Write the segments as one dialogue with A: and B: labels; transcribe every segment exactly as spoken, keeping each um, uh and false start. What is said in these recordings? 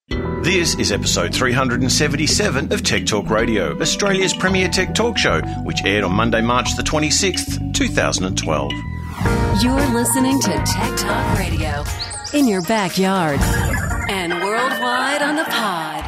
A: This is episode three hundred seventy-seven of Tech Talk Radio, Australia's premier tech talk show, which aired on Monday, March the twenty-sixth, two thousand twelve.
B: You're listening to Tech Talk Radio in your backyard and worldwide on the pod.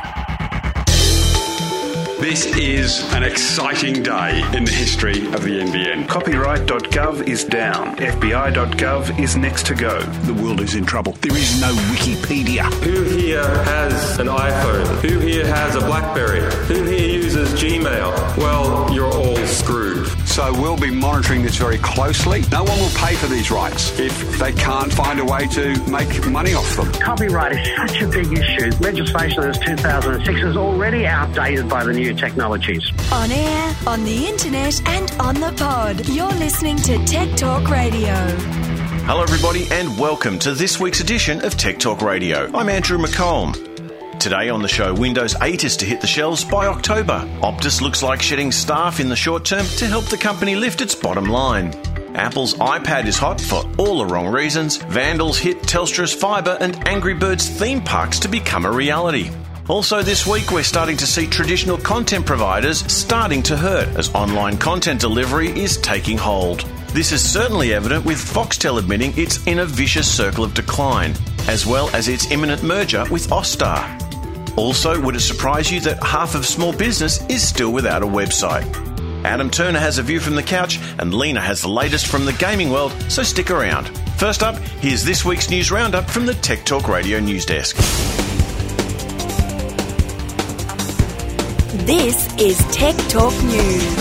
C: This is an exciting day in the history of the N B N.
D: Copyright dot gov is down. F B I dot gov is next to go.
E: The world is in trouble. There is no Wikipedia.
F: Who here has an iPhone? Who here has a BlackBerry? Who here uses Gmail? Well, you're all screwed.
C: So we'll be monitoring this very closely. No one will pay for these rights if they can't find a way to make money off them.
G: Copyright is such a big issue. Legislation that is two thousand six is already outdated by the new technologies.
H: On air, on the internet and on the pod. You're listening to Tech Talk Radio.
A: Hello everybody and welcome to this week's edition of Tech Talk Radio. I'm Andrew McComb. Today on the show, Windows eight is to hit the shelves by October. Optus looks like shedding staff in the short term to help the company lift its bottom line. Apple's iPad is hot for all the wrong reasons. Vandals hit Telstra's fibre and Angry Birds theme parks to become a reality. Also this week, we're starting to see traditional content providers starting to hurt as online content delivery is taking hold. This is certainly evident with Foxtel admitting it's in a vicious circle of decline, as well as its imminent merger with Austar. Also, would it surprise you that half of small business is still without a website? Adam Turner has a view from the couch, and Lena has the latest from the gaming world, so stick around. First up, here's this week's news roundup from the Tech Talk Radio news desk.
H: This is Tech Talk News.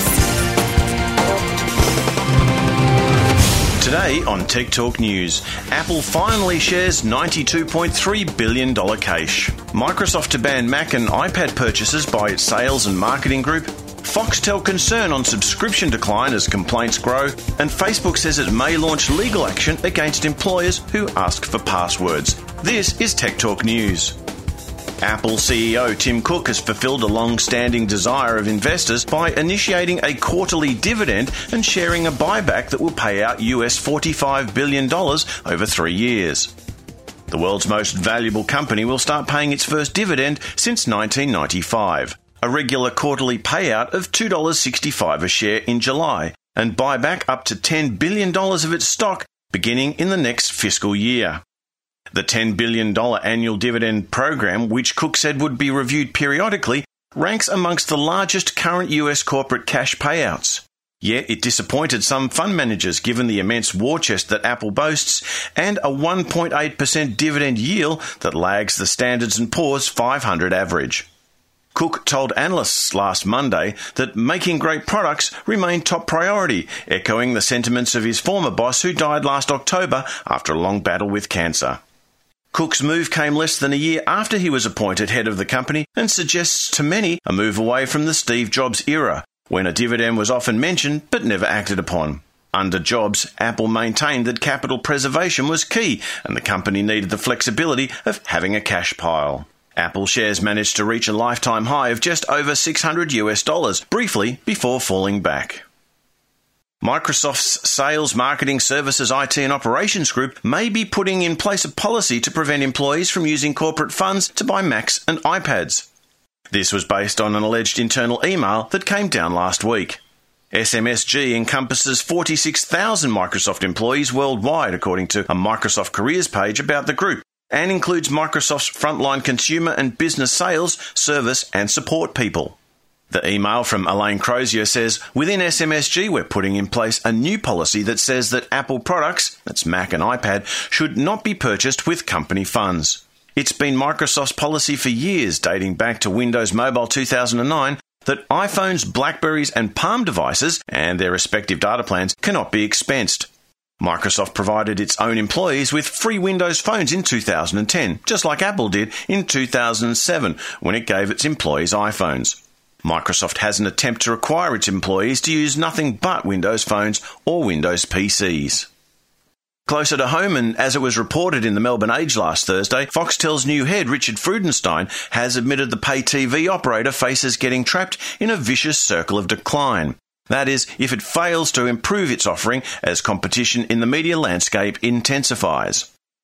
A: Today on Tech Talk News, Apple finally shares ninety-two point three billion dollars cash. Microsoft to ban Mac and iPad purchases by its sales and marketing group. Foxtel concern on subscription decline as complaints grow. And Facebook says it may launch legal action against employers who ask for passwords. This is Tech Talk News. Apple C E O Tim Cook has fulfilled a long-standing desire of investors by initiating a quarterly dividend and sharing a buyback that will pay out U S forty-five billion dollars over three years. The world's most valuable company will start paying its first dividend since nineteen ninety-five, a regular quarterly payout of two dollars sixty-five a share in July, and buy back up to ten billion dollars of its stock beginning in the next fiscal year. The ten billion dollars annual dividend program, which Cook said would be reviewed periodically, ranks amongst the largest current U S corporate cash payouts. Yet it disappointed some fund managers given the immense war chest that Apple boasts and a one point eight percent dividend yield that lags the Standard and Poor's five hundred average. Cook told analysts last Monday that making great products remained top priority, echoing the sentiments of his former boss who died last October after a long battle with cancer. Cook's move came less than a year after he was appointed head of the company and suggests to many a move away from the Steve Jobs era, when a dividend was often mentioned but never acted upon. Under Jobs, Apple maintained that capital preservation was key and the company needed the flexibility of having a cash pile. Apple shares managed to reach a lifetime high of just over six hundred US dollars, briefly before falling back. Microsoft's Sales, Marketing, Services, I T and Operations Group may be putting in place a policy to prevent employees from using corporate funds to buy Macs and iPads. This was based on an alleged internal email that came down last week. S M S G encompasses forty-six thousand Microsoft employees worldwide, according to a Microsoft careers page about the group, and includes Microsoft's frontline consumer and business sales, service and support people. The email from Elaine Crozier says, within S M S G we're putting in place a new policy that says that Apple products, that's Mac and iPad, should not be purchased with company funds. It's been Microsoft's policy for years, dating back to Windows Mobile two thousand nine, that iPhones, Blackberries and Palm devices and their respective data plans cannot be expensed. Microsoft provided its own employees with free Windows phones in two thousand ten, just like Apple did in two thousand seven when it gave its employees iPhones. Microsoft has an attempt to require its employees to use nothing but Windows phones or Windows P Cs. Closer to home, and as it was reported in the Melbourne Age last Thursday, Foxtel's new head, Richard Freudenstein, has admitted the pay T V operator faces getting trapped in a vicious circle of decline. That is, if it fails to improve its offering as competition in the media landscape intensifies.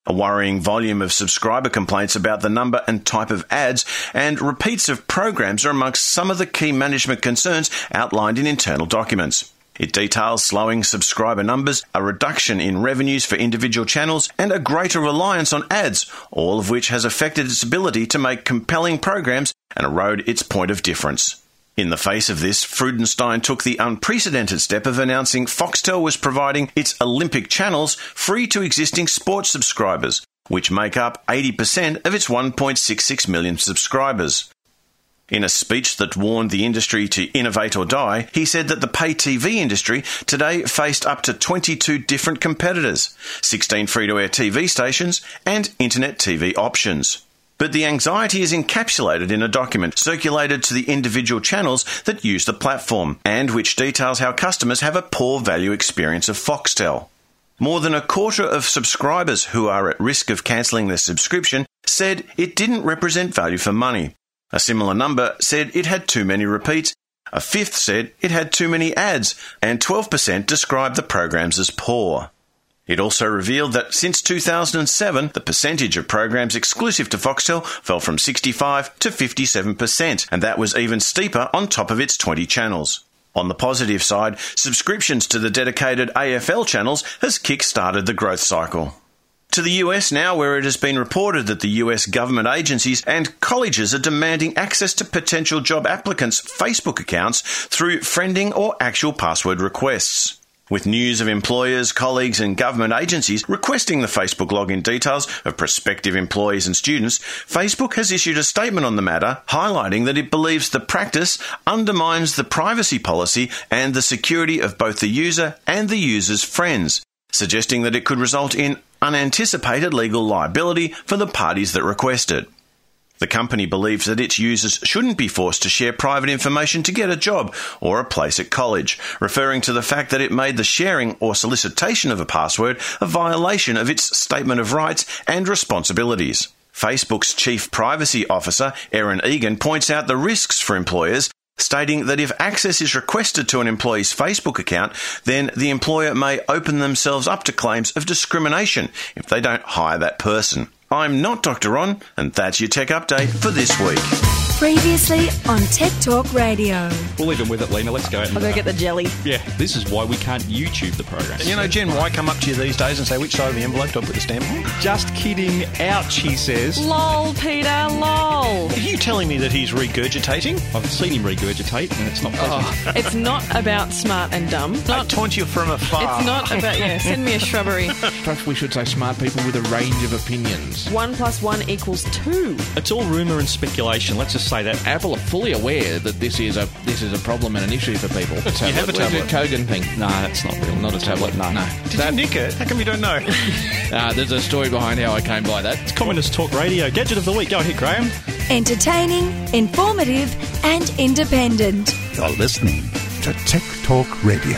A: A worrying volume of subscriber complaints about the number and type of ads and repeats of programs are amongst some of the key management concerns outlined in internal documents. It details slowing subscriber numbers, a reduction in revenues for individual channels, and a greater reliance on ads, all of which has affected its ability to make compelling programs and erode its point of difference. In the face of this, Freudenstein took the unprecedented step of announcing Foxtel was providing its Olympic channels free to existing sports subscribers, which make up eighty percent of its one point six six million subscribers. In a speech that warned the industry to innovate or die, he said that the pay T V industry today faced up to twenty-two different competitors, sixteen free-to-air T V stations, and internet T V options. But the anxiety is encapsulated in a document circulated to the individual channels that use the platform, and which details how customers have a poor value experience of Foxtel. More than a quarter of subscribers who are at risk of cancelling their subscription said it didn't represent value for money. A similar number said it had too many repeats, a fifth said it had too many ads, and twelve percent described the programs as poor. It also revealed that since two thousand seven, the percentage of programs exclusive to Foxtel fell from sixty-five to fifty-seven percent, and that was even steeper on top of its twenty channels. On the positive side, subscriptions to the dedicated A F L channels has kick-started the growth cycle. To the U S now, where it has been reported that the U S government agencies and colleges are demanding access to potential job applicants' Facebook accounts through friending or actual password requests. With news of employers, colleagues and government agencies requesting the Facebook login details of prospective employees and students, Facebook has issued a statement on the matter, highlighting that it believes the practice undermines the privacy policy and the security of both the user and the user's friends, suggesting that it could result in unanticipated legal liability for the parties that request it. The company believes that its users shouldn't be forced to share private information to get a job or a place at college, referring to the fact that it made the sharing or solicitation of a password a violation of its statement of rights and responsibilities. Facebook's Chief Privacy Officer, Erin Egan, points out the risks for employers, stating that if access is requested to an employee's Facebook account, then the employer may open themselves up to claims of discrimination if they don't hire that person. I'm not Doctor Ron, and that's your tech update for this week.
H: Previously on Tech Talk Radio.
I: We'll leave him with it, Lena. Let's go.
J: I'll go get the jelly.
I: Yeah, this is why we can't YouTube the program.
A: You know, Jen, why come up to you these days and say, which side of the envelope do I put the stamp on?
I: Just kidding. Ouch, he says.
J: Lol, Peter, lol.
A: Are you telling me that he's regurgitating?
I: I've seen him regurgitate, and it's not pleasant.
J: Oh. It's not about smart and dumb. It's not,
A: I taunt you from afar.
J: It's not about, yeah, send me a shrubbery.
K: Perhaps we should say smart people with a range of opinions.
J: One plus one equals two.
I: It's all rumour and speculation. Let's just say that.
K: Apple are fully aware that this is a this is a problem and an issue for people. A
A: tablet. You have a tablet.
K: Where's the Kogan thing?
I: No, that's not real.
K: Not a tablet.
I: No.
K: no.
A: Did that, you nick it? How come you don't know?
K: uh, there's a story behind how I came by that.
I: It's Communist Talk Radio. Gadget of the week. Go ahead, Graham.
H: Entertaining, informative and independent.
E: You're listening to Tech Talk Radio.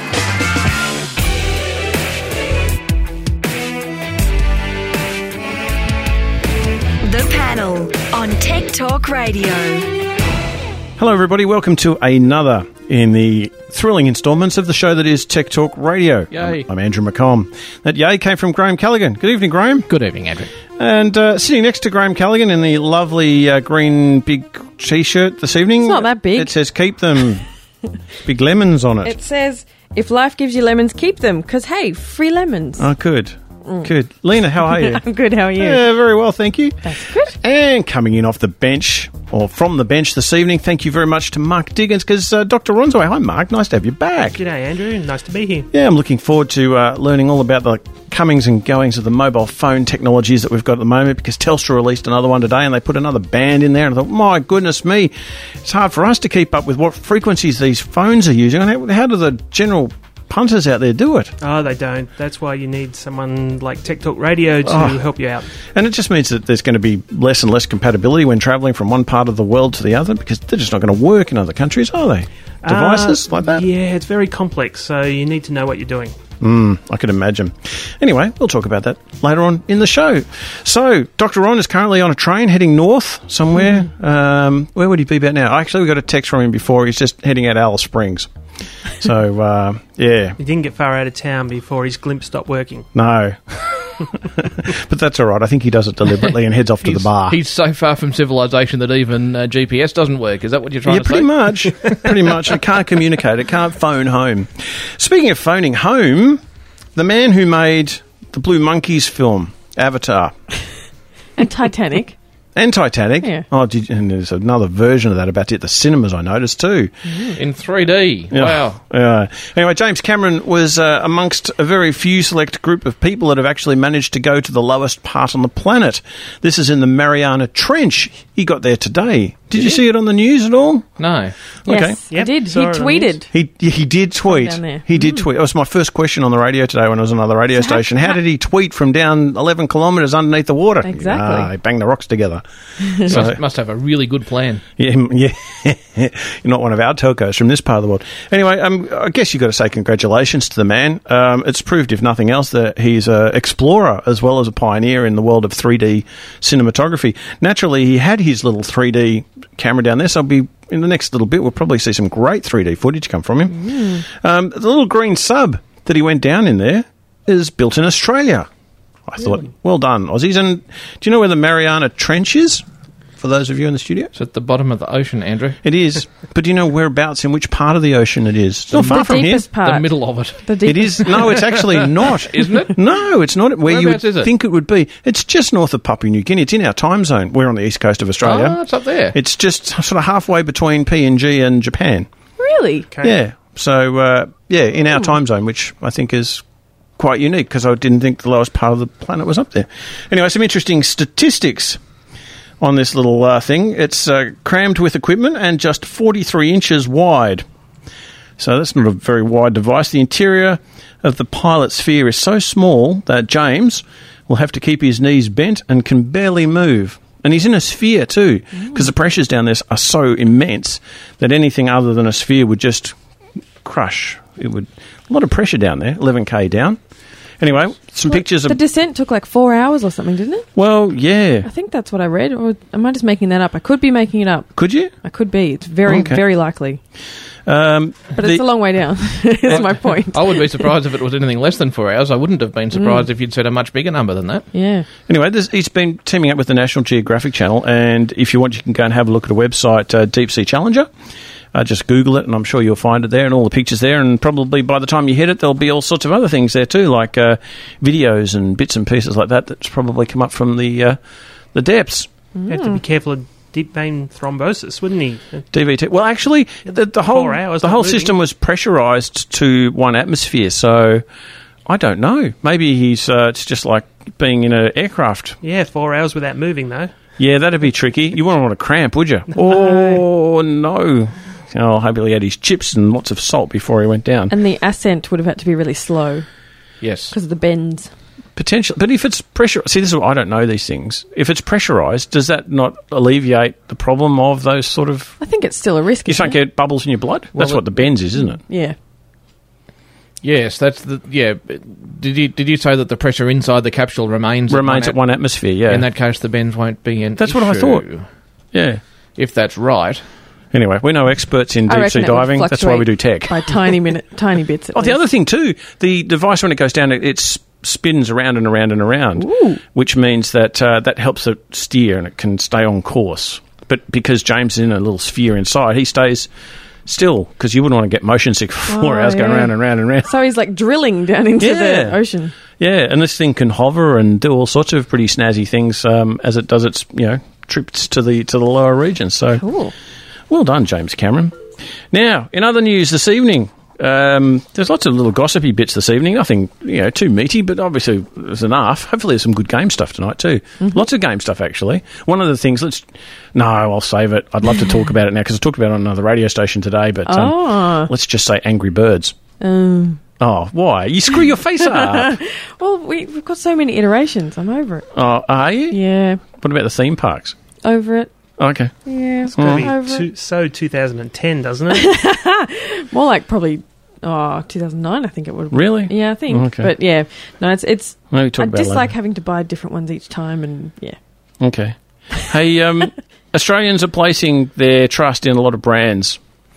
H: The Panel on Tech Talk Radio.
L: Hello everybody, welcome to another in the thrilling instalments of the show that is Tech Talk Radio.
K: Yay.
L: I'm, I'm Andrew McComb. That yay came from Graham Callaghan. Good evening, Graham.
K: Good evening, Andrew.
L: And uh, sitting next to Graham Callaghan in the lovely uh, green big T-shirt this evening.
J: It's not that big.
L: It says keep them. Big lemons on it.
J: It says, if life gives you lemons, keep them. Because, hey, free lemons.
L: Oh, good. Mm. Good. Lena, how are you?
J: I'm good, how are you?
L: Yeah, very well, thank you.
J: That's good.
L: And coming in off the bench, or from the bench this evening, thank you very much to Mark Diggins, because uh, Doctor Ron's away. Hi, Mark. Nice to have you back.
M: G'day, Andrew. Nice to be here.
L: Yeah, I'm looking forward to uh, learning all about the comings and goings of the mobile phone technologies that we've got at the moment, because Telstra released another one today, and they put another band in there, and I thought, my goodness me, it's hard for us to keep up with what frequencies these phones are using. How, how do the general punters out there do it?
M: Oh, they don't. That's why you need someone like Tech Talk Radio to oh. help you out.
L: And it just means that there's going to be less and less compatibility when travelling from one part of the world to the other, because they're just not going to work in other countries, are they? Devices
M: uh,
L: like that?
M: Yeah, it's very complex, so you need to know what you're doing.
L: Mm, I can imagine. Anyway, we'll talk about that later on in the show. So, Doctor Ron is currently on a train heading north somewhere. Mm. Um, where would he be about now? Actually, we got a text from him before. He's just heading out Alice Springs. So, uh, yeah.
M: He didn't get far out of town before his glimp stopped working.
L: No. But that's all right. I think he does it deliberately and heads off to the bar.
K: He's so far from civilization that even uh, G P S doesn't work. Is that what you're trying
L: yeah,
K: to say?
L: pretty much. Pretty much. It can't communicate. It can't phone home. Speaking of phoning home, the man who made the Blue Monkeys film, Avatar.
J: And Titanic.
L: And Titanic.
J: Yeah.
L: Oh, did, and there's another version of that about to hit the cinemas, I noticed, too.
K: In three D.
L: Yeah.
K: Wow.
L: Yeah. Anyway, James Cameron was uh, amongst a very few select group of people that have actually managed to go to the lowest part on the planet. This is in the Mariana Trench. He got there today. Did, did you he? see it on the news at all?
K: No.
L: Okay.
J: Yes, yep. I did. He tweeted.
L: He he did tweet. He did mm. tweet. It was my first question on the radio today when I was on another radio so station. How, how did he tweet from down eleven kilometres underneath the water?
J: Exactly.
L: Ah, he banged the rocks together.
K: So, must, must have a really good plan.
L: Yeah, yeah. You're not one of our telcos from this part of the world. Anyway, um, I guess you've got to say congratulations to the man. Um, it's proved, if nothing else, that he's an explorer as well as a pioneer in the world of three D cinematography. Naturally, he had his little three D camera down there, so I'll be in the next little bit we'll probably see some great three D footage come from him. Mm. Um, the little green sub that he went down in there is built in Australia. I thought, really? Well done, Aussies. And do you know where the Mariana Trench is? For those of you in the studio?
K: It's at the bottom of the ocean, Andrew.
L: It is. But do you know whereabouts, in which part of the ocean it is? It's not far
J: the
L: from here.
J: Part.
K: The middle of it.
J: The
L: it is. No, it's actually not.
K: Isn't it?
L: No, it's not where you would
K: is it?
L: think it would be. It's just north of Papua New Guinea. It's in our time zone. We're on the east coast of Australia.
K: Oh, it's up there.
L: It's just sort of halfway between P N G and Japan.
J: Really?
M: Okay.
L: Yeah. So, uh, yeah, in our Ooh. time zone, which I think is quite unique because I didn't think the lowest part of the planet was up there. Anyway, some interesting statistics on this little uh, thing. It's uh, crammed with equipment and just forty-three inches wide. So that's not a very wide device. The interior of the pilot sphere is so small that James will have to keep his knees bent and can barely move. And he's in a sphere too, because the pressures down there are so immense that anything other than a sphere would just crush. It would a lot of pressure down there, eleven K down. Anyway, some
J: well,
L: pictures
J: the
L: of...
J: The descent took like four hours or something, didn't it?
L: Well, yeah.
J: I think that's what I read, or am I just making that up? I could be making it up.
L: Could you?
J: I could be. It's very, okay. very likely.
L: Um,
J: but the, it's a long way down, is my point.
K: I would be surprised if it was anything less than four hours. I wouldn't have been surprised mm. if you'd said a much bigger number than that.
J: Yeah.
L: Anyway, he's been teaming up with the National Geographic Channel, and if you want, you can go and have a look at a website, uh, Deep Sea Challenger. Uh, just Google it, and I'm sure you'll find it there, and all the pictures there, and probably by the time you hit it, there'll be all sorts of other things there too, like uh, videos and bits and pieces like that that's probably come up from the uh, the depths.
M: You have to be careful of deep vein thrombosis, wouldn't he?
L: D V T. Well, actually, the, the whole
M: hours,
L: the whole
M: moving.
L: system was pressurised to one atmosphere, so I don't know. Maybe he's uh, it's just like being in an aircraft.
M: Yeah, four hours without moving, though.
L: Yeah, that'd be tricky. You wouldn't want to cramp, would you? Oh, no. Oh, hopefully he had his chips and lots of salt before he went down.
J: And the ascent would have had to be really slow.
K: Yes.
J: Because of the bends.
L: Potentially. But if it's pressure... See, this is what I don't know these things. If it's pressurised, does that not alleviate the problem of those sort of...
J: I think it's still a risk.
L: You don't get bubbles in your blood?
J: Well,
L: that's what the bends is, isn't it?
J: Yeah.
K: Yes, that's the... Yeah. Did you did you say that the pressure inside the capsule remains...
L: Remains
K: at
L: at one, at one atmosphere, yeah.
K: In that case, the bends won't be an
L: That's
K: issue.
L: what I thought. Yeah.
K: If that's right...
L: Anyway, we're no experts in deep sea diving. That's why we do tech.
J: By tiny minute, tiny bits.
L: Oh,
J: least.
L: The other thing too, the device when it goes down, it, it spins around and around and around,
J: Ooh.
L: which means that uh, that helps it steer and it can stay on course. But because James is in a little sphere inside, he stays still because you wouldn't want to get motion sick for four oh, hours yeah. going around and around and around.
J: So he's like drilling down into
L: yeah.
J: the ocean.
L: Yeah, and this thing can hover and do all sorts of pretty snazzy things um, as it does its you know trips to the to the lower regions. So.
J: Cool.
L: Well done, James Cameron. Now, in other news this evening, um, there's lots of little gossipy bits this evening. Nothing, you know, too meaty, but obviously there's enough. Hopefully there's some good game stuff tonight too. Mm-hmm. Lots of game stuff, actually. One of the things, let's... No, I'll save it. I'd love to talk about it now because I talked about it on another radio station today, but um,
J: oh.
L: let's just say Angry Birds.
J: Um.
L: Oh, why? You screw your face up.
J: Well, we, we've got so many iterations. I'm over it.
L: Oh, are you?
J: Yeah.
L: What about the theme parks?
J: Over it.
L: Okay.
J: Yeah,
M: it's got to be too, so two thousand ten, doesn't it?
J: More like probably oh two thousand nine, I think it would.
L: Really?
J: Yeah, I think.
L: Okay.
J: But yeah, no, it's it's.
L: Maybe talk
J: I
L: about
J: dislike
L: later.
J: having to buy different ones each time, and yeah.
L: Okay. Hey, um, Australians are placing their trust in a lot of brands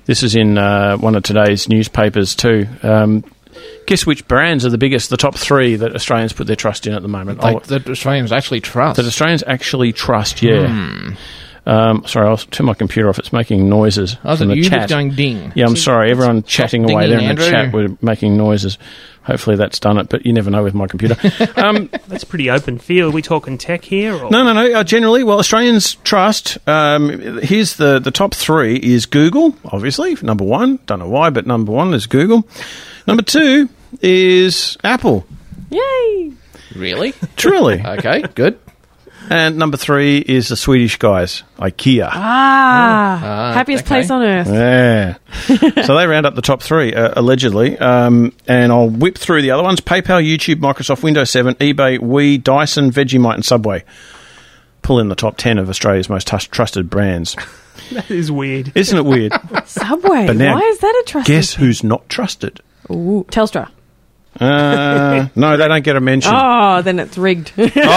L: This is in uh, one of today's newspapers too. Um, guess which brands are the biggest, the top three that Australians put their trust in at the moment?
K: They,
L: oh,
K: that Australians actually trust.
L: That Australians actually trust, yeah.
K: Hmm.
L: Um, sorry, I'll turn my computer off. It's making noises
K: Oh,
L: from
K: is it
L: the
K: you
L: chat.
K: that's going ding?
L: Yeah, I'm
K: See,
L: sorry.
K: it's-
L: Everyone chatting
K: stop
L: away there in
K: dinging,
L: the chat.
K: Andrew.
L: We're making noises. Hopefully that's done it, but you never know with my computer. Um,
M: That's pretty open field. Are we talking tech here? Or?
L: no, no, no. Uh, generally, well, Australians trust. Um, here's the, the top three is Google, obviously, number one. Don't know why, but number one is Google. Number two is Apple.
J: Yay!
K: Really?
L: Truly.
K: Okay, good.
L: And number three is the Swedish guys, IKEA.
J: Ah,
K: Ah,
J: happiest
K: okay.
J: place on earth.
L: Yeah. So they round up the top three, uh, allegedly. Um, and I'll whip through the other ones. PayPal, YouTube, Microsoft, Windows seven, eBay, Wii, Dyson, Vegemite and Subway. Pull in the top ten of Australia's most t- trusted brands.
M: That is weird.
L: Isn't it weird?
J: Subway.
L: But now,
J: Why is that a trusted?
L: Guess who's not trusted?
J: Ooh, Telstra.
L: Uh, no, they don't get a mention.
J: Oh, then it's rigged.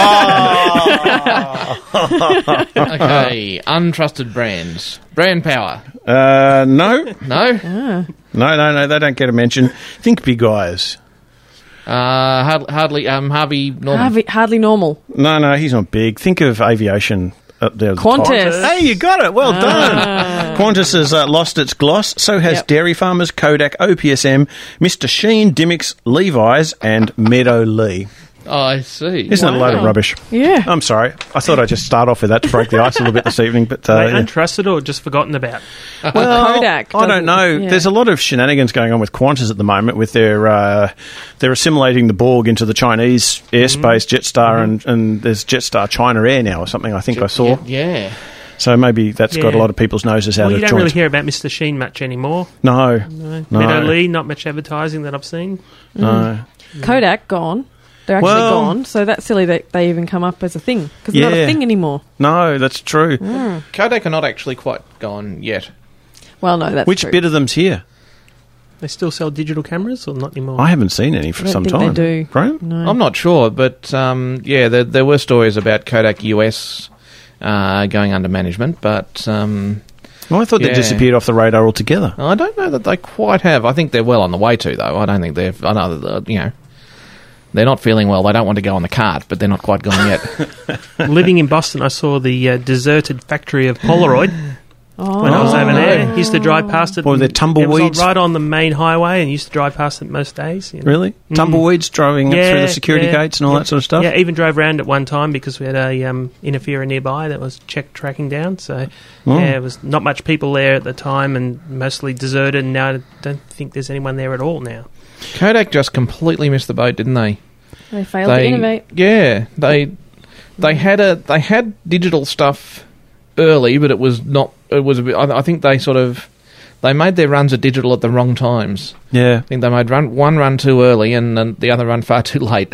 K: Okay, untrusted brands. Brand power.
L: Uh, no.
K: No?
J: Ah.
L: No, no, no, they don't get a mention. Think big eyes.
K: Uh, hard, hardly, um, Harvey Norman.
J: Harvey, hardly normal.
L: No, no, he's not big. Think of aviation. Up there at the top.
J: Qantas.
L: Hey, you got it. Well
J: Ah.
L: done. Qantas has uh, lost its gloss. So has
J: Yep.
L: Dairy Farmers, Kodak, O P S M, Mister Sheen, Dimmicks, Levi's, and Meadow Lee.
K: Oh, I see.
L: Isn't that a load of rubbish?
J: Yeah.
L: I'm sorry. I thought I'd just start off with that to break the ice a little bit this evening. But uh,
M: Are they
L: yeah.
M: untrusted or just forgotten about?
L: Well,
J: Kodak
L: I
J: doesn't-
L: don't know.
J: yeah.
L: There's a lot of shenanigans going on with Qantas at the moment. With their uh, they're assimilating the Borg into the Chinese airspace, Jetstar,
M: Mm-hmm.
L: and, and there's Jetstar China Air now or something. I think I saw.
K: Yeah.
L: So maybe that's got a
M: Yeah.
L: lot of people's noses out
M: Well, you
L: of
M: don't
L: joint.
M: really hear about Mister Sheen much anymore.
L: No,
M: No.
L: no.
M: Meadow Lee, not much advertising that I've seen.
L: No.
J: Kodak gone. They're actually
L: Well-
J: gone. So that's silly that they even come up as a thing because they're not
L: Yeah.
J: a thing anymore.
L: No, that's true.
K: Kodak are not actually quite gone yet.
J: Well, no, that's
L: Which
J: true.
L: bit of them's here?
M: They still sell digital cameras or not anymore?
L: I haven't seen any for
J: I don't
L: some
J: think
L: time.
J: they do.
L: Graham?
J: No.
K: I'm not sure, but um, yeah, there, there were stories about Kodak U S uh, going under management, but um,
L: Well, I thought
K: Yeah.
L: they disappeared off the radar altogether.
K: I don't know that they quite have. I think they're well on the way to, though. I don't think they've. I know that, you know, they're not feeling well. They don't want to go on the cart, but they're not quite gone yet.
M: Living in Boston, I saw the uh, deserted factory of Polaroid.
J: Oh.
M: When I was over
K: no.
M: there, used to drive past it.
L: Or
M: and
L: they're
M: It
L: tumbleweeds.
M: was right on the main highway, and used to drive past it most days. You know.
L: Really?
M: Mm.
L: Tumbleweeds driving up through
M: Yeah,
L: the security
M: yeah,
L: gates and all
M: yeah.
L: that sort of stuff?
M: Yeah, even drove around at one time because we had a um, interferer nearby that was check tracking down. So
L: Oh.
M: yeah, it was not much people there at the time, and mostly deserted. And now I don't think there's anyone there at all now.
K: Kodak just completely missed the boat, didn't they?
J: They failed to innovate.
K: Yeah, they they had a they had digital stuff early, but it was not. It was a bit. I, I think they sort of they made their runs at digital at the wrong times.
L: Yeah.
K: I think they made run, one run too early and, and the other run far too late.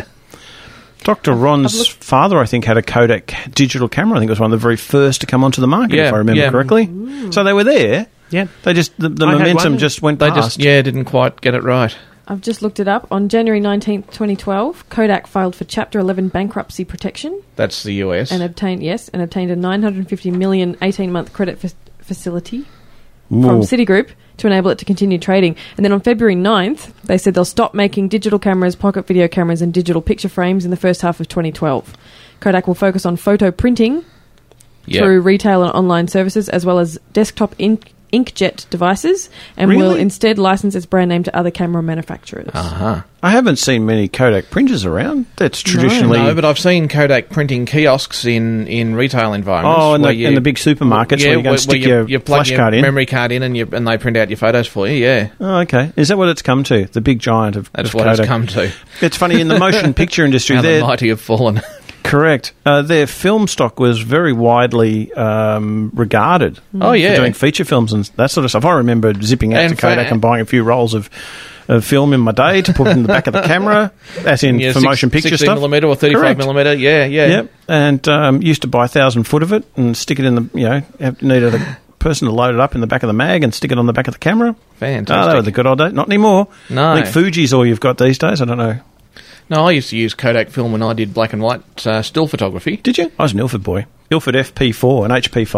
L: Doctor Ron's father, I think, had a Kodak digital camera. I think it was one of the very first to come onto the market,
K: Yeah,
L: if I remember
K: yeah.
L: correctly. So they were there.
M: Yeah,
L: They just the, the
M: I had
L: momentum
M: one.
L: just went
K: They
L: past.
K: just yeah didn't quite get it right.
J: I've just looked it up. On January nineteenth, twenty twelve, Kodak filed for Chapter eleven bankruptcy protection
K: That's the U S.
J: and obtained yes, and obtained a nine hundred fifty million eighteen-month credit fa- facility
L: Ooh.
J: from Citigroup to enable it to continue trading. And then on February ninth, they said they'll stop making digital cameras, pocket video cameras, and digital picture frames in the first half of twenty twelve. Kodak will focus on photo printing
K: Yep.
J: through retail and online services, as well as desktop ink- inkjet devices, and will
L: Really?
J: instead license its brand name to other camera manufacturers.
K: Uh-huh.
L: I haven't seen many Kodak printers around. That's traditionally...
K: No, but I've seen Kodak printing kiosks in, in retail environments.
L: Oh, in
K: where
L: the- in the big supermarkets where you go and stick
K: you,
L: your
K: you plug
L: flash
K: your
L: card in.
K: memory card in, and you and they print out your photos for you. Yeah,
L: Oh, okay. Is that what it's come to? The big giant of
K: that's
L: of
K: what
L: Kodak.
K: it's come to.
L: It's funny, in the motion picture industry,
K: How the
L: they're...
K: mighty have fallen.
L: Correct. Uh, their film stock was very widely um, regarded.
K: Oh, yeah.
L: For doing feature films and that sort of stuff. I remember zipping out
K: And
L: to Kodak
K: fa-
L: and buying a few rolls of, of film in my day to put in the back of the camera, as in
K: Yeah,
L: for
K: six-
L: motion picture
K: sixteen
L: stuff.
K: millimeter or thirty-five
L: Correct.
K: millimeter. Yeah, yeah.
L: Yep. And um, used to buy a thousand foot of it and stick it in the, you know, have- needed a person to load it up in the back of the mag and stick it on the back of the camera.
K: Fantastic.
L: Oh, that was the good old days. Not anymore.
K: No.
L: I think Fuji's all you've got these days. I don't know.
K: No, I used to use Kodak film when I did black and white uh, still photography.
L: Did you? I was an Ilford boy. Ilford F P four and H P five.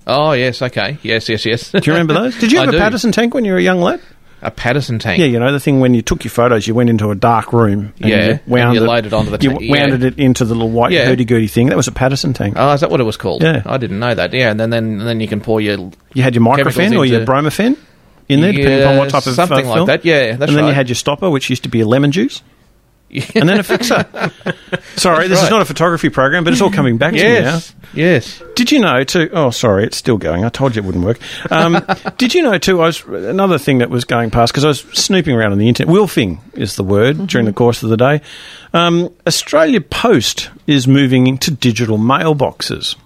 K: Oh, yes, okay. Yes, yes, yes.
L: Do you remember those? Did you have
K: I
L: a
K: do.
L: Patterson tank when you were a young lad?
K: A Patterson tank?
L: Yeah, you know, the thing when you took your photos, you went into a dark room. And
K: Yeah,
L: you wound
K: and you
L: it,
K: loaded onto the
L: You
K: tank,
L: wounded
K: yeah.
L: it into the little white
K: Yeah.
L: hurdy-gurdy thing. That was a Patterson tank.
K: Oh, is that what it was called?
L: Yeah.
K: I didn't know that. Yeah, and then then, then you can pour your
L: You had your
K: chemicals
L: microfen or your
K: into-
L: bromofen in there, depending
K: Yeah,
L: on what type of
K: something
L: uh,
K: like
L: film.
K: that. Yeah, that's
L: And then
K: right.
L: you had your stopper, which used to be a lemon juice. And then a fixer. Sorry,
K: That's
L: this is
K: right.
L: not a photography program, but it's all coming back to me now.
K: Yes, yes.
L: Did you know too? Oh, sorry, it's still going. I told you it wouldn't work. Um, did you know too? I was another thing that was going past because I was snooping around on the internet. Wilfing is the word during the course of the day. Um, Australia Post is moving into digital mailboxes.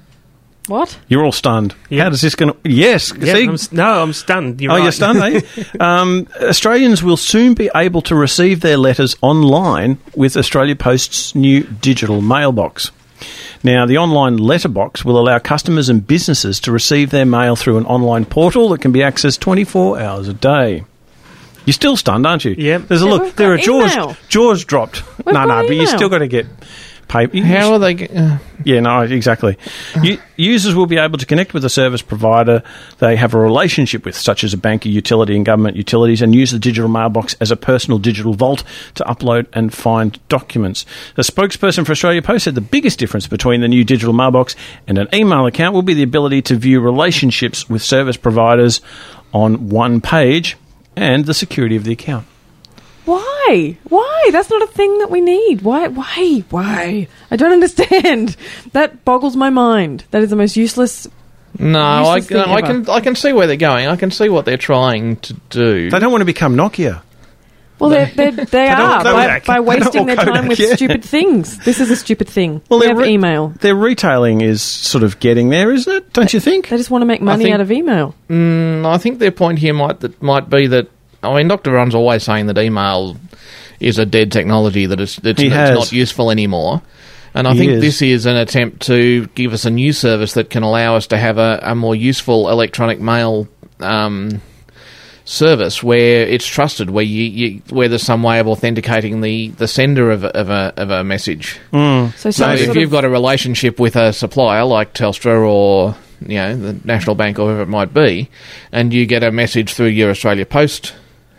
J: What?
L: You're all stunned. How does this going to... Yes.
M: Yeah,
L: see?
M: I'm, s- no, I'm stunned. You're
L: oh,
M: right.
L: you're stunned, are you? um, Australians will soon be able to receive their letters online with Australia Post's new digital mailbox. Now, the online letterbox will allow customers and businesses to receive their mail through an online portal that can be accessed twenty-four hours a day. You're still stunned, aren't you?
M: Yeah.
L: There's a
J: Yeah,
L: look.
J: we've
L: There are
J: got
L: jaws.
J: email.
L: Jaws dropped.
J: We've
L: no, no,
J: got
L: but you
J: email.
L: still got to get paper.
K: How are they... G- uh,
L: Yeah, no, exactly. U- users will be able to connect with a service provider they have a relationship with, such as a bank, a utility, and government utilities, and use the digital mailbox as a personal digital vault to upload and find documents. A spokesperson for Australia Post said the biggest difference between the new digital mailbox and an email account will be the ability to view relationships with service providers on one page and the security of the account.
J: Why? Why? That's not a thing that we need. Why? Why? Why? I don't understand. That boggles my mind. That is the most useless.
K: No, I,
J: Useless thing
K: no, I
J: ever.
K: can I can see where they're going. I can see what they're trying to do.
L: They don't want to become Nokia.
J: Well, they're, they're, they
L: don't
J: are
L: know
J: by,
L: that.
J: by
L: They don't
J: wasting
L: want
J: their time
L: Kodak,
J: with
L: yeah.
J: stupid things. This is a stupid thing.
L: Well,
J: we
L: they're
J: have
L: re-
J: email.
L: Their retailing is sort of getting there, isn't it? Don't you think?
J: They just want to make money
K: think-
J: out of email.
K: Mm, I think their point here might that might be that I mean, Doctor Run's always saying that email is a dead technology that is it's,
L: He
K: it's
L: has.
K: not useful anymore. And I
L: He
K: think
L: is.
K: this is an attempt to give us a new service that can allow us to have a, a more useful electronic mail um, service where it's trusted, where you, you where there's some way of authenticating the, the sender of a, of a of a message.
L: Mm.
J: So,
K: So
J: some
K: if
J: sort
K: you've
J: of-
K: got a relationship with a supplier like Telstra or you know the National Bank or whoever it might be, and you get a message through your Australia Post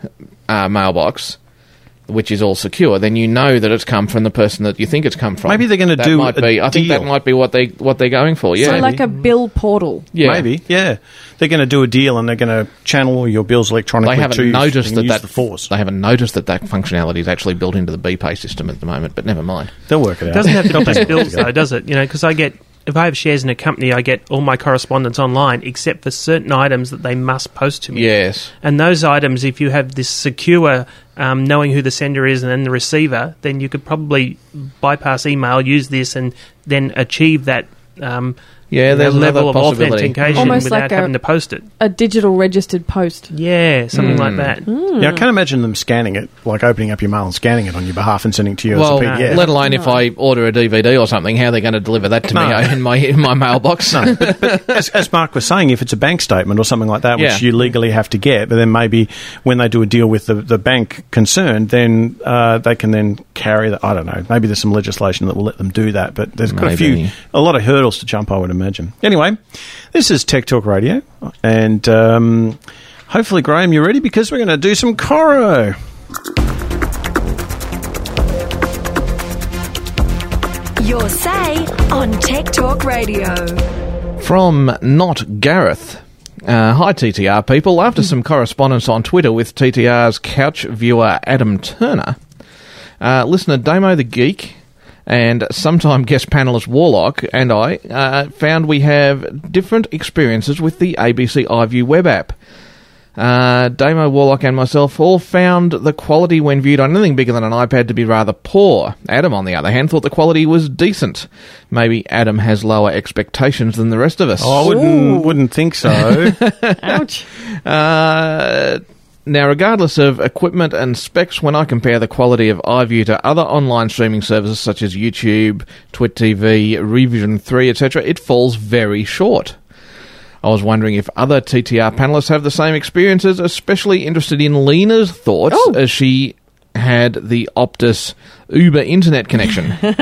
K: uh, mailbox, which is all secure, then you know that it's come from the person that you think it's come from.
L: Maybe they're gonna
K: That
L: do
K: might
L: a
K: be. I think that
L: deal.
K: might be what they what they're going for. Yeah,
J: so like a bill portal.
K: yeah.
L: Maybe, yeah. They're going to do a deal and they're going to channel all your bills electronically
K: They haven't
L: to you.
K: noticed
L: You
K: that
L: can use
K: that
L: the force.
K: They haven't noticed that that functionality is actually built into the BPay system at the moment. But never mind.
L: They'll work it out.
M: It doesn't have to
L: They'll
M: be just
L: take it
M: bills,
L: together.
M: though, does it? You know, because I get if I have shares in a company, I get all my correspondence online, except for certain items that they must post to me.
K: Yes.
M: And those items, if you have this secure, um, knowing who the sender is and then the receiver, then you could probably bypass email, use this, and then achieve that. Um,
K: Yeah,
M: you know,
K: there's another
M: level of
K: possibility.
M: authentication
J: Almost
M: without
J: like a-
M: having to post it.
J: A digital registered post.
M: Yeah, something
K: Hmm.
M: like that.
L: Yeah, I can't imagine them scanning it, like opening up your mail and scanning it on your behalf and sending it to you
K: Well,
L: as a P D F.
K: let alone if I order a D V D or something, how they're going to deliver that to
L: No.
K: me in my in my mailbox?
L: No, but, but as, as Mark was saying, if it's a bank statement or something like that, which
K: Yeah.
L: you legally have to get, but then maybe when they do a deal with the, the bank concerned, then uh, they can then carry that. I don't know. Maybe there's some legislation that will let them do that, but there's got a few,
K: Maybe.
L: a lot of hurdles to jump, I would imagine. Anyway, this is Tech Talk Radio, and um, hopefully, Graham, you're ready because we're going to do some Coro.
H: Your say on Tech Talk Radio.
K: From Not Gareth. Uh, hi, T T R people. After some correspondence on Twitter with T T R's couch viewer Adam Turner, uh, listener Damo the Geek and sometime guest panellist Warlock and I uh, found we have different experiences with the A B C iView web app. Uh, Damo, Warlock and myself all found the quality when viewed on anything bigger than an iPad to be rather poor. Adam, on the other hand, thought the quality was decent. Maybe Adam has lower expectations than the rest of us.
L: Oh, I wouldn't, wouldn't think so.
J: Ouch.
K: Uh, now, regardless of equipment and specs, when I compare the quality of iView to other online streaming services such as YouTube, TwitTV, Revision three, et cetera, it falls very short. I was wondering if other T T R panellists have the same experiences, especially interested in Lena's thoughts
J: Oh.
K: as she had the Optus Uber internet connection.
L: hey,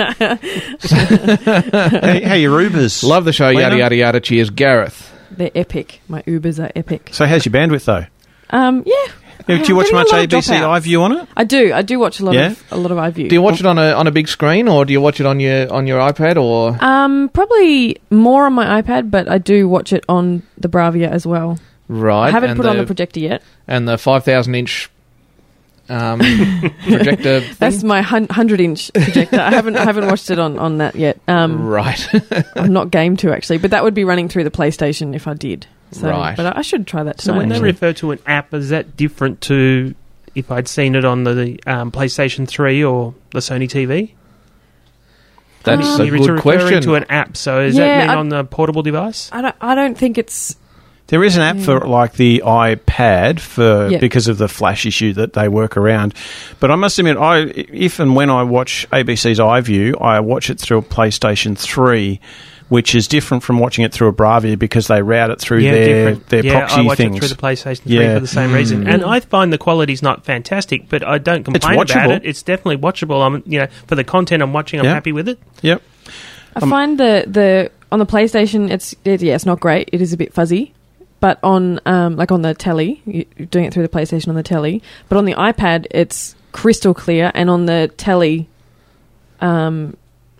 L: hey, your Ubers.
K: Love the show, yada,
L: Lena?
K: yada, yada. Cheers, Gareth.
J: They're epic. My Ubers are epic.
L: So how's your bandwidth, though?
J: Um, yeah.
L: Yeah, do you watch
J: Getting a
L: much
J: lot of
L: A B C
J: dropouts.
L: iView on it?
J: I do. I do watch a lot
L: Yeah?
J: of a lot of iView.
K: Do you watch it on a on a big screen, or do you watch it on your on your iPad, or
J: Um, probably more on my iPad, but I do watch it on the Bravia as well.
K: right?
J: I haven't
K: and
J: put on the projector yet.
K: and the five thousand inch um, projector. Thing?
J: That's my hundred inch projector. I haven't I haven't watched it on, on that yet. Um,
K: right.
J: I'm not game to actually, but that would be running through the PlayStation if I did. So,
K: Right.
J: But I, I should try that
M: So
J: tonight.
M: when they
J: actually.
M: refer to an app, is that different to if I'd seen it on the um, PlayStation three or the Sony T V?
K: That's
J: Um,
K: a
M: You're
K: good
M: referring
K: question.
M: to an app, so does
J: Yeah,
M: that mean
J: I-
M: on the portable device?
J: I don't. I don't think it's.
L: There is an app for like the iPad for
J: Yeah.
L: because of the flash issue that they work around. But I must admit, I if and when I watch A B C's iView, I watch it through a PlayStation three, which is different from watching it through a Bravia because they route it through
M: yeah,
L: their
M: different.
L: their
M: yeah,
L: proxy
M: I watch
L: things.
M: it through the PlayStation three
L: Yeah.
M: for the same reason,
K: Mm.
M: and I find the quality's not fantastic, but I don't complain about
L: watchable.
M: it. It's definitely watchable. I'm, you know, for the content I'm watching, I'm
L: Yeah.
M: happy with it.
L: Yep.
J: I
L: Um,
J: find the the on the PlayStation, it's it, yeah, it's not great. It is a bit fuzzy, but on um like on the telly, you- you're doing it through the PlayStation on the telly. But on the iPad, it's crystal clear, and on the telly, um,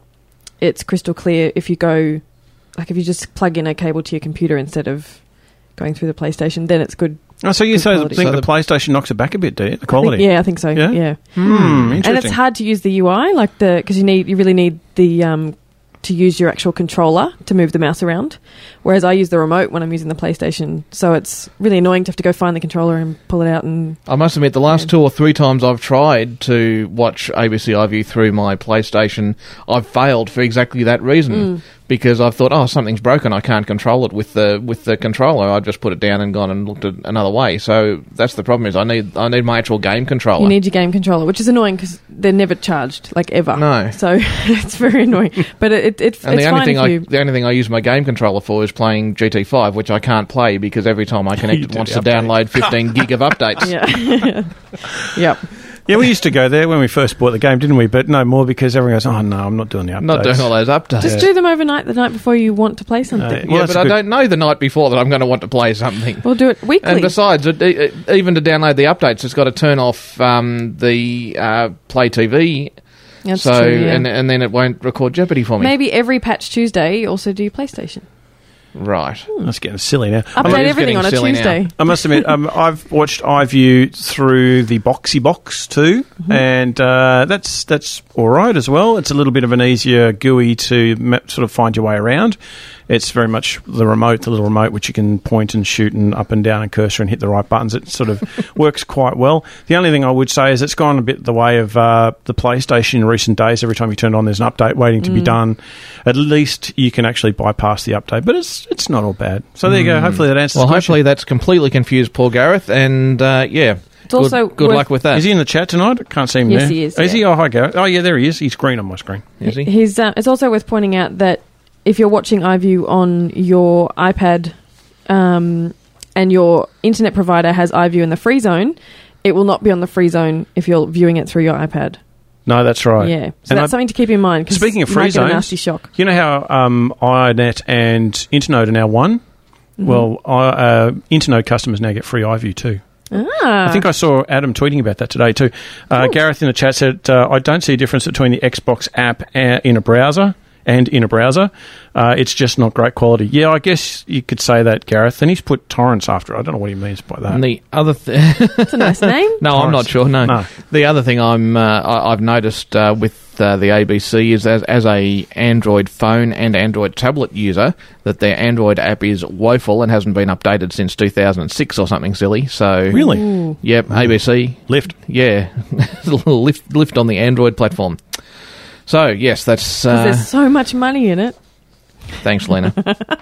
J: it's crystal clear if you go, like if you just plug in a cable to your computer instead of going through the PlayStation, then it's good.
L: Oh, so you
J: good
L: so
J: quality.
L: think
K: So
L: the
K: the-
L: PlayStation knocks it back a bit, do you? The
J: I think-
L: quality.
J: yeah, I think so.
L: Yeah?
J: Yeah.
L: Hmm,
J: And
L: interesting.
J: it's hard to use the U I, like the because you need you really need the um, to use your actual controller to move the mouse around. Whereas I use the remote when I'm using the PlayStation, so it's really annoying to have to go find the controller and pull it out. And
K: I must admit, the last two or three times I've tried to watch A B C iView through my PlayStation, I've failed for exactly that reason.
J: Mm.
K: Because I've thought, oh, something's broken, I can't control it with the with the controller. I've just put it down and gone and looked at another way. So that's the problem. Is I need I need my actual game controller.
J: you need your game controller, which is annoying because they're never charged, like ever.
K: No.
J: So it's very annoying. But it, it, it
K: and
J: it's
K: the only
J: fine
K: thing
J: if
K: I
J: you.
K: the only thing I use my game controller for is playing G T five, which I can't play because every time I connect,
L: You
K: it
L: do
K: wants
L: the
K: to
L: update.
K: download fifteen gig of updates.
J: Yeah. Yep.
L: Yeah, we used to go there when we first bought the game, didn't we? But no more because everyone goes, oh, no, I'm not doing the updates.
K: Not doing all those updates.
J: Just do them overnight, the night before you want to play something.
L: Uh,
K: Yeah,
L: Well, that's
K: but I
L: good.
K: don't know the night before that I'm going to want to play something.
J: We'll do it weekly.
K: And besides, it, it, even to download the updates, it's got to turn off um, the uh, Play T V.
J: That's
K: so
J: true, yeah.
K: and and then it won't record Jeopardy for me.
J: Maybe every patch Tuesday, also do PlayStation.
K: Right.
L: That's getting silly now.
J: Update
K: it is
J: everything
K: getting
J: on a
K: silly now.
J: Tuesday.
L: I must admit, um, I've watched iView through the Boxy Box too,
J: Mm-hmm.
L: and uh, that's that's all right as well. It's a little bit of an easier G U I to ma- sort of find your way around. It's very much the remote, the little remote, which you can point and shoot and up and down and cursor and hit the right buttons. It sort of works quite well. The only thing I would say is it's gone a bit the way of uh, the PlayStation in recent days. Every time you turn it on, there's an update waiting to be
J: Mm.
L: done. At least you can actually bypass the update, but it's it's not all bad. So there you go. Hopefully that answers
K: Well,
L: the question.
K: hopefully that's completely confused poor Gareth, and uh, yeah,
J: It's
K: good,
J: also
K: good
J: worth-
K: luck with that.
L: Is he in the chat tonight? I can't see him
J: Yes,
L: there.
J: he is,
L: Is
J: yeah.
L: he? Oh, hi, Gareth. Oh, yeah, there he is. He's green on my screen.
K: Is he?
J: He's, uh, it's also worth pointing out that if you're watching iView on your iPad um, and your internet provider has iView in the free zone, it will not be on the free zone if you're viewing it through your iPad.
L: No, that's right.
J: Yeah, so
L: And
J: that's
L: I-
J: something to keep in mind. 'cause
L: Speaking of
J: you
L: free
J: might get
L: zones,
J: a nasty shock.
L: you know how um, iNet and Internode are now one?
J: Mm-hmm.
L: Well, I, uh, Internode customers now get free iView too.
J: Ah,
L: I think I saw Adam tweeting about that today too. Uh, Gareth in the chat said, uh, I don't see a difference between the Xbox app a- in a browser and in a browser. Uh, it's just not great quality. Yeah, I guess you could say that, Gareth. And he's put torrents after it. I don't know what he means by that.
K: And the other thing...
J: that's a nice name.
K: No, I'm not
L: Torrents.
K: sure. No.
L: No.
K: The other thing I'm uh, I, I've noticed uh, with uh, the A B C is as as a Android phone and Android tablet user that their Android app is woeful and hasn't been updated since two thousand six or something silly. So
L: Really?
J: Ooh.
K: Yep, A B C
L: Lift.
K: Yeah, a little lift lift on the Android platform. So yes, that's
J: 'Cause
K: uh,
J: there's so much money in it.
K: thanks, Lena.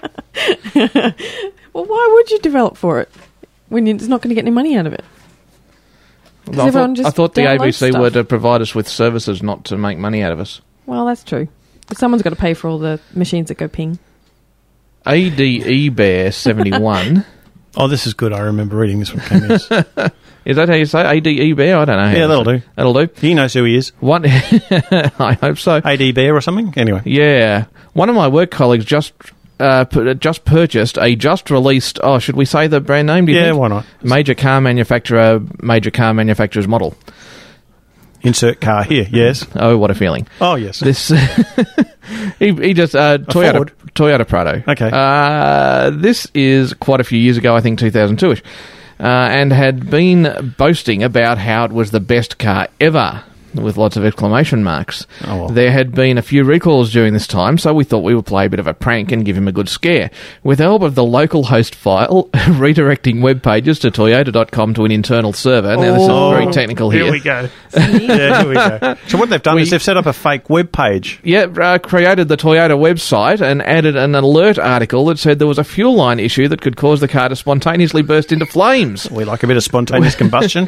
J: Well, why would you develop for it when you're not going to get any money out of it?
K: Well, I
J: everyone
K: thought,
J: just
K: I thought the
J: downloads
K: A B C
J: stuff.
K: were to provide us with services, not to make money out of us.
J: Well, that's true. But someone's got to pay for all the machines that go ping.
K: A D E Bear seventy one.
L: Oh, this is good. I remember reading this one. Came is.
K: Is that how you say A D E Bear? I don't know. How
L: Yeah, that'll do.
K: That'll do.
L: He knows who he is.
K: One, I hope so.
L: A D Bear or something? Anyway.
K: Yeah. One of my work colleagues just uh, pu- just purchased a just released, oh, should we say the brand name? Do you
L: Yeah,
K: think?
L: why not?
K: Major car manufacturer, major car manufacturer's model.
L: Insert car here, yes.
K: Oh, what a feeling.
L: Oh, yes.
K: This he, he just uh, Toyota
L: Ford?
K: Toyota Prado.
L: Okay.
K: Uh, this is quite a few years ago, I think two thousand two-ish, uh, and had been boasting about how it was the best car ever, with lots of exclamation marks.
L: Oh, well.
K: There had been a few recalls during this time, so we thought we would play a bit of a prank and give him a good scare. With the help of the local host file, redirecting web pages to toyota dot com to an internal server. Now, this is
L: Oh.
K: very technical here.
M: Here we go.
L: Yeah, here we go. So what they've done
K: We-
L: is they've set up a fake web page.
K: Yeah, uh, created the Toyota website and added an alert article that said there was a fuel line issue that could cause the car to spontaneously burst into flames.
L: We like a bit of spontaneous combustion.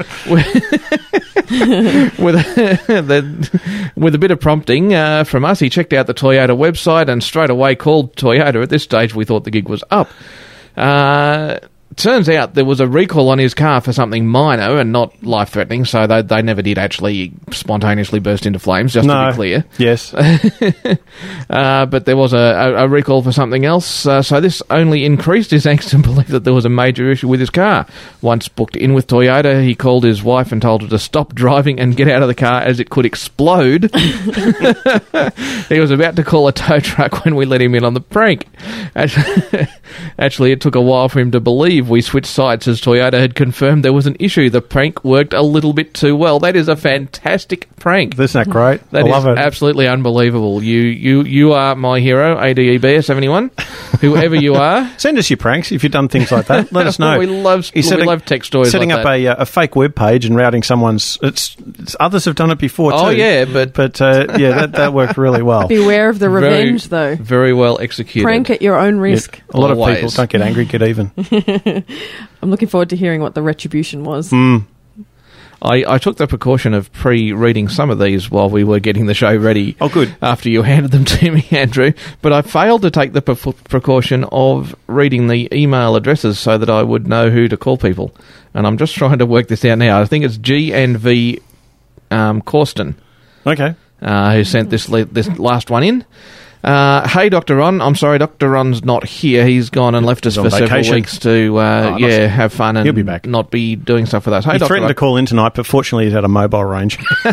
K: with the, with a bit of prompting uh, from us, he checked out the Toyota website and straight away called Toyota. At this stage, we thought the gig was up. Uh, turns out there was a recall on his car for something minor and not life-threatening, so they, they never did actually spontaneously burst into flames, just
L: No.
K: to be clear.
L: Yes.
K: uh, but there was a, a, a recall for something else, uh, so this only increased his angst and belief that there was a major issue with his car. Once booked in with Toyota, he called his wife and told her to stop driving and get out of the car as it could explode. He was about to call a tow truck when we let him in on the prank. Actually, actually, it took a while for him to believe we switched sites as Toyota had confirmed there was an issue. The prank worked a little bit too well. That is a fantastic prank.
L: Isn't that great?
K: That
L: I
K: is
L: love it.
K: absolutely unbelievable. You you you are my hero, A D E B seventy-one. Whoever you are.
L: Send us your pranks if you've done things like that. Let us know.
K: We love
L: He's
K: we
L: setting-
K: love tech stories
L: Setting
K: like
L: up
K: that.
L: a, uh, a fake web page and routing someone's. It's, it's others have done it before too.
K: Oh, yeah, but
L: but uh, yeah, that that worked really well.
J: Beware of the
K: Very-
J: revenge, though.
K: Very well executed.
J: Prank at your own risk.
L: A lot of
K: Always.
L: people don't get angry, get even.
J: I'm looking forward to hearing what the retribution was.
L: Mm.
K: I, I took the precaution of pre-reading some of these while we were getting the show ready.
L: Oh, good.
K: After you handed them to me, Andrew. But I failed to take the pre- precaution of reading the email addresses so that I would know who to call people. And I'm just trying to work this out now. I think it's G and V um, Corsten.
L: Okay.
K: Uh, who sent this le- this last one in. Uh, hey, Doctor Ron. I'm sorry, Doctor Ron's not here. He's gone and left us
L: He's
K: for
L: on
K: several
L: vacation.
K: weeks to uh,
L: Oh,
K: yeah
L: nice.
K: have fun and
L: He'll be back.
K: not be doing stuff with us. Hey,
L: He
K: Doctor
L: threatened
K: Ron.
L: to call in tonight, but fortunately he's at a mobile range.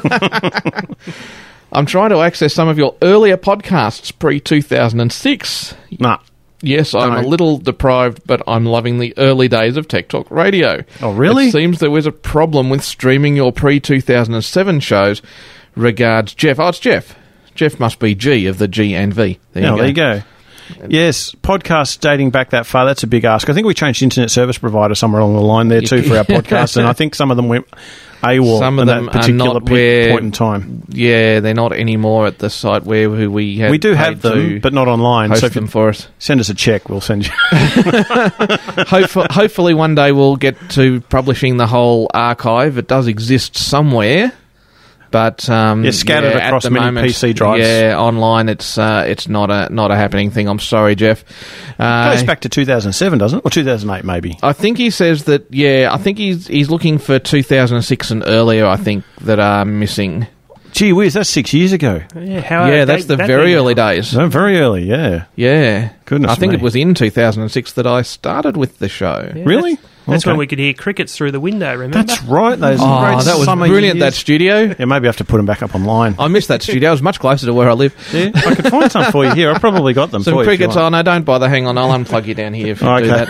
K: I'm trying to access some of your earlier podcasts pre two thousand six.
L: Nah.
K: Yes, I'm
L: No.
K: a little deprived, but I'm loving the early days of Tech Talk Radio.
L: Oh, really?
K: It seems there was a problem with streaming your pre two thousand seven shows. Regards, Jeff. Oh, it's Jeff. Jeff must be G of the G and V. There you
L: Oh,
K: go.
L: there you go. Yes, podcasts dating back that far, that's a big ask. I think we changed internet service provider somewhere along the line there too for our podcasts, and I think some of them went AWOL
K: Some of
L: at
K: them
L: that particular
K: are not
L: pe-
K: where,
L: point in time.
K: Yeah, they're not anymore at the site where who we had
L: We do
K: paid
L: have them,
K: to
L: but not online.
K: host
L: So if
K: them
L: you
K: for us.
L: send us a check, we'll send you.
K: Hopefully, hopefully one day we'll get to publishing the whole archive. It does exist somewhere. But um,
L: Yeah, scattered
K: yeah, at
L: across
K: the
L: many
K: moment,
L: P C drives.
K: Yeah, online it's uh, it's not a not a happening thing. I'm sorry, Jeff. Uh,
L: It goes back to two thousand seven, doesn't it? Or two thousand eight, maybe.
K: I think he says that. Yeah, I think he's he's looking for two thousand six and earlier. I think that are missing.
L: Gee whiz, that's six years ago.
M: Yeah, how
K: Yeah, that's the very early days.
L: Oh, very early, yeah.
K: Yeah,
L: Goodness
K: I think
L: me.
K: it was in two thousand six that I started with the show.
M: Yeah,
L: Really?
M: That's, that's
L: Okay.
M: when we could hear crickets through the window, remember?
L: That's right. Those
K: Oh,
L: great
K: that was
L: summer
K: brilliant. That
L: years.
K: studio.
L: Yeah, maybe I have to put them back up online.
K: I missed that studio. It was much closer to where I live.
L: Yeah, I could find some for you here. I probably got them
K: Some
L: for you. if you
K: crickets.
L: want.
K: Oh no, don't bother. Hang on, I'll unplug you down here if you do
L: Okay.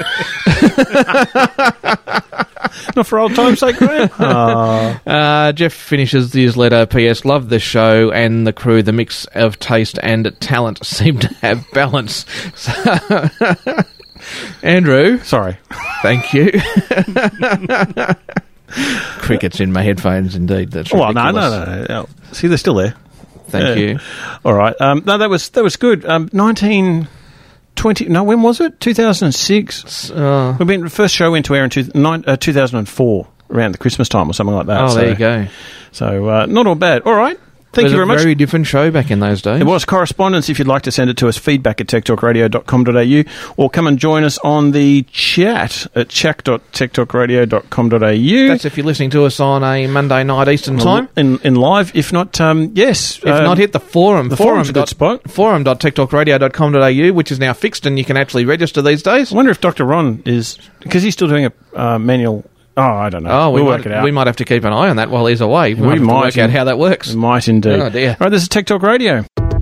K: that.
L: Not for old time's sake, Graham. Oh.
K: Uh, Jeff finishes his letter. P S. Love the show and the crew. The mix of taste and talent seem to have balance. So, Andrew,
L: Sorry.
K: thank you. Crickets in my headphones, indeed. That's
L: Well,
K: ridiculous.
L: no, no, no, no. See, they're still there.
K: Thank
L: Yeah.
K: you.
L: All right. Um, no, that was that was good. Um, nineteen twenty. No, when was it? Two thousand six.
K: Uh,
L: We've been first show went to air in two, nine, uh, two thousand four, around the Christmas time or something like that.
K: oh,
L: so,
K: there you go.
L: So uh, not all bad. All right. Thank
K: was
L: you very
K: a
L: much.
K: Very different show back in those days.
L: It was. Correspondence, if you'd like to send it to us, feedback at tech talk radio dot com dot a u, or come and join us on the chat at chat dot tech talk radio dot com dot a u.
K: That's if you're listening to us on a Monday night Eastern time.
L: In, in live. If not, um, yes.
K: If
L: um,
K: not, hit the forum.
L: The
K: forum
L: forum's a good spot.
K: forum dot tech talk radio dot com dot a u, which is now fixed and you can actually register these days.
L: I wonder if Doctor Ron is... Because he's still doing a uh, manual... Oh, I don't know.
K: Oh, we
L: we'll
K: might,
L: work it out.
K: We might have to keep an eye on that while he's away. We,
L: We
K: might have to
L: might
K: work out
L: in-
K: how that works.
L: We might indeed.
K: Oh, dear.
L: Right, this is Tech Talk Radio.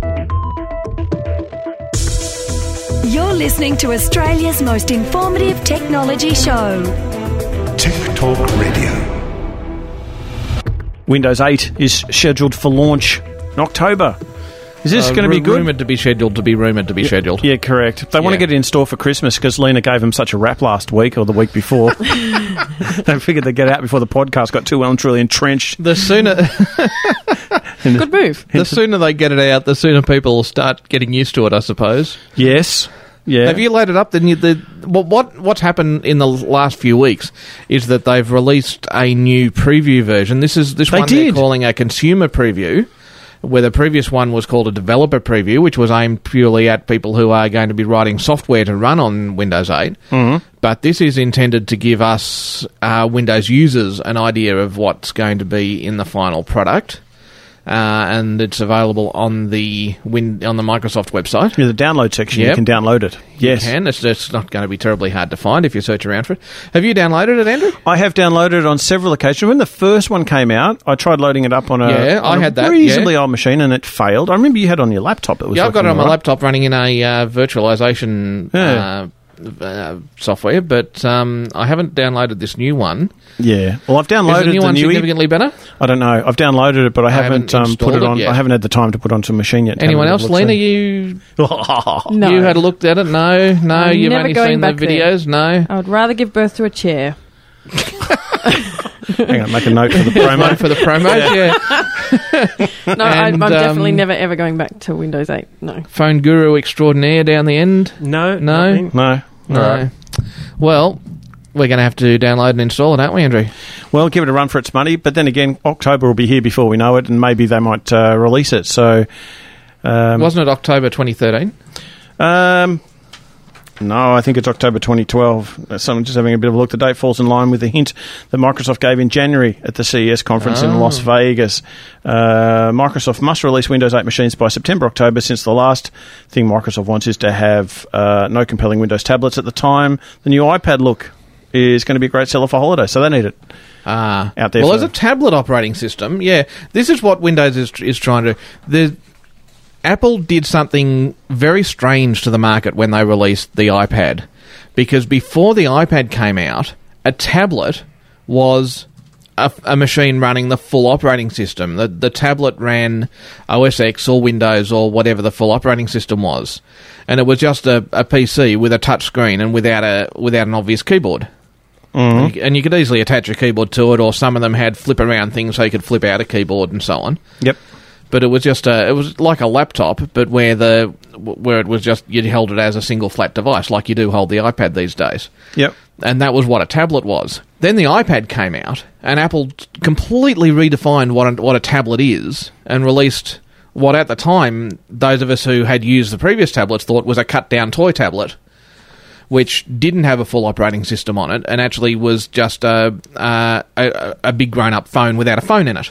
H: You're listening to Australia's most informative technology show.
E: Tech Talk Radio.
L: Windows eight is scheduled for launch in October. Is this
K: Uh,
L: going to be
K: ru-
L: good?
K: Rumoured to be scheduled to be rumoured to be scheduled.
L: Yeah, correct. They want to
K: Yeah.
L: get it in store for Christmas because Lena gave them such a rap last week or the week before. They figured they'd get out before the podcast got too well and truly entrenched.
K: The sooner...
J: Good move.
K: The sooner they get it out, the sooner people will start getting used to it, I suppose.
L: Yes. Yeah.
K: Have you loaded up the new... The, what, what What's happened in the last few weeks is that they've released a new preview version. This is this
L: They
K: one
L: did.
K: they're calling a consumer preview, where the previous one was called a developer preview, which was aimed purely at people who are going to be writing software to run on Windows eight.
L: Mhm.
K: But this is intended to give us uh, Windows users an idea of what's going to be in the final product. Uh, and it's available on the win- on the Microsoft website.
L: Yeah, the download section, you
K: Yep.
L: can download it. Yes.
K: You can. It's, it's not going to be terribly hard to find if you search around for it. Have you downloaded it, Andrew?
L: I have downloaded it on several occasions. When the first one came out, I tried loading it up on a,
K: Yeah,
L: on
K: I
L: a
K: had that,
L: reasonably
K: yeah.
L: old machine and it failed. I remember you had it on your laptop. It was
K: Yeah, I've got it
L: looking
K: on my
L: all right.
K: laptop running in a uh, virtualization
L: Yeah.
K: uh, uh, software, but um, I haven't downloaded this new one.
L: Yeah. Well, I've
K: Is
L: downloaded
K: the new one
L: newie-
K: significantly better?
L: I don't know. I've downloaded it, but I,
K: I
L: haven't,
K: haven't
L: um, put
K: installed
L: it
K: it
L: on.
K: yet.
L: I haven't had the time to put it onto a machine yet.
K: Anyone
L: Haven't
K: else?
L: had a
K: Lena,
L: look-see.
K: you
J: No.
K: you had looked at it? No, no.
J: I'm
K: You've
J: never
K: only
J: going
K: seen the
J: back there.
K: videos? No.
J: I would rather give birth to a chair.
L: Hang on, make a note for the promo.
K: Note for the promos, yeah.
J: No, I, I'm
K: And,
J: definitely
K: um,
J: never ever going back to Windows eight. No.
K: Phone guru extraordinaire down the end.
M: No,
K: No?
M: nothing.
L: No.
K: No.
L: All right.
K: Well, we're going to have to download and install it, aren't we, Andrew?
L: Well, give it a run for its money, but then again, October will be here before we know it, and maybe they might uh, release it. So, um,
K: Wasn't it October twenty thirteen?
L: um, no, I think it's October twenty twelve. Uh, So I'm just having a bit of a look. The date falls in line with the hint that Microsoft gave in January at the C E S conference in
K: Oh.
L: Las Vegas. Uh, Microsoft must release Windows eight machines by September, October, since the last thing Microsoft wants is to have uh, no compelling Windows tablets at the time. The new iPad look is going to be a great seller for holiday, so they need it.
K: Ah,
L: Out there
K: well,
L: for-
K: as a tablet operating system, yeah, this is what Windows is is trying to. The Apple did something very strange to the market when they released the iPad, because before the iPad came out, a tablet was a, a machine running the full operating system. The the tablet ran O S X or Windows or whatever the full operating system was, and it was just a, a P C with a touch screen and without a without an obvious keyboard. And, you, and you could easily attach a keyboard to it, or some of them had flip around things so you could flip out a keyboard and so on.
L: Yep.
K: But it was just a, it was like a laptop, but where the where it was just you held it as a single flat device, like you do hold the iPad these days.
L: Yep.
K: And that was what a tablet was. Then the iPad came out, and Apple t- completely redefined what a, what a tablet is, and released what at the time those of us who had used the previous tablets thought was a cut down toy tablet, which didn't have a full operating system on it, and actually was just a a, a, a big grown up phone without a phone in it.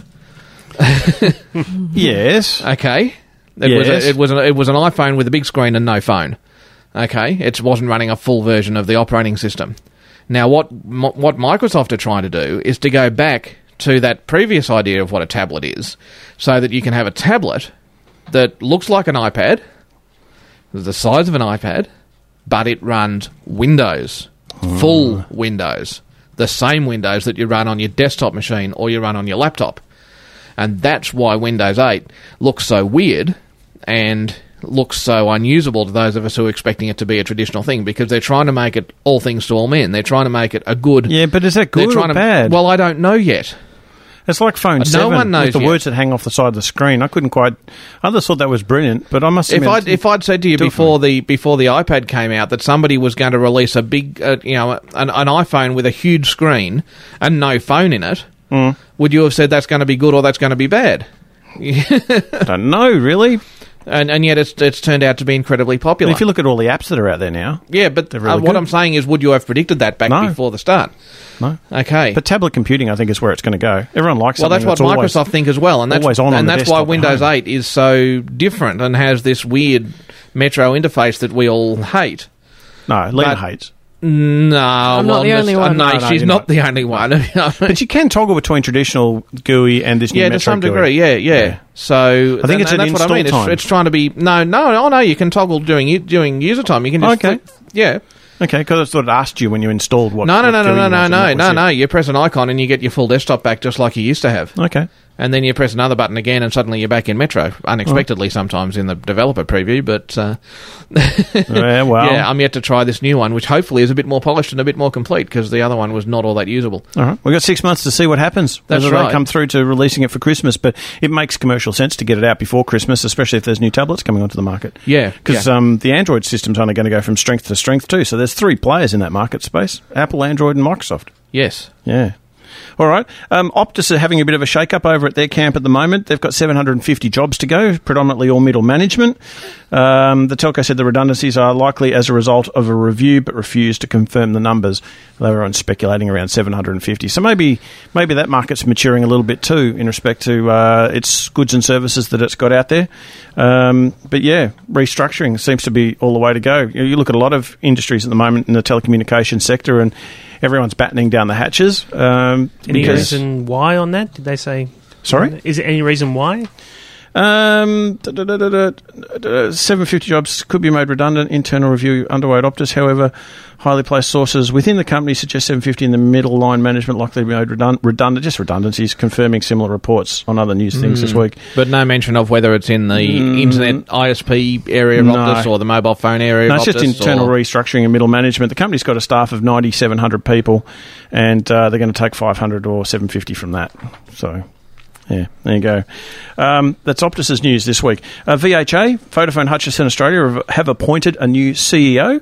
L: Yes.
K: Okay. It
L: Yes.
K: was a, it was a, it was an iPhone with a big screen and no phone. Okay, it wasn't running a full version of the operating system. Now, what m- what Microsoft are trying to do is to go back to that previous idea of what a tablet is, so that you can have a tablet that looks like an iPad, the size of an iPad, but it runs Windows, full Windows, the same Windows that you run on your desktop machine or you run on your laptop. And that's why Windows eight looks so weird and looks so unusable to those of us who are expecting it to be a traditional thing, because they're trying to make it all things to all men. They're trying to make it a good...
L: Yeah, but is that
K: they're
L: good
K: trying
L: or
K: to,
L: bad?
K: Well, I don't know yet.
L: It's like Phone
K: No
L: seven
K: one knows
L: with the
K: yet.
L: words that hang off the side of the screen. I couldn't quite... I just thought that was brilliant, but I must
K: If
L: admit...
K: I'd, if I'd said to you
L: Do it
K: before the before the iPad came out that somebody was going to release a big, uh, you know, an, an iPhone with a huge screen and no phone in it,
L: Mm.
K: would you have said that's going to be good or that's going to be bad?
L: I don't know, really.
K: And and yet it's it's turned out to be incredibly popular.
L: But if you look at all the apps that are out there now,
K: yeah, but
L: really
K: uh, what
L: good.
K: I'm saying is, would you have predicted that back
L: No.
K: before the start?
L: No.
K: Okay.
L: But tablet computing, I think, is where it's going to go. Everyone likes
K: Well,
L: something
K: that's what
L: always,
K: Microsoft think as well, and that's
L: always on on
K: and
L: the
K: that's why
L: desktop at
K: Windows
L: home.
K: eight is so different and has this weird Metro interface that we all hate.
L: No, Lena
K: But-
L: hates.
K: No,
J: I'm not
K: well,
J: the
K: Miss-
J: only
K: uh,
J: one.
K: No,
L: No, no,
K: she's
L: you're
K: not
L: not.
K: the only one.
L: But you can toggle between traditional G U I and this new
K: Yeah,
L: Metro
K: to some
L: G U I.
K: degree, yeah, yeah.
L: Yeah.
K: So
L: I think
K: and-
L: it's
K: and
L: an
K: that's what I mean.
L: install
K: It's,
L: time.
K: it's trying to be no, no, oh no. You can toggle during u- during user time. You can just
L: Okay.
K: flip- yeah.
L: Okay, because I thought it asked you when you installed what.
K: No, no,
L: what
K: no,
L: G U I
K: no,
L: you
K: no,
L: wanted,
K: no,
L: and
K: no,
L: that
K: no,
L: was
K: no. You press an icon and you get your full desktop back just like you used to have.
L: it. Okay.
K: And then you press another button again, and suddenly you're back in Metro. Unexpectedly, sometimes in the developer preview, but uh,
L: Yeah, well.
K: yeah, I'm yet to try this new one, which hopefully is a bit more polished and a bit more complete because the other one was not all that usable.
L: All right. We've got six months to see what happens.
K: That's
L: whether
K: right.
L: they come through to releasing it for Christmas, but it makes commercial sense to get it out before Christmas, especially if there's new tablets coming onto the market.
K: Yeah,
L: Because
K: yeah.
L: um, the Android system's only going to go from strength to strength too. So there's three players in that market space: Apple, Android, and Microsoft.
K: Yes.
L: Yeah. All right. Um, Optus are having a bit of a shake-up over at their camp at the moment. They've got seven hundred fifty jobs to go, predominantly all middle management. Um, the telco said the redundancies are likely as a result of a review, but refused to confirm the numbers. They were on speculating around seven hundred fifty. So maybe maybe that market's maturing a little bit too in respect to uh, its goods and services that it's got out there. Um, but yeah, restructuring seems to be all the way to go. You, you look at a lot of industries at the moment in the telecommunications sector, and everyone's battening down the hatches. Um,
M: Any
L: because-
M: reason why on that? Did they say?
L: Sorry?
M: Is there any reason why?
L: Um, da, da, da, da, da, da, seven hundred fifty jobs could be made redundant. Internal review underway at Optus. However, highly placed sources within the company suggest seven hundred fifty in the middle line management likely to be made redund- redundant. Just redundancies, confirming similar reports on other news things this
K: Mm.
L: week.
K: But no mention of whether it's in the
L: Mm.
K: internet I S P area of
L: No.
K: Optus or the mobile phone area
L: No,
K: of
L: it's
K: Optus.
L: just internal
K: or-
L: restructuring and middle management. The company's got a staff of ninety-seven hundred people, and uh, they're going to take five hundred or seven hundred fifty from that. So, yeah, there you go. Um, that's Optus's news this week. Uh, V H A, Vodafone Hutchison Australia, have, have appointed a new C E O,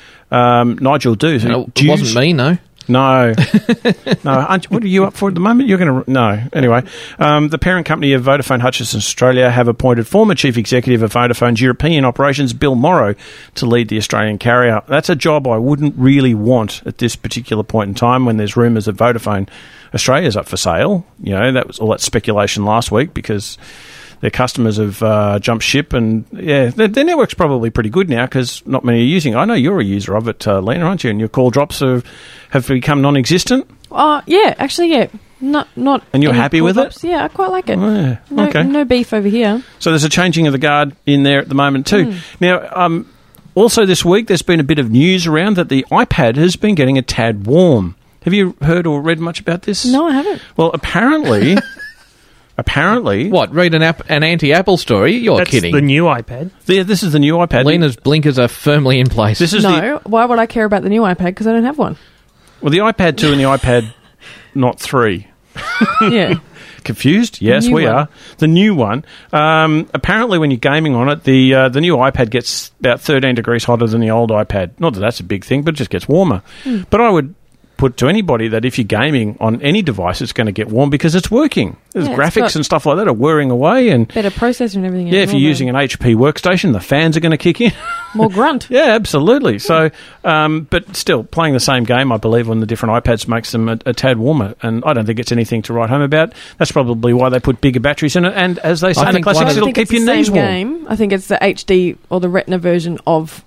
L: um, Nigel Dews.
K: No, it wasn't me, no.
L: No. no. Aren't you, what are you up for at the moment? You're going to... No. Anyway, um, the parent company of Vodafone Hutchison Australia have appointed former chief executive of Vodafone's European operations, Bill Morrow, to lead the Australian carrier. That's a job I wouldn't really want at this particular point in time when there's rumours that Vodafone Australia's up for sale. You know, that was all that speculation last week because their customers have uh, jumped ship, and yeah, their, their network's probably pretty good now because not many are using it. I know you're a user of it, uh, Lena, aren't you? And your call drops have, have become non-existent.
J: Uh, yeah, actually, yeah. Not, not.
L: And you're
J: any
L: happy with it?
J: call-ups. Yeah, I quite like it.
L: Oh, yeah.
J: No,
L: Okay.
J: no beef over here.
L: So there's a changing of the guard in there at the moment too.
J: Mm.
L: Now, um, also this week there's been a bit of news around that the iPad has been getting a tad warm. Have you heard or read much about this?
J: No, I haven't.
L: Well, apparently... Apparently...
K: What, read an, app, an anti-Apple story? You're
M: That's
K: kidding.
M: the new iPad.
L: Yeah, this is the new iPad.
K: Lena's blinkers are firmly in place.
L: This is the,
J: No, why would I care about the new iPad? Because I don't have one.
L: well, the iPad two and the iPad not three.
J: Yeah.
L: Confused? Yes,
J: new
L: we
J: one.
L: are. The new one. Um, apparently, when you're gaming on it, the uh, the new iPad gets about thirteen degrees hotter than the old iPad. Not that that's a big thing, but it just gets warmer.
J: Mm.
L: But I would put to anybody that if you're gaming on any device, it's going to get warm because it's working. There's
J: Yeah, it's
L: graphics
J: got
L: and stuff like that are whirring away. And
J: Better processor and everything.
L: yeah, if you're using an H P workstation, the fans are going to kick in.
J: More grunt.
L: Yeah, absolutely. So, um, but still, playing the same game, I believe, on the different iPads makes them a, a tad warmer, and I don't think it's anything to write home about. That's probably why they put bigger batteries in it, and as they say in the
J: I
L: classics,
J: don't
L: it'll
J: think
L: keep
J: it's
L: your
J: the
L: knees
J: same
L: warm.
J: game. I think it's the H D or the Retina version of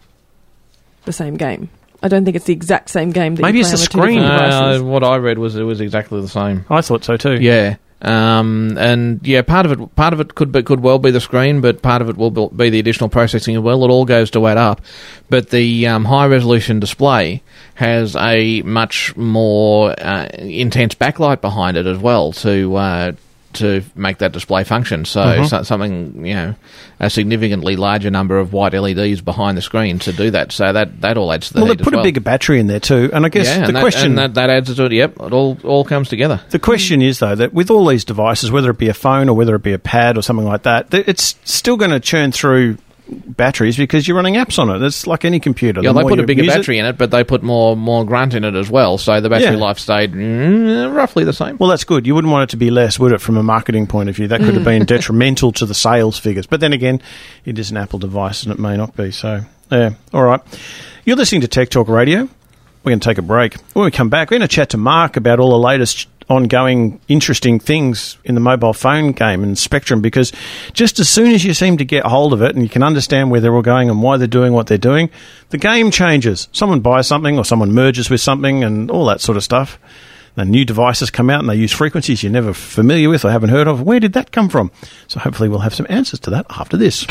J: the same game. I don't think it's the exact same game that
L: Maybe
J: you
L: it's
J: play
L: the
J: on two different
L: screen.
J: devices.
K: Uh, what I read was it was exactly the same.
L: I thought so too.
K: Yeah. Um, and yeah, part of it, part of it could be, could well be the screen, but part of it will be the additional processing as well. It all goes to add up. But the um, high resolution display has a much more uh, intense backlight behind it as well to uh, to make that display function. So,
L: Mhm.
K: so something, you know, a significantly larger number of white L E Ds behind the screen to do that. So that, that all adds to the
L: Well,
K: heat
L: they put
K: as
L: a
K: well.
L: bigger battery in there too, and I guess
K: yeah,
L: the
K: and that,
L: question
K: and that, that adds to it. Yep, it all all comes together.
L: The question is, though, that with all these devices, whether it be a phone or whether it be a pad or something like that, th- it's still going to churn through batteries because you're running apps on it. It's like any computer.
K: Yeah,
L: The
K: they
L: more
K: put a
L: you
K: bigger
L: use it-
K: battery in it, but they put more more grunt in it as well, so the battery
L: Yeah.
K: life stayed mm, roughly the same.
L: Well, that's good. You wouldn't want it to be less, would it, from a marketing point of view? That could have been detrimental to the sales figures. But then again, it is an Apple device and it may not be. So, yeah, all right. You're listening to Tech Talk Radio. We're going to take a break. When we come back, we're going to chat to Mark about all the latest ongoing interesting things in the mobile phone game and Spectrum, because just as soon as you seem to get hold of it and you can understand where they're all going and why they're doing what they're doing, the game changes. Someone buys something or someone merges with something and all that sort of stuff. The new devices come out and they use frequencies you're never familiar with or haven't heard of. Where did that come from? So hopefully we'll have some answers to that after this.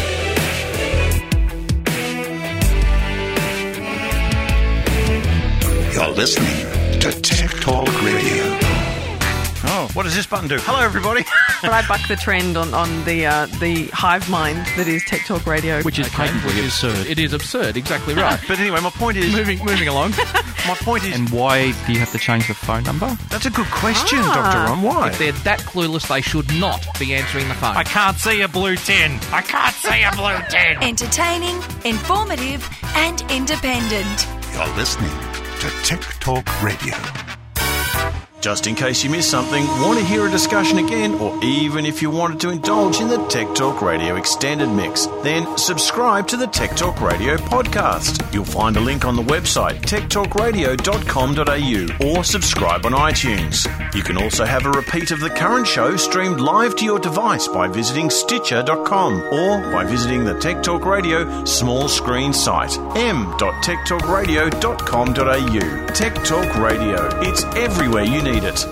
E: You're listening to Tech Talk Radio.
L: Oh, what does this button do? Hello, everybody.
J: But I buck the trend on, on the uh, the hive mind that is Tech Talk Radio.
I: Which is patently absurd.
K: It is absurd, exactly right.
L: But anyway, my point is...
I: moving moving along.
L: My point is...
I: And why do you have to change the phone number?
L: That's a good question,
J: Ah.
L: Doctor Ron. Why?
K: If they're that clueless, they should not be answering the phone.
I: I can't see a blue tin. I can't see a blue tin.
H: Entertaining, informative, and independent.
E: You're listening to Tech Talk Radio.
A: Just in case you missed something, want to hear a discussion again, or even if you wanted to indulge in the Tech Talk Radio extended mix, then subscribe to the Tech Talk Radio podcast. You'll find a link on the website tech talk radio dot com dot a u or subscribe on iTunes. You can also have a repeat of the current show streamed live to your device by visiting stitcher dot com or by visiting the Tech Talk Radio small screen site m dot tech talk radio dot com dot a u. Tech Talk Radio, it's everywhere you need it.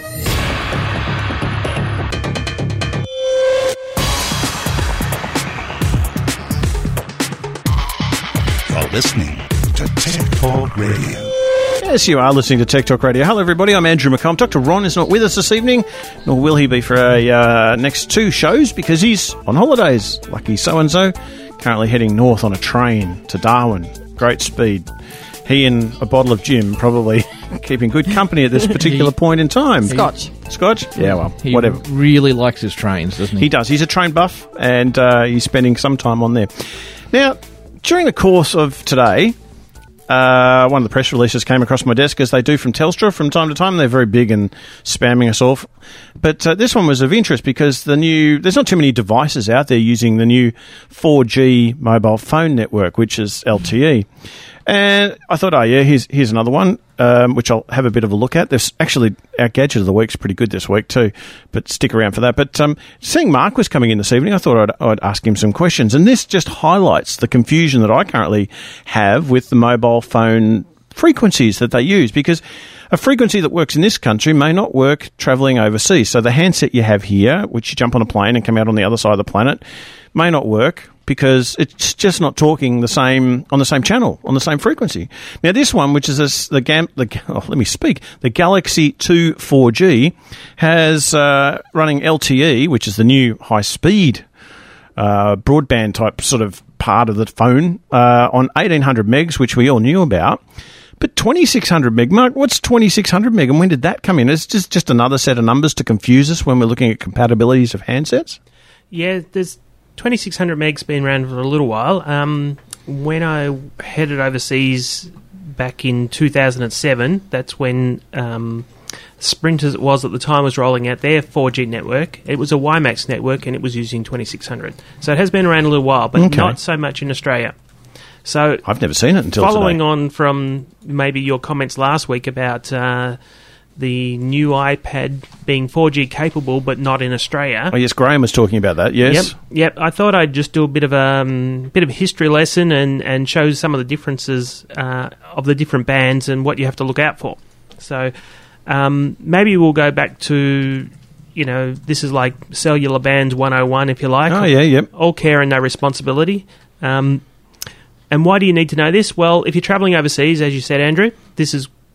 E: You're listening to Tech Talk Radio.
L: Yes, you are listening to Tech Talk Radio. Hello, everybody. I'm Andrew McComb. Doctor Ron is not with us this evening, nor will he be for a uh, next two shows because he's on holidays. Lucky so-and-so. Currently heading north on a train to Darwin. Great speed. He and a bottle of gin probably keeping good company at this particular point in time.
J: Scotch.
L: Scotch? Yeah, well,
K: He
L: whatever.
K: really likes his trains, doesn't he?
L: He does. He's a train buff, and uh, he's spending some time on there. Now, during the course of today, uh, one of the press releases came across my desk, as they do from Telstra from time to time. They're very big and spamming us off. But uh, this one was of interest because the new there's not too many devices out there using the new four G mobile phone network, which is L T E. And I thought, oh, yeah, here's here's another one, um, which I'll have a bit of a look at. There's actually, our gadget of the week's pretty good this week too, but stick around for that. But um, seeing Mark was coming in this evening, I thought I'd, I'd ask him some questions. And this just highlights the confusion that I currently have with the mobile phone frequencies that they use, because a frequency that works in this country may not work travelling overseas. So the handset you have here, which you jump on a plane and come out on the other side of the planet, may not work because it's just not talking the same on the same channel, on the same frequency. Now, this one, which is this, the, Gam, the oh, let me speak, the Galaxy two four G, has uh, running L T E, which is the new high-speed uh, broadband type sort of part of the phone, uh, on eighteen hundred megs, which we all knew about. But twenty-six hundred meg, Mark, what's twenty-six hundred meg, and when did that come in? It's just, just another set of numbers to confuse us when we're looking at compatibilities of handsets?
M: Yeah, there's twenty-six hundred megs been around for a little while. Um, when I headed overseas back in two thousand seven, that's when um, Sprint, as it was at the time, was rolling out their four G network. It was a WiMAX network, and it was using twenty-six hundred. So it has been around a little while, but
L: Okay.
M: not so much in Australia. So
L: I've never seen it until
M: following
L: today.
M: on from maybe your comments last week about uh, the new iPad being four G capable but not in Australia.
L: Oh, yes, Graham was talking about that, yes.
M: Yep, yep. I thought I'd just do a bit of a um, bit of a history lesson and, and show some of the differences uh, of the different bands and what you have to look out for. So um, maybe we'll go back to, you know, this is like cellular bands one oh one, if you like.
L: Oh, yeah, yep.
M: All care and no responsibility. Um, and why do you need to know this? Well, if you're travelling overseas, as you said, Andrew, this is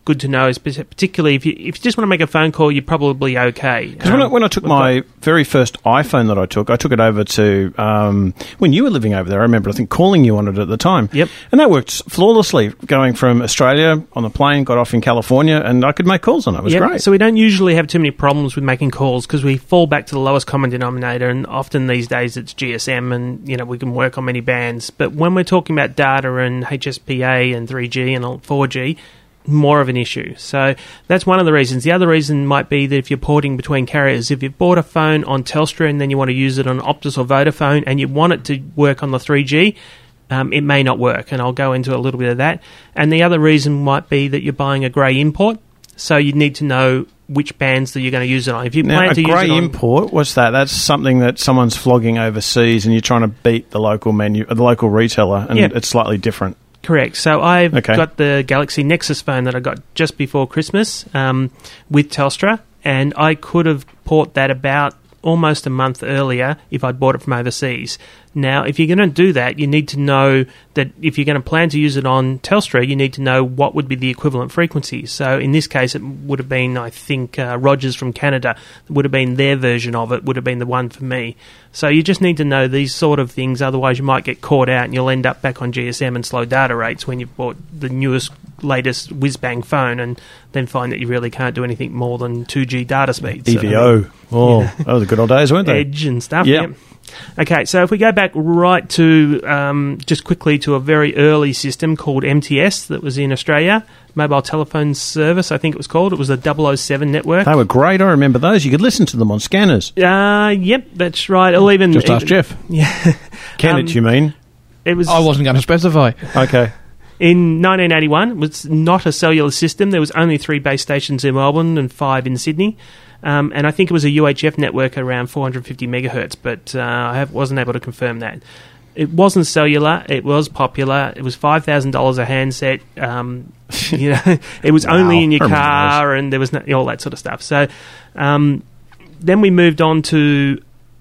M: good to know, is particularly if you, if you just want to make a phone call, you're probably okay.
L: Because um, when, I, when I took my got, very first iPhone that I took, I took it over to, um, when you were living over there, I remember, I think, calling you on it at the time.
M: Yep.
L: And that worked flawlessly, going from Australia on the plane, got off in California, and I could make calls on it. It was
M: yep.
L: great.
M: So we don't usually have too many problems with making calls because we fall back to the lowest common denominator, and often these days it's G S M, and, you know, we can work on many bands. But when we're talking about data and H S P A and three G and four G, more of an issue. So that's one of the reasons. The other reason might be that if you're porting between carriers, if you've bought a phone on Telstra and then you want to use it on Optus or Vodafone and you want it to work on the three G, um, it may not work, and I'll go into a little bit of that. And the other reason might be that you're buying a grey import, so you need to know which bands that you're going to use it on. If you
L: now,
M: plan
L: a
M: to
L: grey
M: use it on,
L: import, what's that? That's something that someone's flogging overseas and you're trying to beat the local menu, the local retailer, and
M: yep.
L: it's slightly different.
M: Correct. So I've
L: okay.
M: got the Galaxy Nexus phone that I got just before Christmas um, with Telstra, and I could have bought that about almost a month earlier if I'd bought it from overseas. Now, if you're going to do that, you need to know that if you're going to plan to use it on Telstra, you need to know what would be the equivalent frequency. So in this case, it would have been, I think, uh, Rogers from Canada would have been their version of it, would have been the one for me. So you just need to know these sort of things, otherwise you might get caught out and you'll end up back on G S M and slow data rates when you've bought the newest, latest whiz-bang phone and then find that you really can't do anything more than two G data speeds.
L: E V O. So, oh, yeah. Those were the good old days, weren't they?
M: Edge and stuff,
L: yep.
M: yeah. Okay, so if we go back right to, um, just quickly to a very early system called M T S that was in Australia, Mobile Telephone Service, I think it was called. It was a double oh seven network.
L: They were great, I remember those. You could listen to them on scanners.
M: Uh, yep, that's right. Or even,
K: Just ask
M: even,
K: Jeff.
M: Yeah.
L: Kennett, um, you mean?
M: It was.
K: I wasn't going to specify.
L: Okay.
M: In nineteen eighty-one, it was not a cellular system. There was only three base stations in Melbourne and five in Sydney. Um, and I think it was a U H F network around four hundred fifty megahertz, but uh, I have, wasn't able to confirm that. It wasn't cellular. It was popular. It was five thousand dollars a handset. Um, you know, it was wow. only in your car, and there was no, all that sort of stuff. So um, then we moved on to,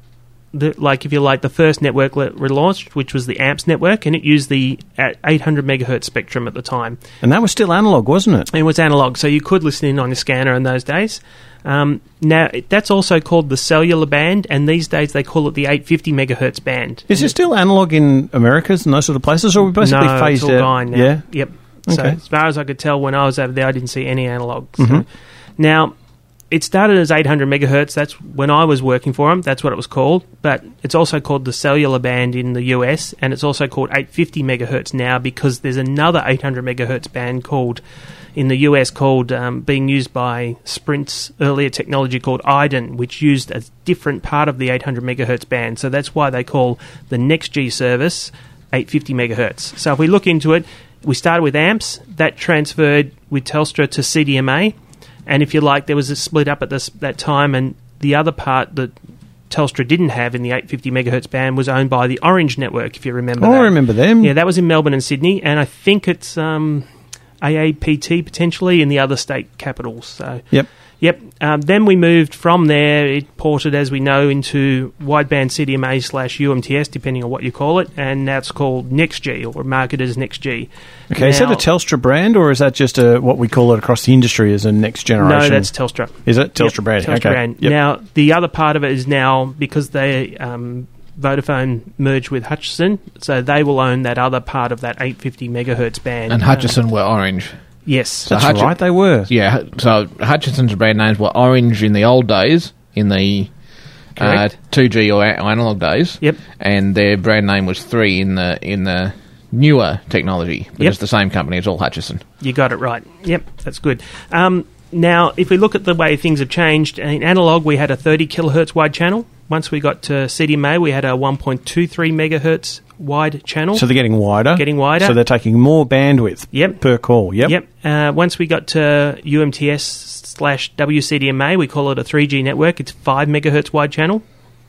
M: the, like, if you like, the first network le- relaunched, which was the A M P S network, and it used the eight hundred megahertz spectrum at the time.
L: And that was still analog, wasn't it?
M: It was analog, so you could listen in on your scanner in those days. Um, now, that's also called the cellular band, and these days they call it the eight hundred fifty megahertz band.
L: Is it still analog in Americas and those sort of places, or are we basically
M: no,
L: phased
M: it's all
L: out?
M: gone now.
L: Yeah?
M: Yep.
L: Okay.
M: So as far as I could tell when I was over there, I didn't see any analog. So.
L: Mm-hmm.
M: Now, it started as eight hundred megahertz. That's when I was working for them. That's what it was called. But it's also called the cellular band in the U S, and it's also called eight hundred fifty megahertz now because there's another eight hundred megahertz band called in the U S called um, being used by Sprint's earlier technology called I D E N, which used a different part of the eight hundred megahertz band. So that's why they call the NextG service eight hundred fifty megahertz. So if we look into it, we started with A M P S. That transferred with Telstra to C D M A. And if you like, there was a split up at this, that time, and the other part that Telstra didn't have in the eight hundred fifty megahertz band was owned by the Orange network, if you remember
L: oh,
M: that.
L: I remember them.
M: Yeah, that was in Melbourne and Sydney, and I think it's um, A A P T potentially in the other state capitals. So
L: Yep.
M: Yep. Um, then we moved from there. It ported, as we know, into wideband C D M A slash U M T S, depending on what you call it, and now it's called NextG, or marketed as NextG.
L: Okay,
M: now,
L: is that a Telstra brand, or is that just a, what we call it across the industry as a next generation?
M: No, that's Telstra.
L: Is it? Telstra
M: yep,
L: brand.
M: Telstra
L: okay.
M: brand.
L: Yep.
M: Now, the other part of it is now, because they um, Vodafone merged with Hutchison, so they will own that other part of that eight hundred fifty megahertz band.
K: And Hutchison um, were Orange.
M: Yes.
K: So
L: that's
K: Hutch-
L: right, they were.
K: Yeah, so Hutchison's brand names were Orange in the old days, in the uh, two G or a- analog days.
M: Yep.
K: And their brand name was three in the in the newer technology. But
M: yep.
K: it's the same company, it's all Hutchison.
M: You got it right. Yep, that's good. Um, now, if we look at the way things have changed, in analog we had a thirty kilohertz wide channel. Once we got to C D M A, we had a one point two three megahertz wide channel.
L: So they're getting wider.
M: Getting wider.
L: So they're taking more bandwidth
M: yep.
L: per call. Yep.
M: Yep. Uh, once we got to U M T S slash W C D M A, we call it a three G network. It's five megahertz wide channel.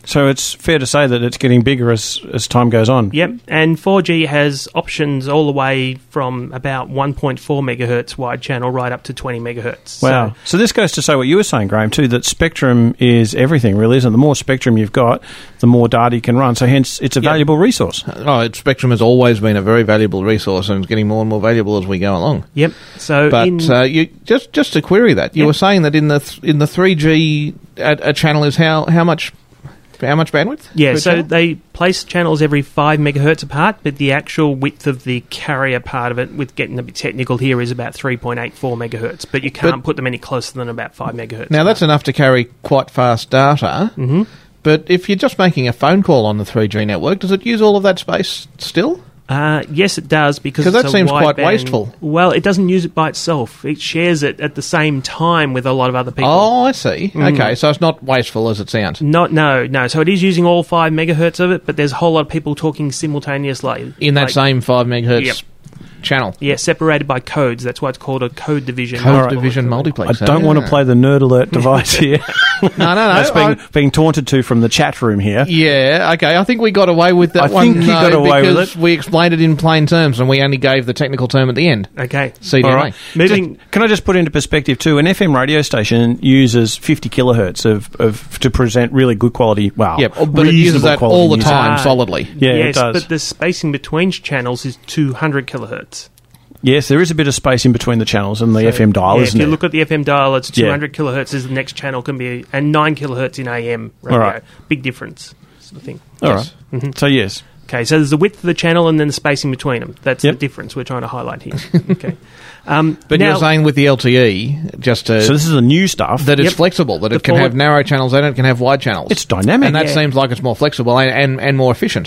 L: So it's fair to say that it's getting bigger as, as time goes on.
M: Yep, and four G has options all the way from about one point four megahertz wide channel right up to twenty megahertz.
L: Wow. So, so this goes to say what you were saying, Graham, too, that spectrum is everything, really, isn't it? The more spectrum you've got, the more data you can run. So hence, it's a
M: Yep.
L: valuable resource.
K: Oh, it, spectrum has always been a very valuable resource, and it's getting more and more valuable as we go along.
M: Yep. So,
K: but
M: in,
K: uh, you just just to query that, you
M: Yep.
K: were saying that in the th- in the three G a, a channel is how how much. How much bandwidth?
M: Yeah,
K: per
M: so
K: channel?
M: they place channels every five megahertz apart, but the actual width of the carrier part of it, with getting a bit technical here, is about three point eight four megahertz. But you can't
K: But-
M: put them any closer than about five megahertz.
K: Now, that's enough to carry quite fast data,
M: Mhm.
K: but if you're just making a phone call on the three G network, does it use all of that space still?
M: Uh, yes, it does, because
K: 'Cause
M: it's
K: that
M: a
K: seems quite
M: wideband-
K: wasteful.
M: Well, it doesn't use it by itself. It shares it at the same time with a lot of other people.
K: Oh, I see.
M: Mm.
K: Okay, so it's not wasteful as it sounds.
M: Not, no, no. So it is using all five megahertz of it, but there's a whole lot of people talking simultaneously.
K: In that
M: Like-
K: same five megahertz
M: Yep.
K: channel.
M: Yeah, separated by codes. That's why it's called a code division.
K: Code division multiplex.
L: I don't want to play the nerd alert device here.
K: No, no, no.
L: That's being,
K: I-
L: being taunted to from the chat room here.
K: Yeah, okay. I think we got away with that
L: I
K: one.
L: think you
K: no,
L: got away with
K: because
L: it.
K: we explained it in plain terms, and we only gave the technical term at the end.
M: Okay.
K: C D M A.
L: All right.
M: Moving-
L: Just- can I just put into perspective too? An F M radio station uses fifty kilohertz of, of to present really good quality. Wow.
K: Yep, but it uses
L: reasonable
K: that
L: quality
K: all the
L: music.
K: time,
M: Ah,
K: solidly.
L: Yeah,
M: yes,
L: it does.
M: but the spacing between channels is two hundred kilohertz.
L: Yes, there is a bit of space in between the channels and the
M: So,
L: F M dial,
M: yeah,
L: isn't
M: if you
L: there?
M: look at the F M dial, it's
L: Yeah.
M: two hundred kilohertz is the next channel can be, and nine kilohertz in A M radio.
L: All right.
M: Big difference, sort of thing.
L: All
M: Yes.
L: right.
M: Mhm.
L: So yes.
M: Okay, so there's the width of the channel and then the spacing between them. That's
L: Yep.
M: the difference we're trying to highlight here. Okay. Um,
K: But
M: now,
K: you're saying with the L T E, just to,
L: So this is the new stuff.
K: that it's
M: Yep.
K: flexible, that
M: The
K: it can
M: forward-
K: have narrow channels and it can have wide channels.
L: It's dynamic.
K: and that
M: Yeah.
K: seems like it's more flexible and, and, and more efficient.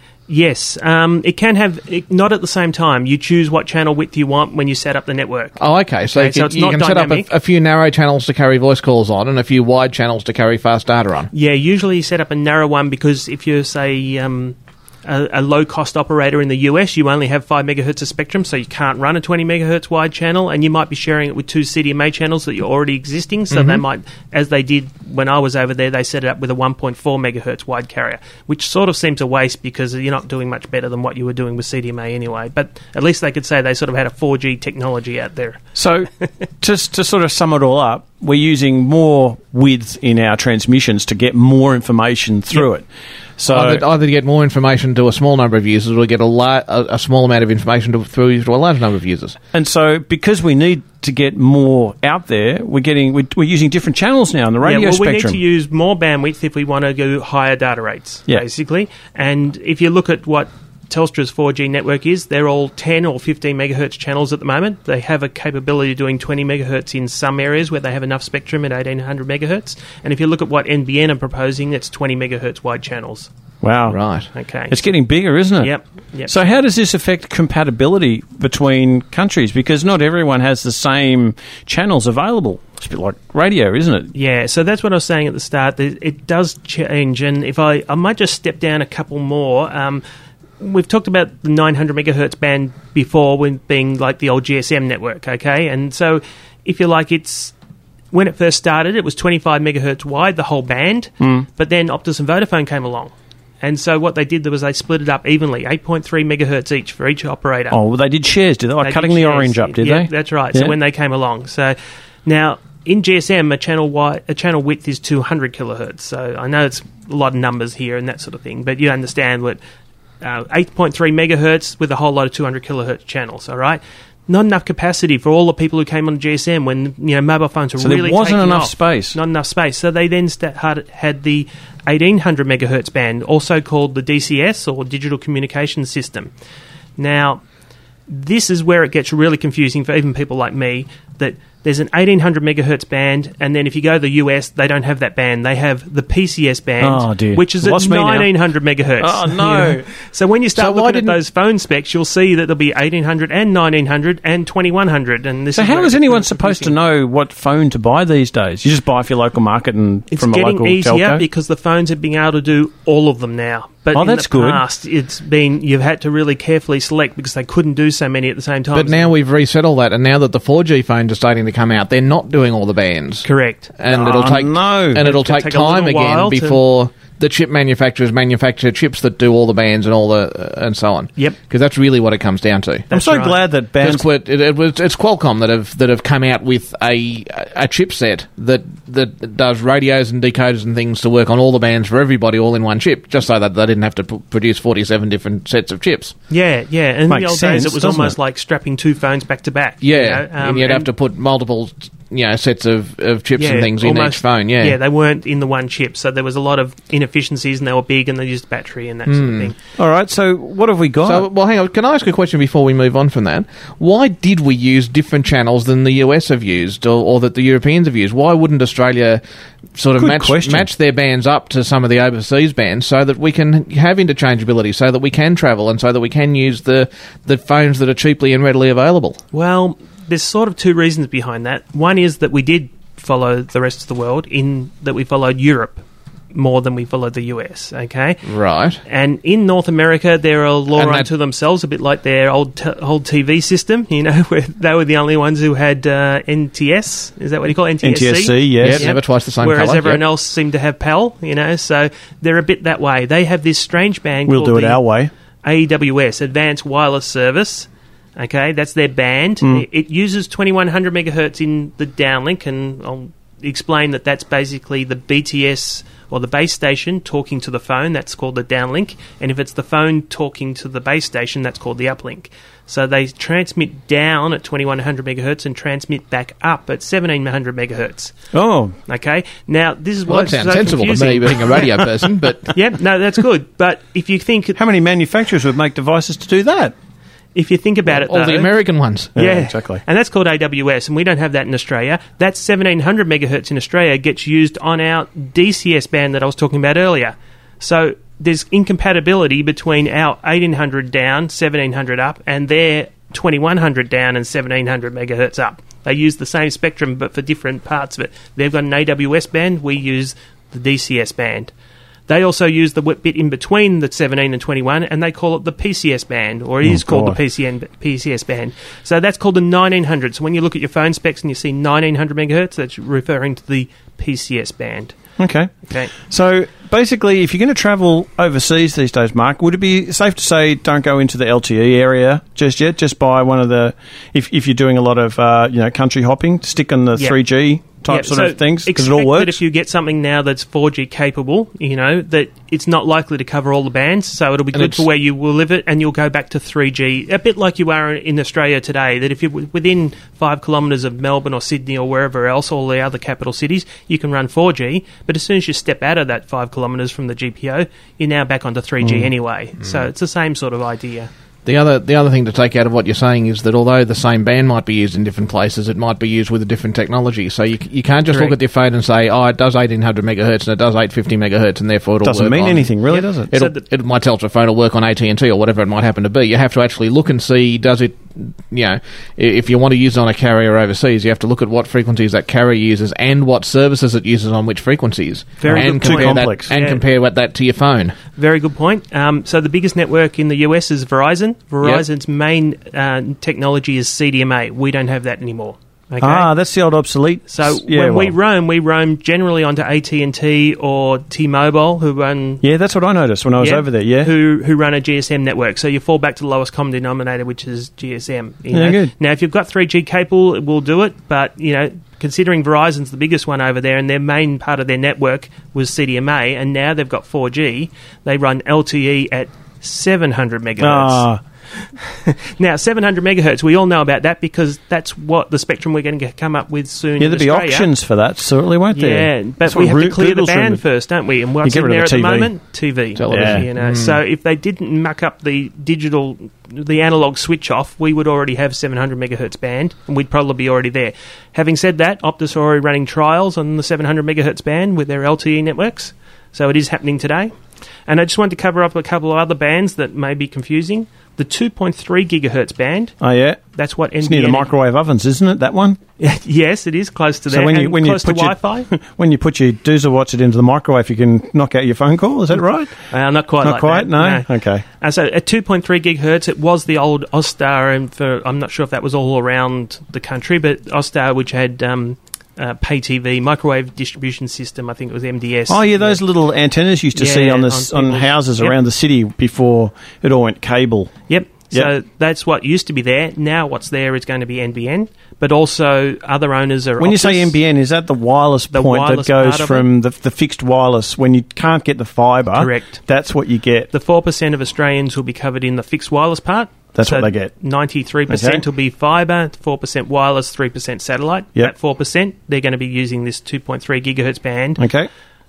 M: yes, um, it can have, it, not at the same time. You choose what channel width you want when you set up the network.
K: Oh, okay. So
M: Okay,
K: you
M: so
K: can,
M: it's
K: you
M: not
K: can set up
M: dynamic.
K: a, a few narrow channels to carry voice calls on and a few wide channels to carry fast data on.
M: Yeah, usually you set up a narrow one because if you're, say, um, a, a low-cost operator in the U S, you only have five megahertz of spectrum, so you can't run a twenty megahertz wide channel, and you might be sharing it with two C D M A channels that you're already existing, so they might, as they did when I was over there, they set it up with a one point four megahertz wide carrier, which sort of seems a waste because you're not doing much better than what you were doing with C D M A anyway, but at least they could say they sort of had a four G technology out there.
L: So, just to sort of sum it all up, we're using more width in our transmissions to get more information through it. So,
K: either, either to get more information to a small number of users or get a, la- a, a small amount of information to, through to a large number of users.
L: and so because we need to get more out there, we're getting we're, we're using different channels now in the radio
M: yeah, well,
L: spectrum.
M: we need to use more bandwidth if we want to go higher data rates,
L: Yeah.
M: basically. And if you look at what Telstra's four G network is, they're all ten or fifteen megahertz channels at the moment. They have a capability of doing twenty megahertz in some areas where they have enough spectrum at eighteen hundred megahertz. And if you look at what N B N are proposing, it's twenty megahertz wide channels.
L: Wow.
K: Right.
M: Okay.
L: It's getting bigger, isn't it?
M: Yep. Yep.
L: So how does this affect compatibility between countries? Because not everyone has the same channels available. It's a bit like radio, isn't it?
M: Yeah, so that's what I was saying at the start. that It does change, and if I, I might just step down a couple more. Um, we've talked about the nine hundred megahertz band before, when being like the old G S M network, okay? And so, if you like, it's when it first started, it was twenty-five megahertz wide, the whole band.
L: Mm.
M: But then Optus and Vodafone came along. And so what they did was they split it up evenly, eight point three megahertz each for each operator.
L: Oh, well, they did shares, did they? Like
M: They
L: cutting
M: did
L: the
M: shares.
L: orange up, did
M: yeah,
L: they?
M: That's right.
L: Yeah.
M: So when they came along. So now in G S M, a channel wi- a channel width is two hundred kilohertz. So I know it's a lot of numbers here and that sort of thing, but you understand what uh, eight point three megahertz with a whole lot of two hundred kilohertz channels. All right. Not enough capacity for all the people who came on G S M when you know mobile phones were
L: So there
M: really
L: wasn't
M: taking
L: enough
M: off.
L: space.
M: Not enough space. So they then sta- had, had the eighteen hundred megahertz band, also called the D C S or Digital Communication System. Now, this is where it gets really confusing for even people like me. That there's an eighteen hundred megahertz band, and then if you go to the U S, they don't have that band. They have the P C S band,
L: Oh, dear.
M: which is
L: Lost
M: at
L: me now.
M: nineteen hundred megahertz.
L: Oh, no.
M: You know? So when you start
K: So why
M: looking at
K: didn't-
M: those phone specs, you'll see that there'll be eighteen hundred and nineteen hundred and twenty-one hundred. And this
L: So
M: is
L: how
M: where
L: is
M: it
L: anyone
M: gets
L: supposed to
M: confusing.
L: know what phone to buy these days? You just buy for your local market and
M: It's
L: from a
M: getting
L: local
M: easier
L: telco?
M: because the phones have been able to do all of them now. But
L: Oh,
M: in
L: that's
M: the
L: good.
M: past, it's been you've had to really carefully select because they couldn't do so many at the same time.
K: But now we've reset all that, and now that the four G phones are starting to come out, they're not doing all the bands.
M: Correct.
K: And
L: Oh,
K: it'll take
L: no.
K: and it'll
M: It's gonna
K: take
M: take a
K: time
M: little
K: again
M: while to-
K: before the chip manufacturers manufacture chips that do all the bands and all the uh, and so on.
M: Yep.
K: Because that's really what it comes down to.
L: I'm so right. glad that bands...
K: It, it was, it's Qualcomm that have that have come out with a a chipset that that does radios and decoders and things to work on all the bands for everybody all in one chip, just so that they didn't have to p- produce forty-seven different sets of chips.
M: Yeah, yeah. And in the old
L: sense,
M: days, it was almost it? like strapping two phones back to back.
K: Yeah,
M: you know? um,
K: and you'd
M: and
K: have to put multiple, you know, sets of, of chips
M: yeah,
K: and things
M: almost,
K: in each phone. Yeah,
M: yeah, they weren't in the one chip, so there was a lot of inefficiencies, and they were big, and they used battery and that mm. sort of thing.
L: All right, so what have we got?
K: So, well, hang on. Can I ask a question before we move on from that? Why did we use different channels than the U S have used, or, or that the Europeans have used? Why wouldn't Australia sort of
L: Good
K: match
L: question.
K: match their bands up to some of the overseas bands, so that we can have interchangeability, so that we can travel, and so that we can use the the phones that are cheaply and readily available?
M: Well, there's sort of two reasons behind that. One is that we did follow the rest of the world, in that we followed Europe more than we followed the U S, okay?
K: Right.
M: And in North America, they're a law
K: And that-
M: unto themselves, a bit like their old t- old T V system, you know, where they were the only ones who had uh, N T S, is that what you call it? N T S C?
L: N T S C, yes.
K: Yep, never twice the same
M: Whereas
K: colour,
M: everyone
K: yep.
M: else seemed to have P A L, you know, so they're a bit that way. They have this strange band
L: We'll
M: called
L: do it
M: the
L: our way.
M: A E W S, Advanced Wireless Service. Okay, that's their band.
L: Mm.
M: It, it uses twenty-one hundred megahertz in the downlink, and I'll explain that that's basically the B T S or the base station talking to the phone. That's called the downlink. And if it's the phone talking to the base station, that's called the uplink. So they transmit down at twenty-one hundred megahertz and transmit back up at seventeen hundred megahertz.
L: Oh.
M: Okay. Now, this is
K: Well,
M: what's
K: that sounds
M: so
K: sensible
M: confusing.
K: to me, being a radio person, but...
M: Yep, no, that's good. But if you think...
L: How many manufacturers would make devices to do that?
M: If you think about it,
K: all
M: though,
K: the American ones.
M: Yeah,
L: Yeah, exactly.
M: And that's called A W S, and we don't have that in Australia. That seventeen hundred megahertz in Australia gets used on our D C S band that I was talking about earlier. So there's incompatibility between our eighteen hundred down, seventeen hundred up, and their twenty-one hundred down and seventeen hundred megahertz up. They use the same spectrum, but for different parts of it. They've got an A W S band, we use the D C S band. They also use the bit in between the seventeen and twenty-one, and they call it the P C S band, or it
L: Oh,
M: is called
L: God.
M: the P C N, P C S band. So that's called the nineteen hundred. So when you look at your phone specs and you see nineteen hundred megahertz, that's referring to the P C S band.
L: Okay.
M: Okay.
L: So basically, if you're going to travel overseas these days, Mark, would it be safe to say don't go into the L T E area just yet? Just buy one of the, if if you're doing a lot of uh, you know country hopping, stick on the
M: Yep.
L: three G type
M: Yep,
L: sort
M: so
L: of things because it
M: expect
L: all works.
M: that if you get something now that's four G capable, you know, that it's not likely to cover all the bands, so it'll be
K: And
M: good
K: it's-
M: for where you will live it, and you'll go back to three G, a bit like you are in Australia today, that if you're within five kilometres of Melbourne or Sydney or wherever else, all the other capital cities, you can run four G, but as soon as you step out of that five kilometres from the G P O, you're now back onto three G
K: Mm.
M: anyway. So it's the same sort of idea.
K: The other the other thing to take out of what you're saying is that although the same band might be used in different places, it might be used with a different technology. So you you can't just
M: Correct.
K: look at your phone and say, oh, it does eighteen hundred megahertz and it does eight fifty megahertz, and therefore it'll
L: Doesn't
K: work
L: mean
K: on-
L: anything, really,
M: Yep.
L: does it?
K: It'll,
M: So the-
K: it, my Telstra phone will work on A T and T or whatever it might happen to be. You have to actually look and see, does it, you know, i- if you want to use it on a carrier overseas, you have to look at what frequencies that carrier uses and what services it uses on which frequencies.
M: Very
K: and
M: good point.
K: compare
L: Too complex.
K: That, and
M: Yeah.
K: compare what that to your phone.
M: Very good point. Um, so the biggest network in the U S is Verizon. Verizon's main uh, technology is C D M A. We don't have that anymore. Okay?
L: Ah, that's the old obsolete.
M: So
L: yeah,
M: when we
L: well,
M: roam, we roam generally onto A T and T or T-Mobile, who run
L: yeah, that's what I noticed when I was
M: yeah,
L: over there. Yeah,
M: who who run a G S M network. So you fall back to the lowest common denominator, which is G S M. You
L: Yeah,
M: know?
L: good.
M: Now, if you've got three G capable, it will do it. But you know, considering Verizon's the biggest one over there, and their main part of their network was C D M A, and now they've got four G, they run L T E at seven hundred megahertz.
L: Ah,
M: Now, seven hundred megahertz, we all know about that because that's what the spectrum we're going to come up with soon.
L: yeah,
M: in
L: there'll be
M: Australia.
L: auctions for that, certainly, won't there?
M: Yeah, but
L: That's
M: we
L: what
M: have
L: Ru-
M: to clear
L: Google's
M: the band
L: rumored.
M: first, don't we? And what's
L: get
M: in
L: rid
M: there
L: of
M: at
L: the
M: the
L: T V.
M: moment? T V.
K: Television.
M: You know,
L: Mm.
M: so if they didn't muck up the digital, the analog switch off, we would already have seven hundred megahertz band, and we'd probably be already there. Having said that, Optus are already running trials on the seven hundred megahertz band with their L T E networks, so it is happening today. And I just wanted to cover up a couple of other bands that may be confusing. The two point three gigahertz band,
L: Oh yeah,
M: that's what
L: it's near the
M: N B N
L: microwave ovens, isn't it? That one.
M: Yes, it is close to
L: So
M: there.
L: when you
M: and
L: when you
M: close
L: put
M: to
L: your
M: Wi-Fi.
L: when you put your Doozer watch it into the microwave, you can knock out your phone call. Is that right?
M: Uh, not quite
L: Not
M: like
L: quite.
M: that.
L: No? Okay.
M: Uh, so at two point three gigahertz, it was the old Ostar, and for I'm not sure if that was all around the country, but Ostar, which had um, uh, pay T V, microwave distribution system. I think it was M D S.
L: Oh, yeah, those yeah. little antennas you used to yeah, see on the on, on houses yep. around the city before it all went cable.
M: Yep.
L: Yep.
M: So that's what used to be there. Now what's there is going to be N B N, but also other owners are...
L: When
M: Optus.
L: you say N B N, is that the wireless
M: the
L: point
M: wireless
L: that goes from the, the fixed wireless when you can't get the fibre?
M: Correct.
L: That's what you get.
M: The four percent of Australians will be covered in the fixed wireless part.
L: That's
M: so
L: what they get.
M: ninety-three percent
L: okay.
M: will be fibre, four percent wireless, three percent satellite.
L: Yep.
M: That four percent, they're going to be using this two point three gigahertz band.
L: Okay.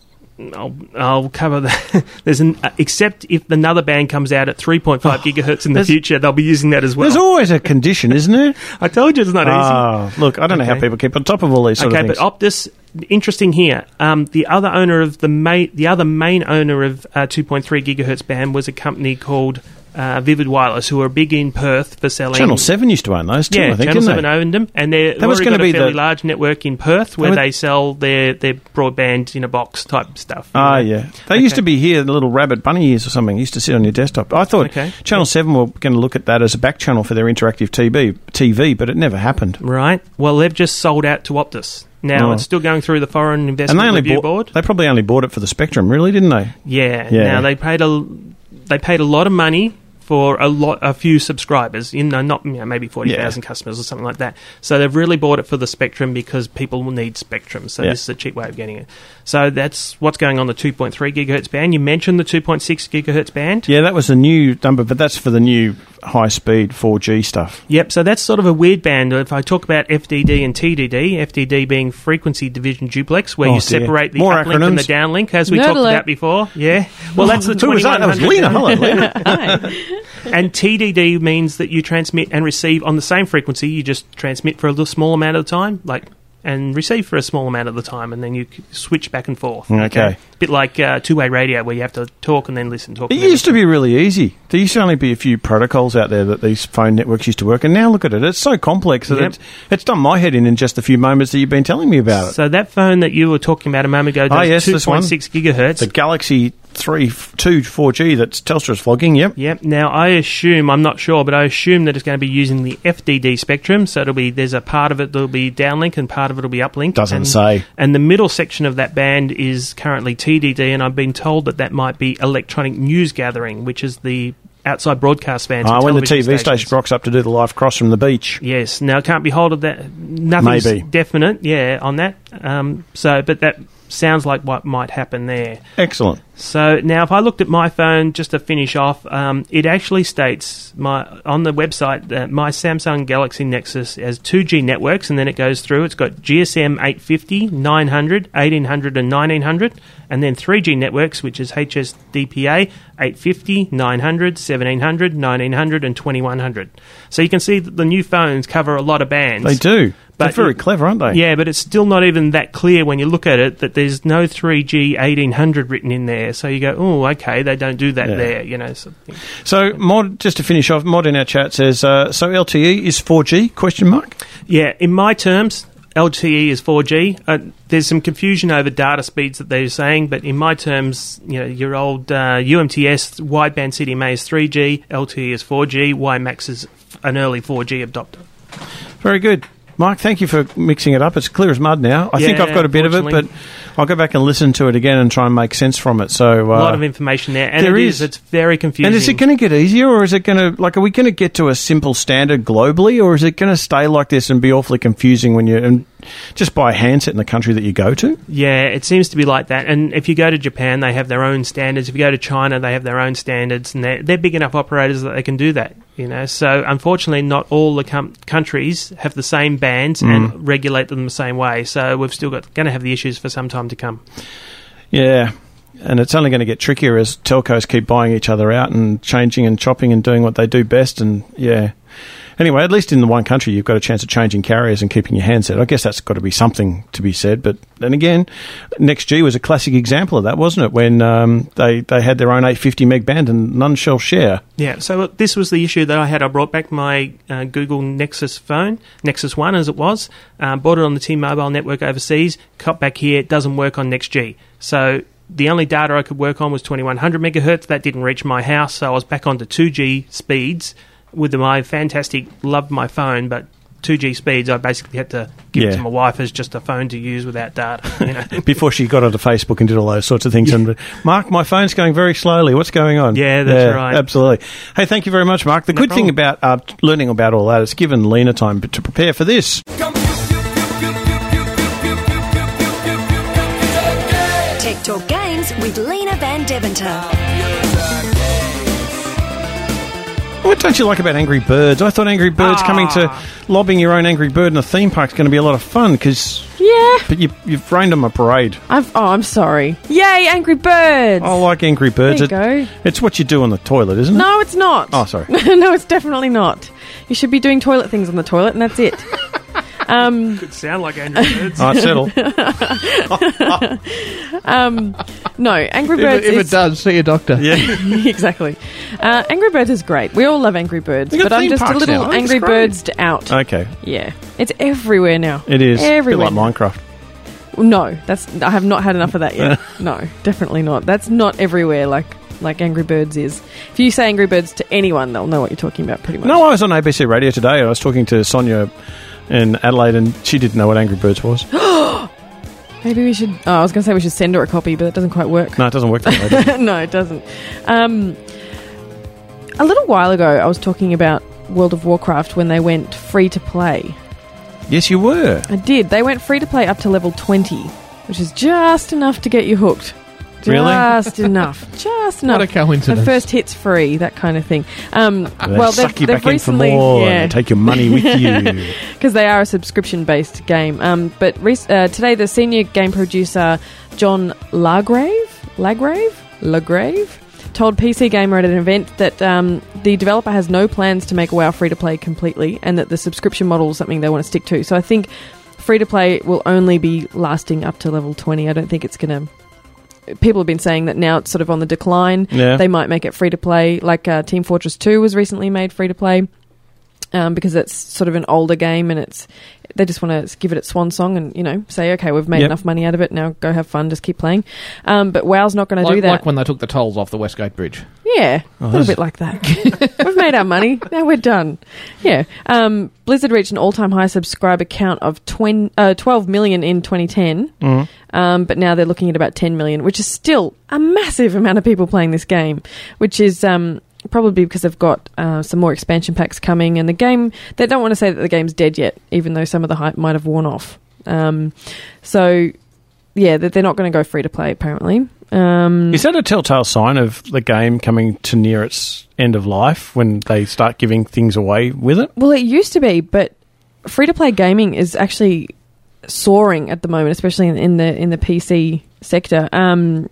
M: I'll, I'll cover that. There's an uh, except if another band comes out at three point five gigahertz in the future, they'll be using that as well.
L: There's always a condition, isn't there?
M: I told you it's not
L: oh,
M: easy.
L: Look, I don't okay. know how people keep on top of all these sort
M: okay,
L: of things.
M: Okay, but Optus, interesting here. Um, the other owner of the main, the other main owner of uh, two point three gigahertz band was a company called Uh, Vivid Wireless, who are big in Perth for selling...
L: Channel seven used to own those too,
M: yeah,
L: I think,
M: Channel
L: didn't
M: seven
L: they?
M: owned them, and they've
L: that was
M: already got a
L: be
M: fairly
L: the...
M: large network in Perth where
L: would...
M: they sell their, their broadband in a box type stuff.
L: Ah, know? yeah. They
M: okay.
L: used to be here, the little rabbit bunny ears or something, used to sit on your desktop. I thought
M: okay.
L: Channel seven were going to look at that as a back channel for their interactive T V, T V, but it never happened.
M: Right. Well, they've just sold out to Optus. Now, oh. it's still going through the Foreign Investment
L: and they only
M: Review
L: bought,
M: Board.
L: They probably only bought it for the spectrum, really, didn't they?
M: Yeah.
L: yeah.
M: Now, they paid a, they paid a lot of money for a lot, a few subscribers, you know, not you know, maybe forty thousand yeah. customers or something like that. So they've really bought it for the spectrum because people will need spectrum. So yeah. this is a cheap way of getting it. So that's what's going on the two point three gigahertz band. You mentioned the two point six gigahertz band.
L: Yeah, that was the new number, but that's for the new high-speed four G stuff.
M: Yep, so that's sort of a weird band. If I talk about F D D and T D D, F D D being frequency division duplex, where
L: oh,
M: you
L: dear.
M: separate the
L: More
M: uplink
L: acronyms.
M: and the downlink, as we
J: Nerd
M: talked
J: alert.
M: about before. Yeah. Well, that's the
L: Who was that? That was Lena. Hello, Lena.
J: Hi.
M: And T D D means that you transmit and receive on the same frequency. You just transmit for a little small amount of time, like, and receive for a small amount of the time, and then you switch back and forth.
L: Okay.
M: okay? A bit like uh, two-way radio, where you have to talk and then listen, talk.
L: It
M: and then
L: used
M: listen.
L: to be really easy. There used to only be a few protocols out there that these phone networks used to work, and now look at it. It's so complex that
M: Yep.
L: it's, it's done my head in in just a few moments that you've been telling me about it.
M: So that phone that you were talking about a moment ago, does
L: oh, yes,
M: two
L: this one.
M: point six gigahertz.
L: The Galaxy three, two four G that Telstra's flogging, yep.
M: Yep. Now, I assume, I'm not sure, but I assume that it's going to be using the F D D spectrum, so it'll be, there's a part of it that'll be downlink and part of it will be uplink.
L: Doesn't
M: and,
L: say.
M: And the middle section of that band is currently T D D, and I've been told that that might be electronic news gathering, which is the outside broadcast bands.
L: Ah, when the T V
M: stations.
L: station rocks up to do the live cross from the beach.
M: Yes. Now, can't be hold of that. Nothing's
L: Maybe.
M: definite, yeah, on that. Um, so, but that sounds like what might happen there.
L: Excellent.
M: So now, if I looked at my phone, just to finish off, um, it actually states my on the website that my Samsung Galaxy Nexus has two G networks, and then it goes through. It's got G S M eight fifty, nine hundred, eighteen hundred, and nineteen hundred, and then three G networks, which is H S D P A eight fifty, nine hundred, seventeen hundred, nineteen hundred, and twenty-one hundred. So you can see that the new phones cover a lot of bands.
L: They do.
M: But
L: They're very
M: it,
L: clever, aren't they?
M: Yeah, but it's still not even that clear when you look at it that there's no three G eighteen hundred written in there. So you go, oh, okay, they don't do that
L: yeah.
M: there, you know. So,
L: so Mod, just to finish off, Mod in our chat says, uh, so L T E is four G, question mark?
M: Yeah, in my terms, L T E is four G. Uh, there's some confusion over data speeds that they're saying, but in my terms, you know, your old uh, U M T S wideband C D M A is three G, L T E is four G, WiMAX is an early four G adopter.
L: Very good. Mark, thank you for mixing it up. It's clear as mud now. I
M: yeah,
L: think I've got a bit of it, but I'll go back and listen to it again and try and make sense from it. So uh,
M: a lot of information there, and
L: there
M: it
L: is.
M: is. It's very confusing.
L: And is it going to get easier, or is it going to like? Are we going to get to a simple standard globally, or is it going to stay like this and be awfully confusing when you and just buy a handset in the country that you go to?
M: Yeah, it seems to be like that. And if you go to Japan, they have their own standards. If you go to China, they have their own standards, and they're, they're big enough operators that they can do that. You know, so unfortunately, not all the com- countries have the same bands mm. and regulate them the same way. So we've still got going to have the issues for some time to come.
L: Yeah, and it's only going to get trickier as telcos keep buying each other out and changing and chopping and doing what they do best. And yeah, anyway, at least in the one country, you've got a chance of changing carriers and keeping your handset. I guess that's got to be something to be said. But then again, NextG was a classic example of that, wasn't it? When um, they they had their own eight fifty meg band and none shall share.
M: Yeah, so this was the issue that I had. I brought back my uh, Google Nexus phone, Nexus one as it was, uh, bought it on the T-Mobile network overseas, cut back here, it doesn't work on NextG. So the only data I could work on was twenty-one hundred megahertz. That didn't reach my house, so I was back onto two G speeds with my fantastic, loved my phone, but two G speeds, I basically had to give
L: Yeah.
M: it to my wife as just a phone to use without data. You know?
L: Before she got onto Facebook and did all those sorts of things. And Mark, my phone's going very slowly. What's going on?
M: Yeah, that's right.
L: Absolutely. Hey, thank you very much, Mark. The
M: No
L: good thing
M: problem.
L: about uh, learning about all that, it's given Lena time to prepare for this.
H: Tech Talk Games with Lena Van Deventer.
L: What don't you like about Angry Birds? I thought Angry Birds
J: Ah.
L: coming to lobbing your own Angry Bird in a theme park is going to be a lot of fun because.
J: Yeah.
L: But you, you've rained on my parade.
J: I've, oh, I'm sorry. Yay, Angry Birds!
L: I like Angry Birds.
J: There you
L: It-
J: go.
L: It's what you do on the toilet, isn't it?
J: No, it's not.
L: Oh, sorry.
J: No, it's definitely not. You should be doing toilet things on the toilet, and that's it. Um,
M: Could sound like Angry Birds.
L: All right, settle.
J: um, no, Angry
K: If,
J: Birds
K: it, if
J: is...
K: it does, see a doctor.
L: Yeah.
J: exactly. Uh, Angry Birds is great. We all love Angry Birds,
L: They got
J: but I'm
L: theme
J: just a
L: parks
J: little
L: now. I think it's
J: Angry
L: great.
J: Birds out.
L: Okay.
J: Yeah, it's everywhere now.
L: It is.
J: everywhere.
L: A bit like Minecraft.
J: No, that's I have not had enough of that yet. No, definitely not. That's not everywhere like like Angry Birds is. If you say Angry Birds to anyone, they'll know what you're talking about pretty much.
L: No, I was on A B C Radio today. I was talking to Sonia in Adelaide, and she didn't know what Angry Birds was.
J: Maybe we should... Oh, I was going to say we should send her a copy, but it doesn't quite work.
L: No, it doesn't work that way. Does it?
J: No, it doesn't. Um, a little while ago, I was talking about World of Warcraft when they went free to play.
L: Yes, you were.
J: I did. They went free to play up to level twenty, which is just enough to get you hooked.
L: Really?
J: Just enough. Just enough.
K: What a coincidence.
J: The first hit's free, that kind of thing. Um,
L: They
J: well,
L: suck
J: they've,
L: you
J: they've
L: back in for
J: recently,
L: more
J: yeah,
L: and they take your money with you.
J: because they are a subscription-based game. Um, but re- uh, today, the senior game producer John Lagrave, Lagrave, Lagrave, told P C Gamer at an event that um, the developer has no plans to make WoW free-to-play completely, and that the subscription model is something they want to stick to. So I think free-to-play will only be lasting up to level twenty. I don't think it's going to... People have been saying that now it's sort of on the decline.
L: Yeah.
J: They might make it free-to-play, like uh, Team Fortress two was recently made free-to-play. Um, because it's sort of an older game and it's they just want to give it its swan song and, you know, say, okay, we've made
K: Yep.
J: enough money out of it, now go have fun, just keep playing. Um, but WoW's not going to
K: Like,
J: do that.
K: like when they took the tolls off the Westgate Bridge.
J: Yeah,
K: Oh,
J: a little
K: that's-
J: bit like that. We've made our money, now we're done. Yeah. Um, Blizzard reached an all-time high subscriber count of twen- uh, twelve million in twenty ten,
L: Mhm.
J: um, but now they're looking at about ten million, which is still a massive amount of people playing this game, which is... Um, probably because they've got uh, some more expansion packs coming, and the game, they don't want to say that the game's dead yet, even though some of the hype might have worn off. Um, so, yeah, that they're not going to go free to play, apparently. Um,
L: Is that a telltale sign of the game coming to near its end of life when they start giving things away with it?
J: well, it used to be, but free to play gaming is actually soaring at the moment, especially in, in the in the P C sector. Um,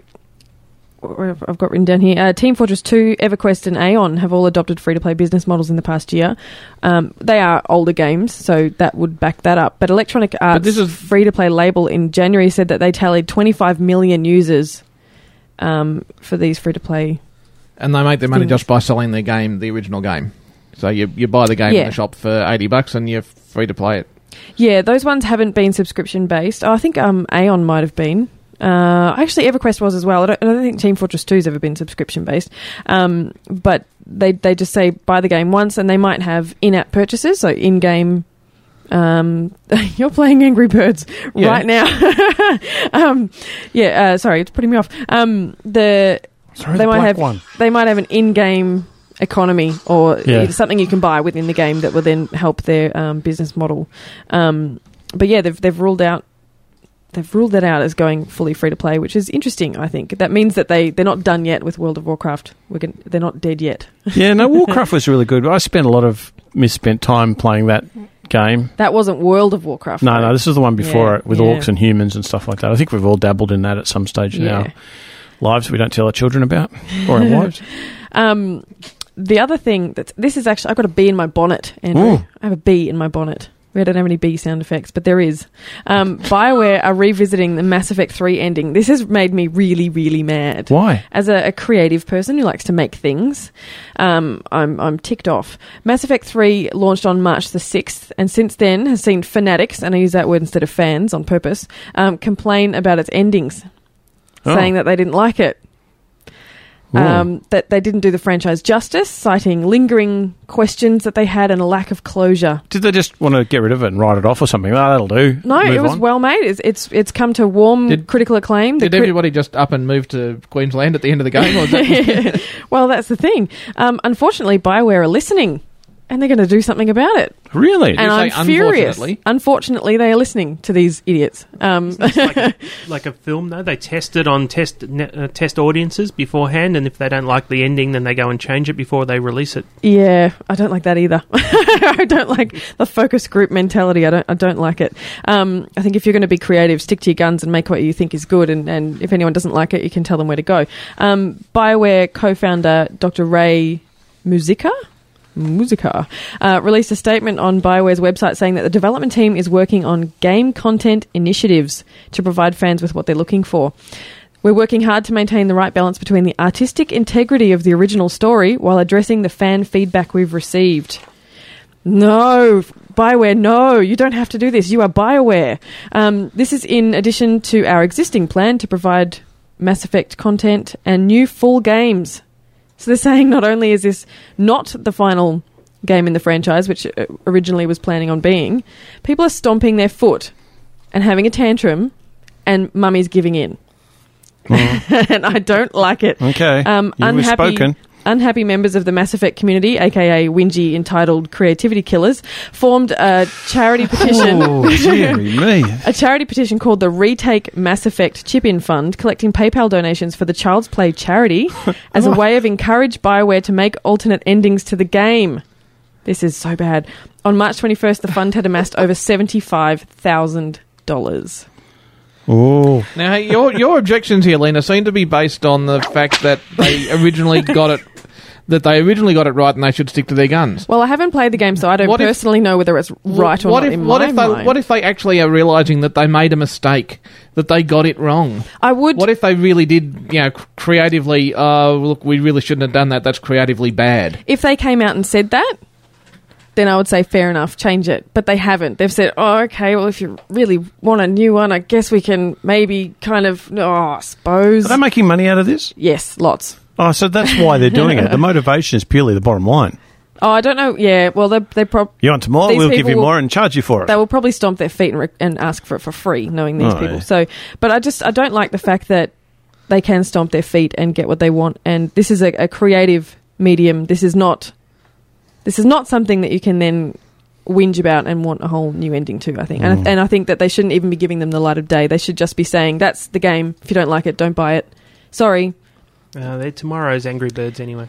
J: I've got written down here. Uh, Team Fortress two, EverQuest, and Aeon have all adopted free-to-play business models in the past year. Um, they are older games, so that would back that up. But Electronic Arts'
K: this is-
J: free-to-play label in January said that they tallied twenty-five million users um, for these free-to-play.
K: And they make their money
J: Things.
K: just by selling their game, the original game. So you you buy the game
J: Yeah.
K: in the shop for eighty bucks and you're free to play it.
J: Yeah, those ones haven't been subscription-based. Oh, I think um, Aeon might have been. Uh, actually, EverQuest was as well. I don't, I don't think Team Fortress two's ever been subscription-based. Um, but they they just say buy the game once, and they might have in-app purchases, so in-game... Um, you're playing Angry Birds
K: Yeah.
J: right now. um, yeah, uh, sorry, it's putting me off. Um, the
L: Sorry,
J: they
L: the
J: might
L: black
J: have
L: one.
J: they might have an in-game economy or
L: Yeah.
J: something you can buy within the game that will then help their um, business model. Um, but yeah, they've they've ruled out they've ruled that out as going fully free to play, which is interesting. I think that means that they they're not done yet with World of Warcraft. We're gonna, they're not dead yet.
L: Yeah, no, Warcraft was really good. I spent a lot of misspent time playing that game.
J: That wasn't World of Warcraft.
L: No,
J: though.
L: no, this is the one before
J: Yeah,
L: it with
J: yeah.
L: orcs and humans and stuff like that. I think we've all dabbled in that at some stage in
J: Yeah.
L: our lives we don't tell our children about or our wives.
J: Um, the other thing that this is actually, I've got a bee in my bonnet, Andrew.
L: Ooh.
J: I have a bee in my bonnet. We don't have any bee sound effects, but there is. Um, BioWare are revisiting the Mass Effect three ending. This has made me really, really mad.
L: Why?
J: As a, a creative person who likes to make things, um, I'm I'm ticked off. Mass Effect three launched on March the sixth, and since then has seen fanatics, and I use that word instead of fans on purpose, um, complain about its endings,
L: Oh.
J: saying that they didn't like it. um, that they didn't do the franchise justice, citing lingering questions that they had and a lack of closure.
L: Did they just want to get rid of it and write it off or something? Oh, that'll do.
J: No,
L: Move
J: it was
L: on.
J: well made. It's it's, it's come to warm
K: Did-
J: critical acclaim. The
K: Did
J: crit-
K: everybody just up and move to Queensland at the end of the game? Or was that-
J: Well, that's the thing. Um, unfortunately, BioWare are listening, and they're going to do something about it.
L: Really?
J: And I'm
K: say
J: furious.
K: unfortunately?
J: Unfortunately, they are listening to these idiots. Um,
M: It's like, a, like a film, though. They test it on test ne- uh, test audiences beforehand, and if they don't like the ending, then they go and change it before they release it.
J: yeah, I don't like that either. I don't like the focus group mentality. I don't. I don't like it. Um, I think if you're going to be creative, stick to your guns and make what you think is good. And, and if anyone doesn't like it, you can tell them where to go. Um, BioWare co-founder Doctor Ray Muzica. Musica, uh, released a statement on BioWare's website saying that the development team is working on game content initiatives to provide fans with what they're looking for. We're working hard to maintain the right balance between the artistic integrity of the original story while addressing the fan feedback we've received. No, BioWare, no, you don't have to do this. You are BioWare. Um, this is in addition to our existing plan to provide Mass Effect content and new full games. So they're saying not only is this not the final game in the franchise, which originally was planning on being, people are stomping their foot and having a tantrum, and mummy's giving in. Mm. And I don't like it.
L: Okay,
J: um,
L: you were
J: unhappy,
L: spoken.
J: Unhappy members of the Mass Effect community, aka whingy entitled creativity killers, formed a charity petition.
L: Oh, dearie me.
J: A charity petition called the Retake Mass Effect Chip-In Fund, collecting PayPal donations for the Child's Play charity as a way of encourage BioWare to make alternate endings to the game. This is so bad. On March twenty-first, the fund had amassed over seventy-five thousand dollars.
L: Oh.
K: Now, your your objections here, Lena, seem to be based on the fact that they originally got it that they originally got it right and they should stick to their guns.
J: Well, I haven't played the game, so I don't
K: What if-
J: personally know whether it's right or
K: what
J: not
K: if,
J: in
K: what
J: my
K: if they,
J: mind.
K: What if they actually are realising that they made a mistake, that they got it wrong?
J: I would.
K: What if they really did, you know, creatively, oh, look, we really shouldn't have done that, that's creatively bad?
J: If they came out and said that, then I would say fair enough, change it. But they haven't. They've said, oh, okay, well, if you really want a new one, I guess we can maybe kind of, oh, I suppose.
L: Are they making money out of this?
J: Yes, lots.
L: Oh, so that's why they're doing it. The motivation is purely the bottom line.
J: Oh, I don't know. Yeah, well, they they probably...
L: You want some more? We'll give you
J: will,
L: more and charge you for it.
J: They will probably stomp their feet and, re- and ask for it for free, knowing these
L: Oh,
J: people.
L: yeah.
J: So, but I just, I don't like the fact that they can stomp their feet and get what they want. And this is a, a creative medium. This is not... This is not something that you can then whinge about and want a whole new ending to, I think. And,
L: Mm.
J: I, and I think that they shouldn't even be giving them the light of day. They should just be saying, that's the game. If you don't like it, don't buy it. Sorry.
M: Uh, they're tomorrow's Angry Birds anyway.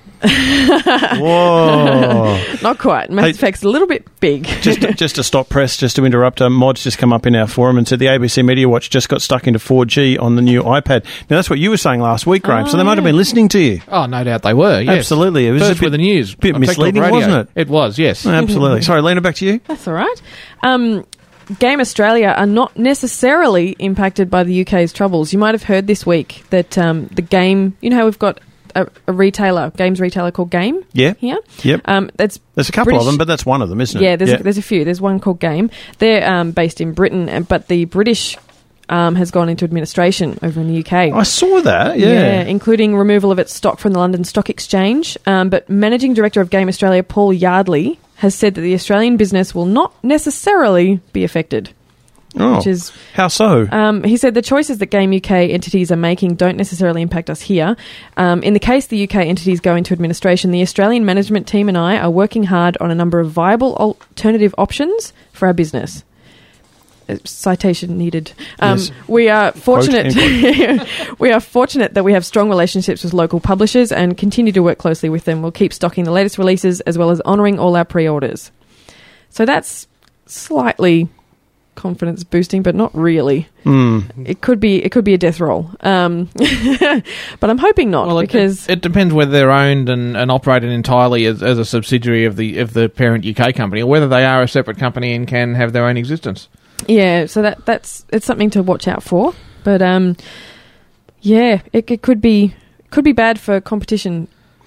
L: Whoa.
J: Not quite. Mass
L: Hey,
J: Effect's a little bit big.
L: just, just to stop press, just to interrupt, um, Mod's just come up in our forum and said the A B C Media Watch just got stuck into four G on the new iPad. Now, that's what you were saying last week, Graham,
J: Oh,
L: so they might have
J: yeah.
L: been listening to you.
K: Oh, no doubt they were, yes.
L: Absolutely. It was
K: First
L: a bit,
K: with the news.
L: bit
K: on Tech Talk
L: misleading,
K: Radio.
L: wasn't it?
K: It was, yes.
L: Absolutely. Sorry, Lena, back to you.
J: That's all right. Um, Game Australia are not necessarily impacted by the U K's troubles. You might have heard this week that um, the game, you know how we've got a, a retailer, games retailer called Game
L: Yeah.
J: here?
L: Yep.
J: Um, that's
L: There's a couple
J: British-
L: of them, but that's one of them, isn't it?
J: Yeah, there's, A, there's a few. There's one called Game. They're um, based in Britain, and- but the British um, has gone into administration over in the U K.
L: I saw that, yeah.
J: including removal of its stock from the London Stock Exchange. Um, but Managing Director of Game Australia, Paul Yardley, has said that the Australian business will not necessarily be affected.
L: Oh,
J: Which is,
L: how so?
J: um, he said the choices that Game U K entities are making don't necessarily impact us here. Um, in the case the U K entities go into administration, the Australian management team and I are working hard on a number of viable alternative options for our business. Uh, Citation needed. Um,
L: Yes.
J: We are fortunate.
L: Quote,
J: we are fortunate that we have strong relationships with local publishers and continue to work closely with them. We'll keep stocking the latest releases as well as honouring all our pre-orders. So that's slightly confidence boosting, but not really.
L: Mm.
J: It could be. It could be a death roll. Um, but I'm hoping not,
K: Well, it,
J: because
K: it, it depends whether they're owned and, and operated entirely as, as a subsidiary of the of the parent U K company, or whether they are a separate company and can have their own existence.
J: yeah. So that that's it's something to watch out for. But um, yeah, it, it could be could be bad for competition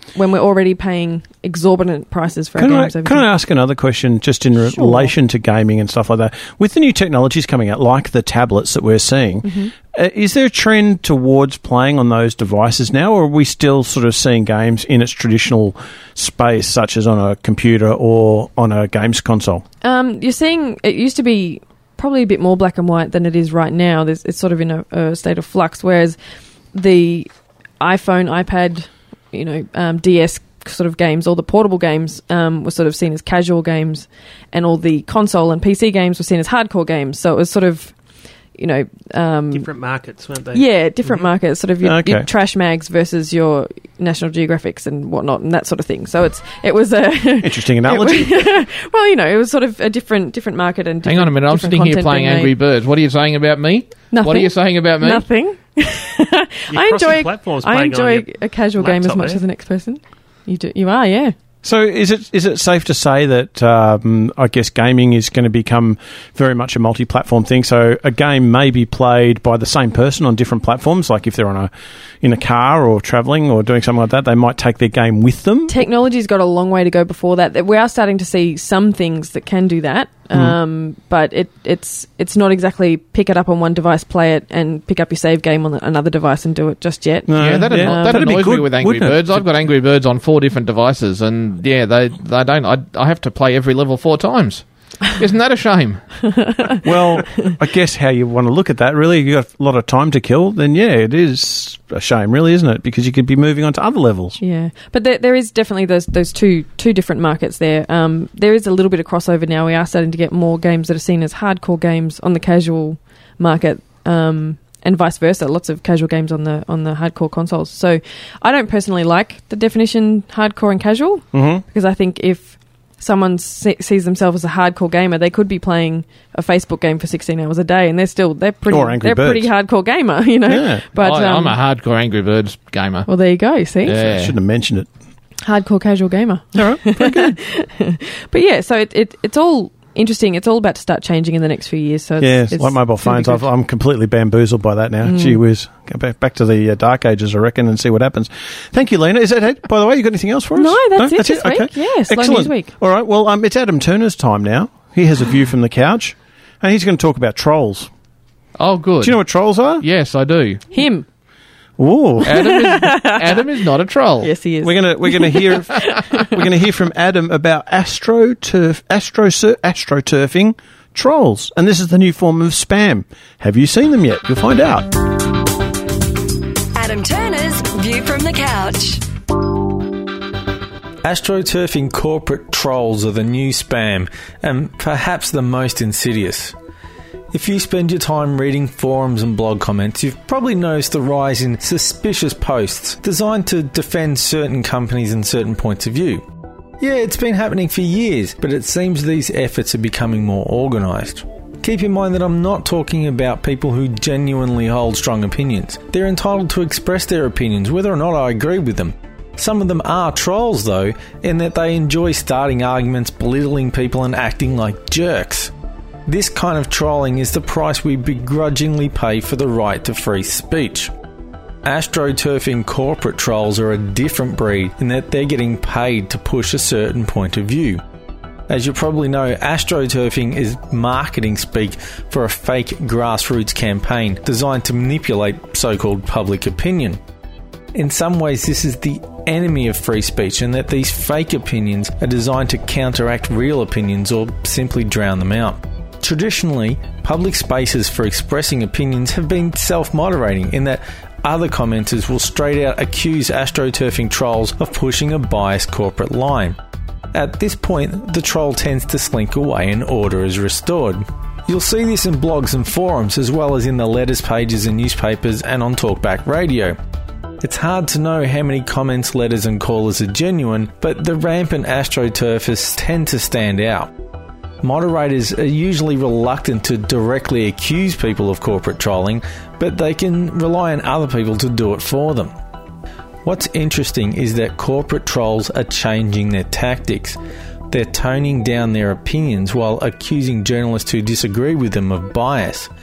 J: when we're already paying exorbitant prices for
L: Can
J: our
L: I,
J: games. over
L: can
J: here.
L: I ask another question just in
J: Sure.
L: relation to gaming and stuff like that? With the new technologies coming out, like the tablets that we're seeing,
J: Mm-hmm.
L: uh, is there a trend towards playing on those devices now, or are we still sort of seeing games in its traditional space, such as on a computer or on a games console?
J: Um, you're seeing it used to be probably a bit more black and white than it is right now. There's, it's sort of in a, a state of flux, whereas the iPhone, iPad, you know, um, D S sort of games, all the portable games um, were sort of seen as casual games, and all the console and P C games were seen as hardcore games. So it was sort of, you know... Um,
M: different markets, weren't they?
J: Yeah, different
M: Mhm.
J: markets, sort of your,
L: Okay.
J: your trash mags versus your National Geographics and whatnot and that sort of thing. So it's it was a...
L: Interesting analogy.
J: well, you know, it was sort of a different different market and
K: Hang on a minute, I'm
J: different
K: sitting here
J: content
K: playing
J: being
K: Angry
J: made.
K: Birds. What are you saying about me?
J: Nothing.
K: What are you saying about me?
J: Nothing.
M: You're
J: I
M: crossing
J: enjoy
M: platforms
J: I
M: playing on
J: enjoy
M: your
J: a casual game as
M: laptop,
J: much
M: eh?
J: as the next person. You do, you are, yeah.
L: So is it is it safe to say that um, I guess gaming is going to become very much a multi-platform thing? So a game may be played by the same person on different platforms. Like if they're on a in a car or travelling or doing something like that, they might take their game with them.
J: Technology's got a long way to go before that. That we are starting to see some things that can do that,
L: Mm.
J: um, but it, it's it's not exactly pick it up on one device, play it, and pick up your save game on another device and do it just yet.
L: No,
K: Yeah, that,
L: yeah.
K: anno- that
L: That'd be
K: annoys me
L: good,
K: with Angry
L: wouldn't it?
K: Birds. I've got Angry Birds on four different devices, and yeah, they they don't. I, I have to play every level four times. Isn't that a shame?
L: Well, I guess how you want to look at that, really, you got a lot of time to kill, then yeah, it is a shame, really, isn't it? Because you could be moving on to other levels.
J: Yeah, but there, there is definitely those those two two different markets there. Um, there is a little bit of crossover now. We are starting to get more games that are seen as hardcore games on the casual market, um, and vice versa. Lots of casual games on the on the hardcore consoles. So I don't personally like the definition hardcore and casual,
L: Mm-hmm.
J: because I think if someone se- sees themselves as a hardcore gamer, they could be playing a Facebook game for sixteen hours a day, and they're still they're pretty
L: Or Angry
J: they're
L: Birds.
J: pretty hardcore gamer, you know.
L: Yeah.
J: But
K: I,
J: um,
K: I'm a hardcore Angry Birds gamer.
J: well, there you go. See,
K: Yeah.
L: I shouldn't have mentioned it.
J: hardcore casual gamer.
L: All right, very good.
J: But yeah, so it, it it's all interesting. It's all about to start changing in the next few years. So it's,
L: Yeah, it's
J: it's
L: like mobile
J: it's gonna be
L: phones. I've,
J: good.
L: I'm completely bamboozled by that now.
J: Mm.
L: Gee whiz. Go back, back to the uh, dark ages, I reckon, and see what happens. Thank you, Lena. Is that it? By the way, you got anything else for us?
J: No, that's it this week. Yeah, Slow
L: Excellent.
J: News Week.
L: All right, well, um, it's Adam Turner's time now. He has a view from the couch, and he's going to talk about trolls.
K: Oh, good.
L: Do you know what trolls are?
K: Yes, I do.
J: Him.
L: Ooh.
K: Adam is, Adam is not a troll.
J: Yes, he is.
L: We're gonna we're gonna hear we're gonna hear from Adam about astroturf astro astroturfing trolls, and this is the new form of spam. Have you seen them yet? You'll find out.
H: Adam Turner's View from the Couch.
N: AstroTurfing corporate trolls are the new spam, and perhaps the most insidious. If you spend your time reading forums and blog comments, you've probably noticed the rise in suspicious posts designed to defend certain companies and certain points of view. Yeah, it's been happening for years, but it seems these efforts are becoming more organised. Keep in mind that I'm not talking about people who genuinely hold strong opinions. They're entitled to express their opinions, whether or not I agree with them. Some of them are trolls, though, in that they enjoy starting arguments, belittling people and acting like jerks. This kind of trolling is the price we begrudgingly pay for the right to free speech. AstroTurfing corporate trolls are a different breed in that they're getting paid to push a certain point of view. As you probably know, AstroTurfing is marketing speak for a fake grassroots campaign designed to manipulate so-called public opinion. In some ways, this is the enemy of free speech, in that these fake opinions are designed to counteract real opinions or simply drown them out. Traditionally, public spaces for expressing opinions have been self-moderating, in that other commenters will straight out accuse AstroTurfing trolls of pushing a biased corporate line. At this point, the troll tends to slink away and order is restored. You'll see this in blogs and forums, as well as in the letters pages in newspapers and on Talkback Radio. It's hard to know how many comments, letters and callers are genuine, but the rampant AstroTurfists tend to stand out. Moderators are usually reluctant to directly accuse people of corporate trolling, but they can rely on other people to do it for them. What's interesting is that corporate trolls are changing their tactics. They're toning down their opinions while accusing journalists who disagree with them of bias.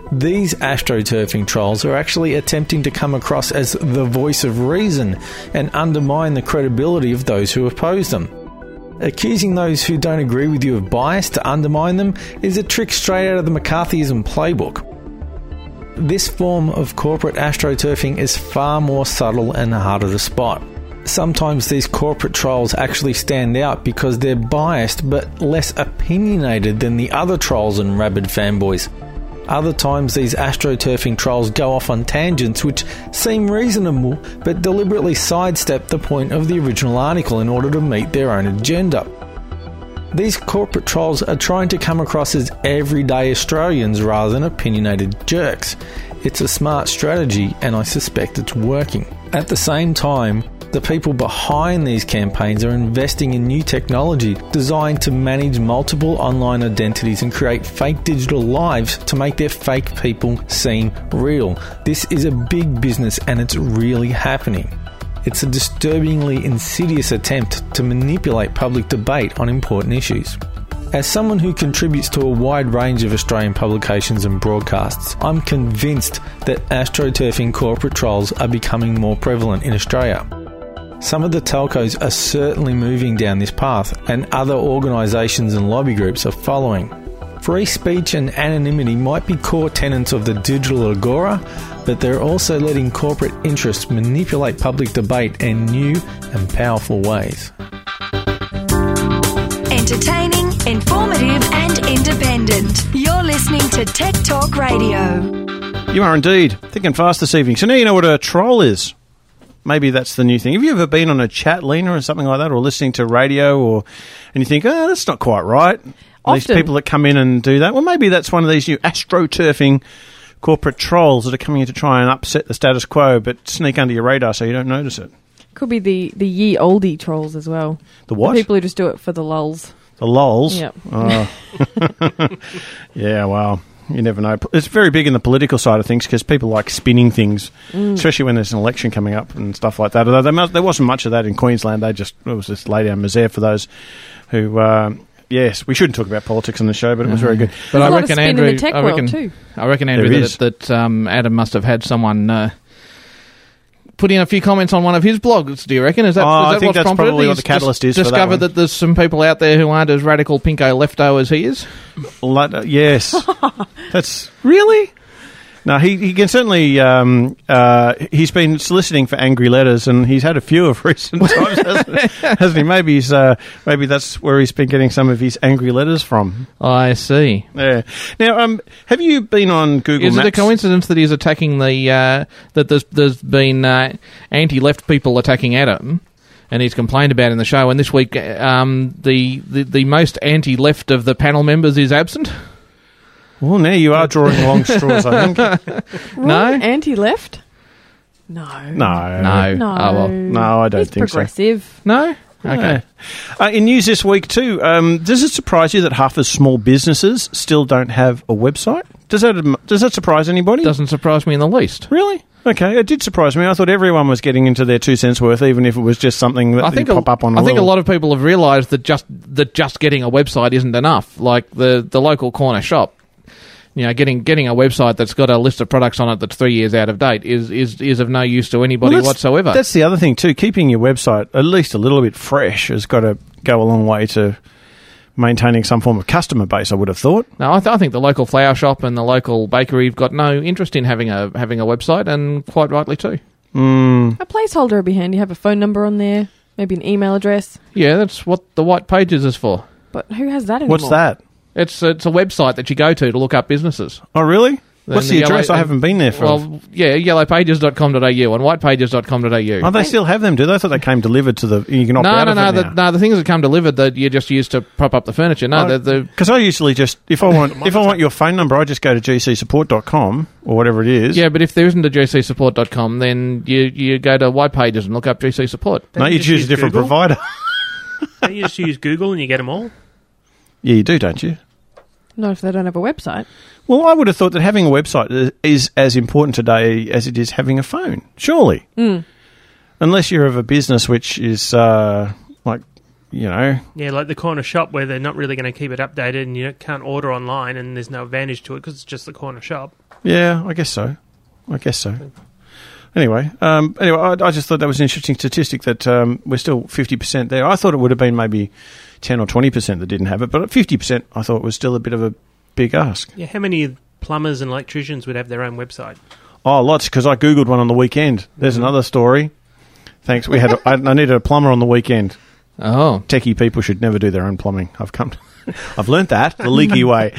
N: These astroturfing trolls are actually attempting to come across as the voice of reason and undermine the credibility of those who oppose them. Accusing those who don't agree with you of bias to undermine them is a trick straight out of the McCarthyism playbook. This form of corporate astroturfing is far more subtle and harder to spot. Sometimes these corporate trolls actually stand out because they're biased but less opinionated than the other trolls and rabid fanboys. Other times these astroturfing trolls go off on tangents which seem reasonable but deliberately sidestep the point of the original article in order to meet their own agenda. These corporate trolls are trying to come across as everyday Australians rather than opinionated jerks. It's a smart strategy and I suspect it's working. At the same time, the people behind these campaigns are investing in new technology designed to manage multiple online identities and create fake digital lives to make their fake people seem real. This is a big business and it's really happening. It's a disturbingly insidious attempt to manipulate public debate on important issues. As someone who contributes to a wide range of Australian publications and broadcasts, I'm convinced that astroturfing corporate trolls are becoming more prevalent in Australia. Some of the telcos are certainly moving down this path, and other organisations and lobby groups are following. Free speech and anonymity might be core tenets of the digital agora, but they're also letting corporate interests manipulate public debate in new and powerful ways.
H: Entertaining, informative and independent. You're listening to Tech Talk Radio.
L: You are indeed. Thick and fast this evening. So now you know what a troll is. Maybe that's the new thing. Have you ever been on a chat, Lena, or something like that, or listening to radio, or and you think, oh, that's not quite right?
J: Often.
L: These people that come in and do that. Well, maybe that's one of these new astroturfing corporate trolls that are coming in to try and upset the status quo, but sneak under your radar so you don't notice it.
J: Could be the, the ye oldie trolls as well.
L: The what?
J: The people who just do it for the lulz.
L: The lols?
J: Yep.
L: Oh. Yeah, well, you never know. It's very big in the political side of things because people like spinning things, mm. especially when there's an election coming up and stuff like that. Although there, must, there wasn't much of that in Queensland. They just it was just lay down misère for those who... Uh, yes, we shouldn't talk about politics on the show, but it was very good.
K: But
J: There's
K: I reckon, Andrew,
J: in the tech
K: I reckon,
J: world too.
K: I reckon, Andrew,
L: There
K: that,
L: is.
K: that um, Adam must have had someone uh, put in a few comments on one of his blogs. Do you reckon? Is that,
L: Oh,
K: is
L: I
K: that
L: think
K: what's
L: that's
K: prompted
L: probably
K: it?
L: what the
K: He's
L: catalyst
K: dis-
L: is for that
K: Discovered
L: one.
K: that there's some people out there who aren't as radical pinko lefto as he is.
L: Like, yes. That's... Really? No, he, he can certainly... Um, uh, he's been soliciting for angry letters, and he's had a few of recent times, hasn't, hasn't he? Maybe, he's, uh, maybe that's where he's been getting some of his angry letters from.
K: I see.
L: Yeah. Now, um, have you been on Google
K: Is
L: Maps?
K: it a coincidence that he's attacking the... Uh, that there's, there's been uh, anti-left people attacking Adam, and he's complained about it in the show, and this week um, the, the, the most anti-left of the panel members is absent?
L: Well, now you are drawing long straws, I think.
K: No?
J: Anti-left? No.
L: No.
K: No.
J: No.
K: Oh, well.
L: No, I don't
J: He's
L: think so.
J: progressive.
K: No? Okay.
L: Uh, in news this week too, um, does it surprise you that half of small businesses still don't have a website? Does that does that surprise anybody?
K: Doesn't surprise me in the least.
L: Really? Okay, it did surprise me. I thought everyone was getting into their two cents worth, even if it was just something that
K: I think
L: would pop
K: a,
L: up on a
K: I think a
L: little-
K: lot of people have realised that just that just getting a website isn't enough. Like the, the local corner shop, you know, getting getting a website that's got a list of products on it that's three years out of date is is, is of no use to anybody
L: Well, that's-
K: whatsoever.
L: That's the other thing too. Keeping your website at least a little bit fresh has got to go a long way to maintaining some form of customer base, I would have thought.
K: No, I, th- I think the local flower shop and the local bakery have got no interest in having a having a website, and quite rightly too.
L: Mm.
J: A placeholder would be handy. Have a phone number on there, maybe an email address.
K: Yeah, that's what the White Pages is for.
J: But who has that anymore?
L: What's that?
K: It's it's a website that you go to to look up businesses.
L: Oh, really? What's
K: Then
L: the address?
K: yellow-
L: I haven't been there for.
K: Well, yeah, yellow pages dot com dot a u and white pages dot com dot a u.
L: Oh, they still have them, do they? I thought they came delivered to the... You can opt
K: No,
L: out
K: no,
L: of
K: no,
L: it
K: the,
L: now.
K: no. The things that come delivered that you just use to prop up the furniture. No, the, the
L: Because I usually just... If I want if I want your phone number, I just go to g c support dot com or whatever it is.
K: yeah, but if there isn't a g c support dot com, then you you go to white pages and look up G C support.
L: No, you choose a different
M: Google?
L: provider.
M: Don't you just use Google and you get them all?
L: Yeah, you do, don't you?
J: Not if they don't have a website.
L: Well, I would have thought that having a website is, is as important today as it is having a phone. Surely.
J: Mm.
L: Unless you're of a business which is uh, like you know.
M: Yeah, like the corner shop where they're not really going to keep it updated and you can't order online and there's no advantage to it because it's just the corner shop.
L: Yeah, I guess so. I guess so. Anyway, um, anyway, I, I just thought that was an interesting statistic that um, we're still fifty percent there. I thought it would have been maybe ten or twenty percent that didn't have it, but at fifty percent I thought was still a bit of a big ask.
M: Yeah, how many plumbers and electricians would have their own website?
L: Oh, lots, because I Googled one on the weekend. There's mm-hmm. another story. Thanks. We had. A, I, I needed a plumber on the weekend.
K: Oh.
L: Techie people should never do their own plumbing. I've come to, I've learnt that the leaky way.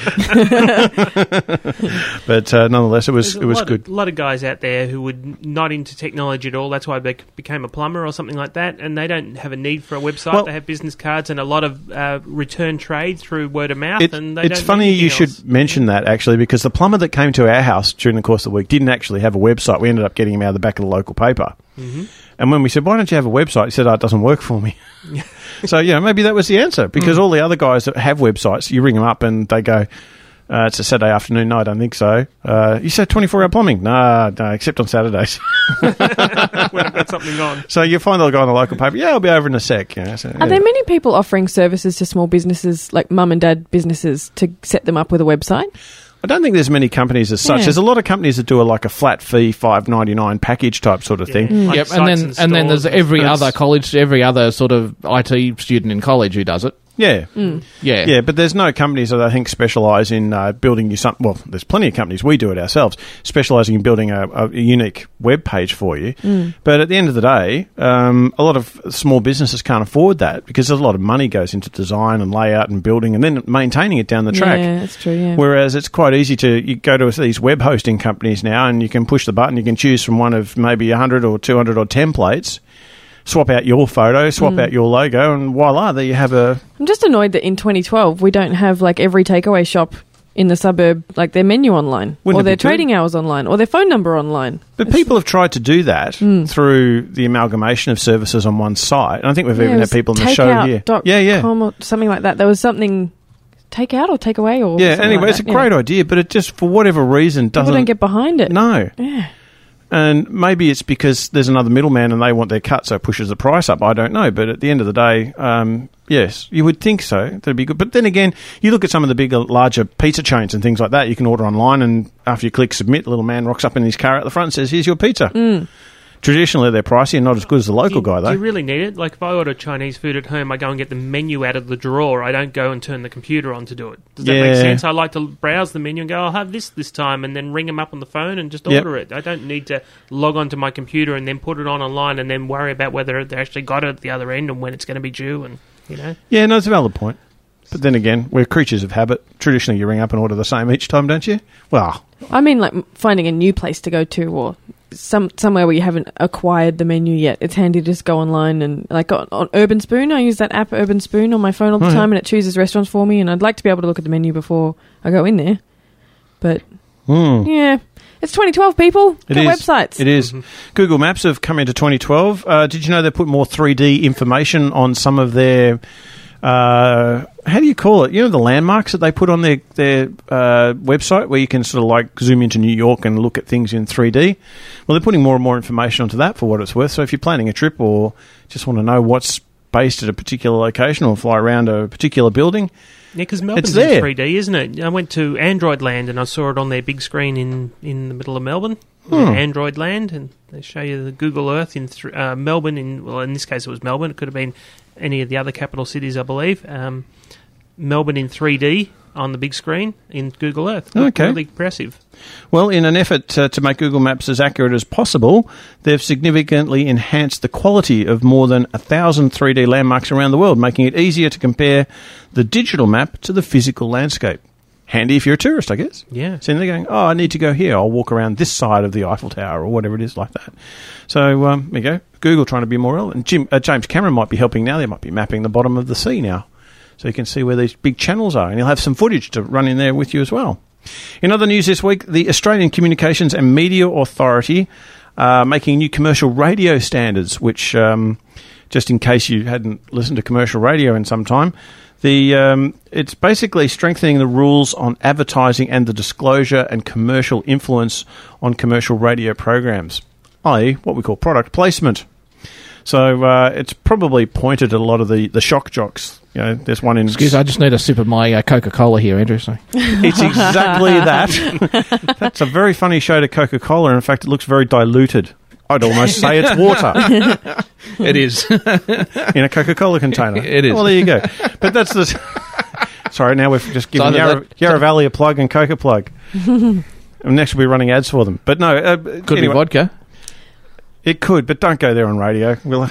L: But uh, nonetheless, it was
M: There's
L: it was
M: lot
L: good.
M: Of, a lot of guys out there who would not into technology at all. That's why they became a plumber or something like that, and they don't have a need for a website.
L: Well,
M: they have business cards and a lot of uh, return trade through word of mouth.
L: It,
M: and they
L: it's
M: don't
L: funny you
M: else.
L: should mention that, actually, because the plumber that came to our house during the course of the week didn't actually have a website. We ended up getting him out of the back of the local paper.
M: Mm-hmm.
L: And when we said, why don't you have a website? He said, oh, it doesn't work for me. So, yeah, maybe that was the answer, because mm. all the other guys that have websites, you ring them up and they go, uh, it's a Saturday afternoon. No, I don't think so. Uh, you said twenty-four hour plumbing? No, no, except on Saturdays.
M: When I've got something on.
L: So you find the guy in the local paper, yeah, I'll be over in a sec. You know, so, yeah.
J: Are there many people offering services to small businesses, like mum and dad businesses, to set them up with a website?
L: I don't think there's many companies as such.
J: Yeah.
L: There's a lot of companies that do a, like a flat fee, five ninety-nine package type sort of
M: Yeah.
L: thing.
J: Mm.
M: Like
K: Yep, and then
M: and
K: and then there's
M: stores
K: every
M: and-
K: other college, every other sort of I T student in college who does it.
L: Yeah.
J: Mm.
K: Yeah.
L: Yeah, but there's no companies that I think specialise in uh, building you something. Well, there's plenty of companies, we do it ourselves, specialising in building a, a unique web page for you.
J: Mm.
L: But at the end of the day, um, a lot of small businesses can't afford that because there's a lot of money goes into design and layout and building and then maintaining it down the track.
J: Yeah, that's true, yeah.
L: Whereas it's quite easy to you go to these web hosting companies now and you can push the button, you can choose from one of maybe one hundred or two hundred or templates, swap out your photo, swap
J: Mm.
L: out your logo, and voila, there you have a...
J: I'm just annoyed that in twenty twelve we don't have like every takeaway shop in the suburb, like their menu online,
L: Wouldn't
J: or
L: it
J: their
L: be good?
J: trading hours online, or their phone number online.
L: But people have tried to do that
J: Mm.
L: through the amalgamation of services on one site. And I think we've
J: Yeah,
L: even
J: it
L: had
J: was
L: people in the show here.
J: takeout dot
L: Yeah, yeah.
J: com or something like that. There was something take out or take away or
L: Yeah,
J: something
L: anyway,
J: like
L: it's a
J: that.
L: great
J: Yeah.
L: idea, but it just, for whatever reason, doesn't...
J: People don't get behind it.
L: No.
J: Yeah.
L: And maybe it's because there's another middleman and they want their cut, so it pushes the price up. I don't know. But at the end of the day, um, yes, you would think so. That'd be good. But then again, you look at some of the bigger, larger pizza chains and things like that. You can order online, and after you click submit, the little man rocks up in his car at the front and says, here's your pizza.
J: Mm.
L: Traditionally, they're pricey and not as good as the local
M: do you,
L: guy, though.
M: Do you really need it? Like, if I order Chinese food at home, I go and get the menu out of the drawer. I don't go and turn the computer on to do it. Does that
L: Yeah.
M: make sense? I like to browse the menu and go, I'll have this this time, and then ring them up on the phone and just
L: Yep.
M: order it. I don't need to log onto my computer and then put it on online and then worry about whether they actually got it at the other end and when it's going to be due, and, you know.
L: Yeah, no, it's a valid point. But then again, we're creatures of habit. Traditionally, you ring up and order the same each time, don't you? Well,
J: I mean, like finding a new place to go to, or some somewhere where you haven't acquired the menu yet. It's handy to just go online and like on, on Urban Spoon. I use that app Urban Spoon on my phone all the
L: Oh, yeah.
J: time, and it chooses restaurants for me. And I'd like to be able to look at the menu before I go in there. But
L: mm.
J: yeah, it's twenty twelve. People
L: It
J: get
L: is.
J: websites.
L: It is. Google Maps have come into twenty twelve. Uh, did you know they put more three D information on some of their... Uh, how do you call it? You know, the landmarks that they put on their, their uh, website where you can sort of like zoom into New York and look at things in three D? Well, they're putting more and more information onto that for what it's worth. So if you're planning a trip or just want to know what's based at a particular location or fly around a particular building...
M: Yeah, because Melbourne's
L: It's there.
M: in three D, isn't it? I went to Android Land and I saw it on their big screen in, in the middle of Melbourne.
L: Hmm.
M: Android Land, and they show you the Google Earth in th- uh, Melbourne. In well, in this case, it was Melbourne. It could have been any of the other capital cities, I believe. Um, Melbourne in three D on the big screen in Google Earth.
L: Okay.
M: Really impressive.
L: Well, in an effort uh, to make Google Maps as accurate as possible, they've significantly enhanced the quality of more than one thousand three D landmarks around the world, making it easier to compare the digital map to the physical landscape. Handy if you're a tourist, I guess.
M: Yeah.
L: So they're going, oh, I need to go here. I'll walk around this side of the Eiffel Tower or whatever it is like that. So um, there you go. Google trying to be more relevant. Jim, uh, James Cameron might be helping now. They might be mapping the bottom of the sea now. So you can see where these big channels are. And you'll have some footage to run in there with you as well. In other news this week, the Australian Communications and Media Authority are making new commercial radio standards, which, um, just in case you hadn't listened to commercial radio in some time, the um, it's basically strengthening the rules on advertising and the disclosure and commercial influence on commercial radio programs, that is what we call product placement. So uh, it's probably pointed at a lot of the, the shock jocks. You know, there's one in...
K: Excuse me, I just need a sip of my uh, Coca-Cola here, Andrew. So.
L: It's exactly that. That's a very funny shade of Coca-Cola. In fact, it looks very diluted. I'd almost say it's water.
K: It is.
L: In a Coca-Cola container.
K: It is.
L: Well, there you go. But that's the... Sorry, now we've just given Yarra,
K: that,
L: Yarra Valley a plug and Coca plug. And next we'll be running ads for them. But no... Uh,
K: Could
L: anyway,
K: be vodka.
L: It could, but don't go there on radio. We'll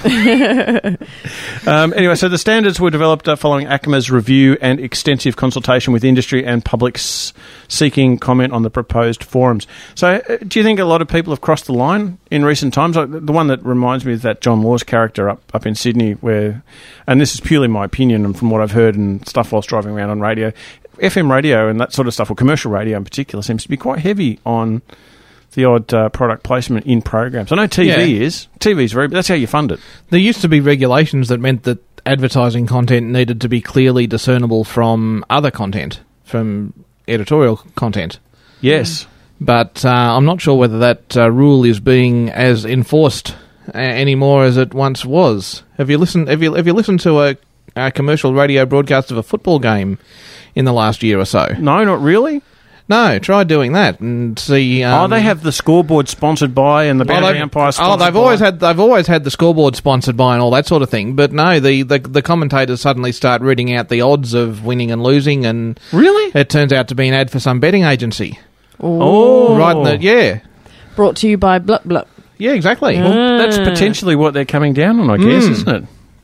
L: um, anyway, so the standards were developed uh, following ACMA's review and extensive consultation with industry and publics seeking comment on the proposed forums. So uh, do you think a lot of people have crossed the line in recent times? Like, the one that reminds me is that John Law's character up, up in Sydney where, and this is purely my opinion and from what I've heard and stuff whilst driving around on radio, F M radio and that sort of stuff, or commercial radio in particular, seems to be quite heavy on... the odd uh, product placement in programs. I know T V
K: yeah.
L: is. T V is very... That's how you fund it.
K: There used to be regulations that meant that advertising content needed to be clearly discernible from other content, from editorial content.
L: Yes.
K: But uh, I'm not sure whether that uh, rule is being as enforced uh, anymore as it once was. Have you listened, have you, have you listened to a, a commercial radio broadcast of a football game in the last year or so?
L: No, not really.
K: No, try doing that and see. Um,
L: oh, they have the scoreboard sponsored by and the boundary
K: oh,
L: umpire sponsored
K: Oh, they've
L: by.
K: always had they've always had the scoreboard sponsored by and all that sort of thing. But no, the, the the commentators suddenly start reading out the odds of winning and losing, and
L: really,
K: it turns out to be an ad for some betting agency.
L: Oh,
K: right, in the, yeah.
J: Brought to you by Blup Blup.
K: Yeah, exactly.
L: Well,
J: Ah.
L: that's potentially what they're coming down on, I guess,
K: Mm.
L: isn't it?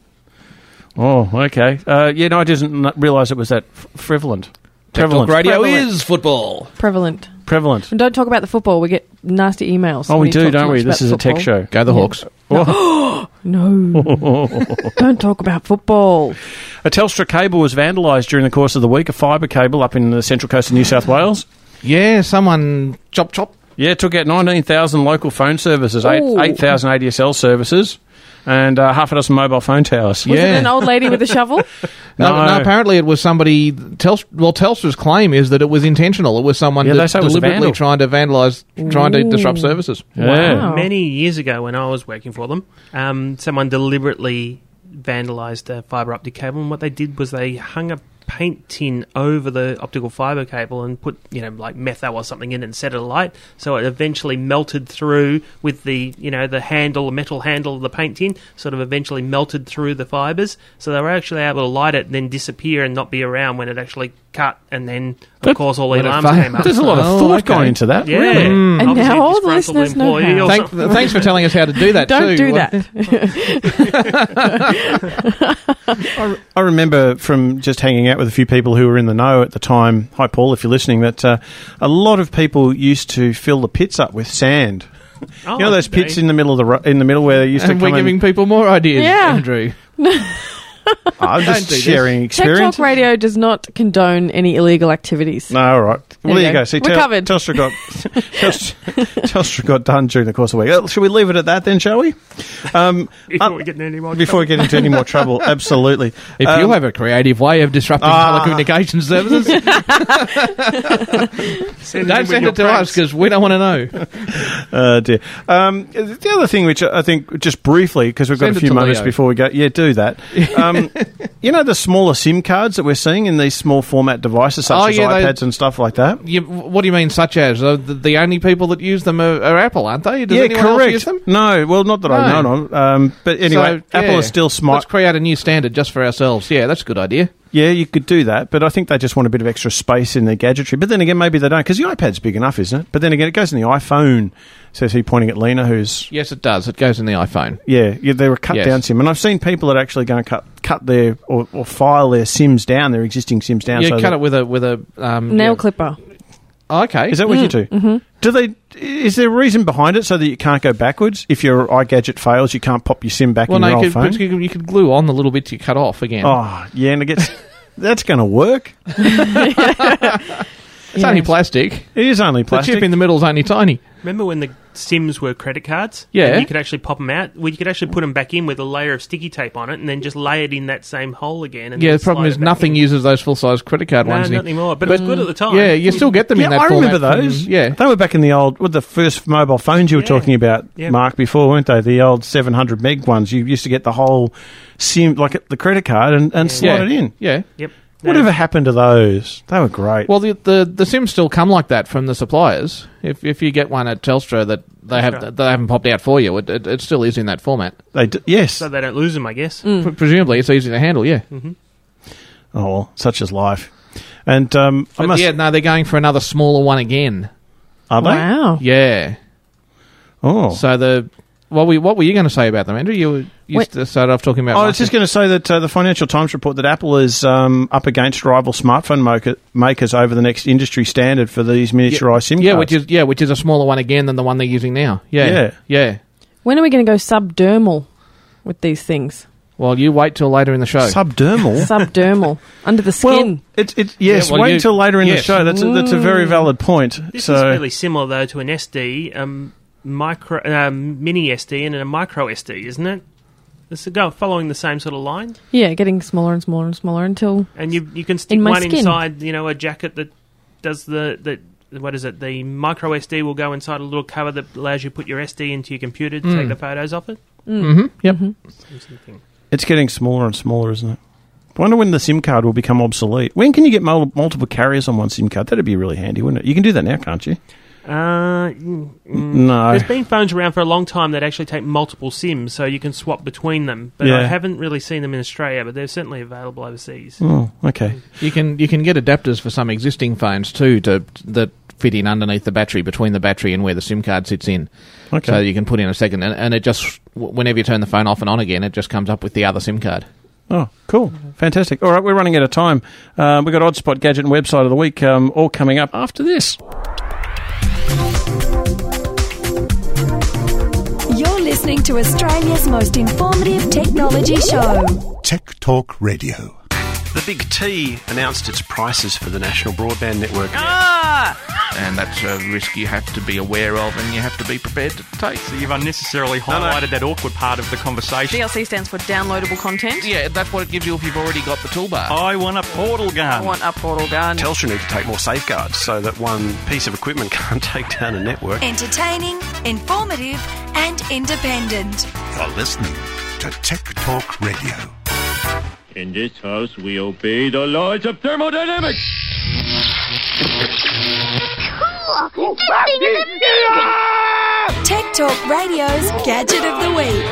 L: Oh, okay. Uh, yeah, no, I didn't realise it was that f- prevalent.
K: Prevalent. Radio
L: Prevalent.
K: is football.
J: Prevalent.
L: Prevalent.
J: And don't talk about the football. We get nasty emails.
L: Oh,
J: when
L: we
J: you
L: do,
J: talk too
L: don't we?
J: much
L: This
J: about
L: is a tech
J: football.
L: show.
K: Go the Hawks.
L: Oh.
J: No. Don't talk about football.
L: A Telstra cable was vandalised during the course of the week, a fibre cable up in the central coast of New South Wales.
K: Yeah, someone chop chop.
L: Yeah, it took out nineteen thousand local phone services, eight
J: Ooh.
L: eight thousand A D S L services, and uh, half a dozen mobile phone towers.
J: Was
K: Yeah.
J: it an old lady with a shovel?
K: No,
L: No.
K: no, apparently it was somebody. Telstra, well, Telstra's claim is that it was intentional. It was someone
L: Yeah, they
K: that
L: say it was a
K: deliberately
L: vandal.
K: trying to vandalise, trying to
J: Ooh.
K: disrupt services.
L: Yeah.
J: Wow.
M: Many years ago, when I was working for them, um, someone deliberately vandalised a fibre optic cable, and what they did was they hung a paint tin over the optical fibre cable and put, you know, like metho or something in it and set it alight, so it eventually melted through with the, you know, the handle, the metal handle of the paint tin, sort of eventually melted through the fibres, so they were actually able to light it and then disappear and not be around when it actually cut, and then, of
L: That-
M: course, all the
K: when it
M: alarms
K: failed.
M: came up.
L: There's a lot of
K: Oh,
L: thought
K: okay.
L: going into that.
M: Yeah.
L: Really?
K: Mm.
J: And
M: Obviously
J: now
M: a
J: all the
M: disgruntled
J: listeners know
M: employee
J: how.
M: or
K: Thank,
M: something.
K: thanks for telling us how to do that
J: Don't
K: too.
J: do that.
L: I, I remember from just hanging out with a few people who were in the know at the time, hi Paul, if you're listening, that uh, a lot of people used to fill the pits up with sand.
M: Oh,
L: you know those
M: okay.
L: pits in the middle of the ro- in the middle where they used
K: And
L: to
K: we're
L: come
K: giving
L: in.
K: people more ideas,
J: Yeah.
K: Andrew.
L: I'm
K: Don't
L: just
K: do this.
L: sharing
J: Tech
L: experience.
J: Talk Radio does not condone any illegal activities.
L: No, all right. Well,
J: There
L: there
J: you
L: you
J: go.
L: go. See,
J: We're
L: Tel-
J: covered.
L: Telstra got Telstra, Telstra got done during the course of the week. Uh, Should we leave it at that then, shall we? Um,
M: Before
L: uh,
M: we get into any more
L: before we get into any more trouble, absolutely.
K: If
L: Um,
K: you have a creative way of disrupting
L: Ah.
K: telecommunications services,
M: Send
K: don't
M: in with
K: send
M: your
K: it to us
M: pranks.
K: because we don't want to know.
L: Uh, dear. Um, the other thing, which I think just briefly, because we've got
K: Send
L: a
K: it
L: few
K: to
L: moments
K: Leo.
L: before we go, yeah, do that. Um, you know the smaller SIM cards that we're seeing in these small format devices, such
K: Oh,
L: as
K: yeah, they-
L: iPads and stuff like that.
K: You, what do you mean, such as? Uh, the, the only people that use them are, are Apple, aren't they? Does
L: yeah,
K: anyone else
L: correct.
K: use them?
L: No, well, not that I
K: No.
L: know of. Um, but anyway,
K: So,
L: Apple
K: yeah.
L: is still smart.
K: Let's create a new standard just for ourselves. Yeah, that's a good idea.
L: Yeah, you could do that, but I think they just want a bit of extra space in their gadgetry. But then again, maybe they don't, because the iPad's big enough, isn't it? But then again, it goes in the iPhone, says he, pointing at Lena, who's...
K: Yes, it does. It goes in the iPhone.
L: Yeah, yeah, they were cut
K: Yes.
L: down SIM. And I've seen people that actually go and cut, cut their, or, or file their SIMs down, their existing SIMs down.
K: You
L: so
K: cut
L: that-
K: it with a... with a um,
J: Nail
K: yeah.
J: clipper.
K: Oh, okay.
L: Is that what you do?
J: Mm-hmm.
L: Do they? Is there a reason behind it so that you can't go backwards? If your iGadget fails, you can't pop your SIM back
K: Well,
L: in
K: no,
L: your
K: you
L: old
K: could,
L: phone?
K: but you, could, you could glue on the little bits you cut off again.
L: Oh, yeah, and it gets... That's going to work.
K: It's only plastic.
L: It is only
K: The
L: plastic.
K: chip in the middle's only tiny.
M: Remember when the SIMs were credit cards.
K: Yeah.
M: And you could actually pop them out. Well, you could actually put them back in with a layer of sticky tape on it and then just lay it in that same hole again. And
K: Yeah,
M: then
K: the problem
M: slide
K: is
M: it back
K: nothing
M: in.
K: uses those full-size credit card
M: No,
K: ones.
M: not anymore, but it was good at the time.
K: Yeah, you still get them
L: yeah,
K: in that
L: I
K: format.
L: remember those.
K: from- yeah.
L: They were back in the old, with the first mobile phones you were
M: Yeah.
L: talking about,
M: Yeah.
L: Mark, before, weren't they? The old seven hundred meg ones. You used to get the whole SIM, like the credit card, and, and slide
K: Yeah.
L: it in.
K: Yeah.
M: Yep.
L: Whatever happened to those? They were great.
K: Well, the, the the SIMs still come like that from the suppliers. If if you get one at Telstra that they have
M: right.
K: they haven't popped out for you, it, it, it still is in that format.
L: They d- yes.
M: So they don't lose them, I guess.
K: Pre- Presumably, it's easy to handle. Yeah.
M: Mm-hmm.
L: Oh, well, such is life. And um, I
K: But
L: must.
K: yeah, no, they're going for another smaller one again.
L: Are they?
J: Wow.
K: Yeah.
L: Oh.
K: So the what were what were you going to say about them, Andrew? You you
J: Wait.
K: st- started off talking about.
L: Oh, I was just going to say that uh, the Financial Times report that Apple is um, up against rival smartphone moca- makers over the next industry standard for these miniaturized SIM
K: yeah,
L: cards.
K: which is yeah, which is a smaller one again than the one they're using now. Yeah,
L: Yeah.
K: yeah.
J: When are we going to go subdermal with these things?
K: Well, you wait till later in the show.
L: Subdermal.
J: Subdermal. Under the skin.
L: Well, it's it's yes.
K: Yeah, well,
L: wait
K: you-
L: until later in the
K: yes.
L: show. That's a, that's a very valid point.
M: This
L: so
M: is really similar, though, to an S D, um, micro, um, mini S D and a micro S D, isn't it? This is go following the same sort of line.
J: Yeah, getting smaller and smaller and smaller until...
M: And you you can stick
J: In my
M: one
J: skin.
M: inside, you know, a jacket that does the... the what is it? The micro S D will go inside a little cover that allows you to put your S D into your computer to
K: Mm.
M: take the photos off it.
K: Mm-hmm. Yep.
M: Same sort of thing.
L: it's getting smaller and smaller, isn't it? I wonder when the SIM card will become obsolete. When can you get mul- multiple carriers on one SIM card? That'd be really handy, wouldn't it? You can do that now, can't you?
M: Uh, mm, mm.
L: No.
M: There's been phones around for a long time that actually take multiple SIMs, so you can swap between them. But I
L: Yeah.
M: haven't really seen them in Australia, but they're certainly available overseas.
L: Oh, okay.
K: You can you can get adapters for some existing phones too to that fit in underneath the battery, between the battery and where the SIM card sits in.
L: Okay.
K: So you can put in a second, and, and it just w- whenever you turn the phone off and on again, it just comes up with the other SIM card.
L: Oh, cool. Fantastic. All right, we're running out of time. Um, we've got Oddspot Gadget and Website of the Week um, all coming up after this.
H: You're listening to Australia's most informative technology show.
E: Tech Talk Radio.
O: The Big T announced its prices for the National Broadband Network.
K: And that's a risk you have to be aware of and you have to be prepared to take.
P: So you've unnecessarily highlighted that awkward part of the conversation.
Q: D L C stands for downloadable content.
K: Yeah, that's what it gives you if you've already got the toolbar.
P: I want a portal gun.
Q: I want a portal gun.
O: Telstra need to take more safeguards so that one piece of equipment can't take down a network.
H: Entertaining, informative, and independent.
E: You're listening to Tech Talk Radio.
R: In this house, we obey the laws of thermodynamics.
H: Tech Talk Radio's Gadget of the Week.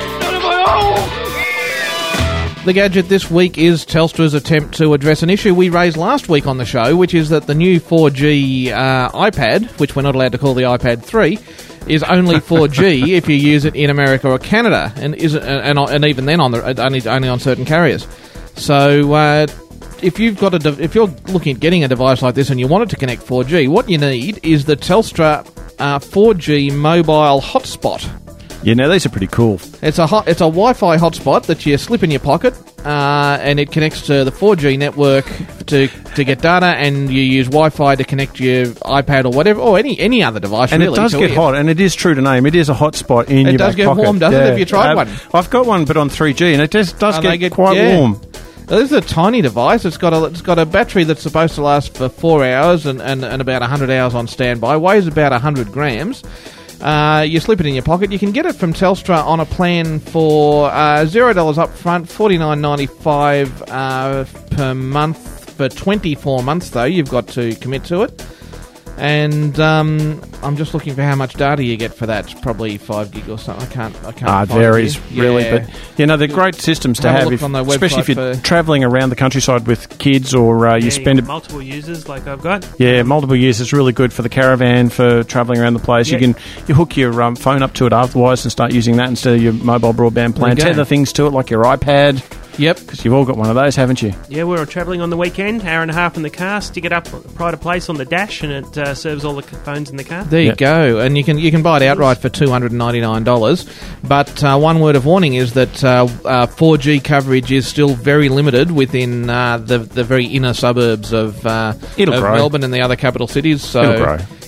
K: The gadget this week is Telstra's attempt to address an issue we raised last week on the show, which is that the new four G uh, iPad, which we're not allowed to call the iPad three, is only four G if you use it in America or Canada, and is and, and even then on the only only on certain carriers. So uh, if you've got a de- if you're looking at getting a device like this and you want it to connect four G, what you need is the Telstra uh, four G mobile hotspot.
L: Yeah, now these are pretty cool.
K: It's a hot, it's a Wi-Fi hotspot that you slip in your pocket, uh, and it connects to the four G network to to get data, and you use Wi-Fi to connect your iPad or whatever, or any any other device.
L: And
K: really,
L: it does
K: to
L: get
K: it.
L: hot, and it is true to name. It is a hotspot in
K: It
L: your
K: does
L: back
K: get
L: pocket.
K: warm, doesn't it? Have you tried
L: Uh,
K: one?
L: I've got one, but on three G, and it just does
K: Oh,
L: get,
K: they get-
L: quite
K: yeah.
L: warm.
K: Now, this is a tiny device. It's got a it's got a battery that's supposed to last for four hours and, and, and about one hundred hours on standby. Weighs about one hundred grams. Uh, you slip it in your pocket. You can get it from Telstra on a plan for uh, zero dollars up front, forty nine ninety five uh, per month for twenty four months. Though you've got to commit to it. And um, I'm just looking for how much data you get for that. It's probably five gig or something. I can't. I can't.
L: Ah, it
K: find
L: varies
K: here.
L: really,
K: Yeah.
L: but you know they're great systems to
K: Have a
L: have,
K: look
L: if,
K: on their
L: especially if
K: website
L: you're
K: for-
L: travelling around the countryside with kids, or uh, you
M: Yeah,
L: spend a
M: multiple users like I've got.
L: Yeah, multiple years. It's really good for the caravan, for travelling around the place.
M: Yeah.
L: You can you hook your um, phone up to it afterwards and start using that instead of your mobile broadband plan.
K: There you go.
L: Tether things to it like your iPad.
K: Yep.
L: Because you've all got one of those, haven't you?
M: Yeah, we were travelling on the weekend, hour and a half in the car, stick it up pride of place on the dash, and it uh, serves all the c- phones in the car.
K: There you go, and you can you can buy it outright for two hundred and ninety nine dollars. But uh, one word of warning is that uh, uh, four G coverage is still very limited within uh, the the very inner suburbs of, uh,
L: It'll
K: of
L: grow.
K: Melbourne and the other capital cities. So
L: It'll grow.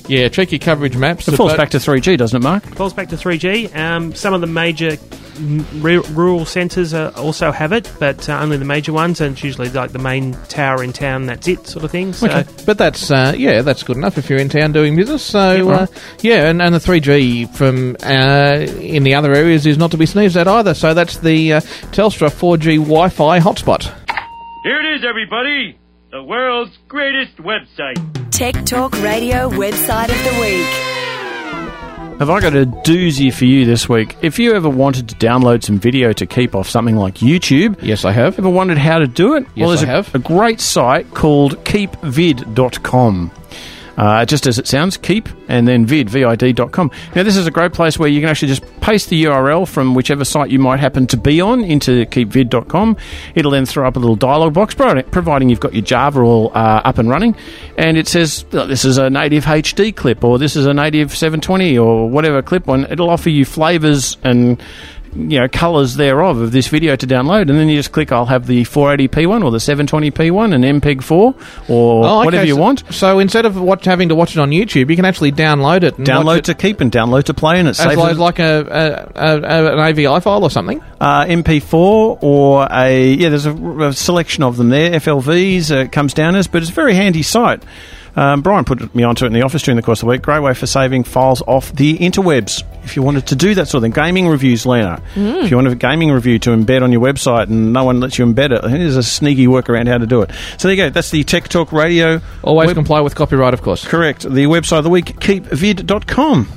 K: Yeah, check your coverage maps.
L: It falls back to three G, doesn't it, Mark?
M: Falls back to three G. Um, some of the major m- r- rural centres uh, also have it, but uh, only the major ones, and it's usually like the main tower in town, that's it, sort of thing. So.
K: Okay. But that's, uh, yeah, that's good enough if you're in town doing business. So,
M: Yeah, right.
K: uh, yeah, and, and the three G from uh, in the other areas is not to be sneezed at either. So that's the uh, Telstra four G Wi-Fi hotspot.
R: Here it is, everybody. The world's greatest website.
H: Tech Talk Radio website of the week.
L: Have I got a doozy for you this week? If you ever wanted to download some video to keep off something like YouTube...
K: Yes, I have.
L: Ever wondered how to do it?
K: Yes,
L: well, there's
K: I
L: a,
K: have.
L: a great site called keep vid dot com. Uh, just as it sounds, keep and then vid, V I D dot com. Now, this is a great place where you can actually just paste the U R L from whichever site you might happen to be on into keep vid dot com. It'll then throw up a little dialog box, providing you've got your Java all uh, up and running, and it says, oh, this is a native H D clip, or this is a native seven twenty, or whatever clip one. It'll offer you flavours and you know, colours thereof of this video to download, and then you just click, I'll have the four eighty p one, or the seven twenty p one, an M P E G four, or
K: Oh, okay,
L: whatever you
K: so,
L: want.
K: So instead of watch, having to watch it on YouTube, you can actually download it. And
L: Download
K: watch it
L: to keep and download to play, and it
K: as
L: saves
K: like,
L: it.
K: like a, a, a, an A V I file or something.
L: Uh, M P four or a... Yeah, there's a, a selection of them there. F L Vs uh, comes down as, but it's a very handy site. Um, Brian put me onto it in the office during the course of the week. Great way for saving files off the interwebs. If you wanted to do that sort of thing. Gaming reviews, Lena.
J: Mm.
L: If you want a gaming review to embed on your website and no one lets you embed it, there's a sneaky workaround how to do it. So there you go. That's the Tech Talk Radio.
K: Always
L: web-
K: comply with copyright, of course.
L: Correct. The website of the week, keep vid dot com.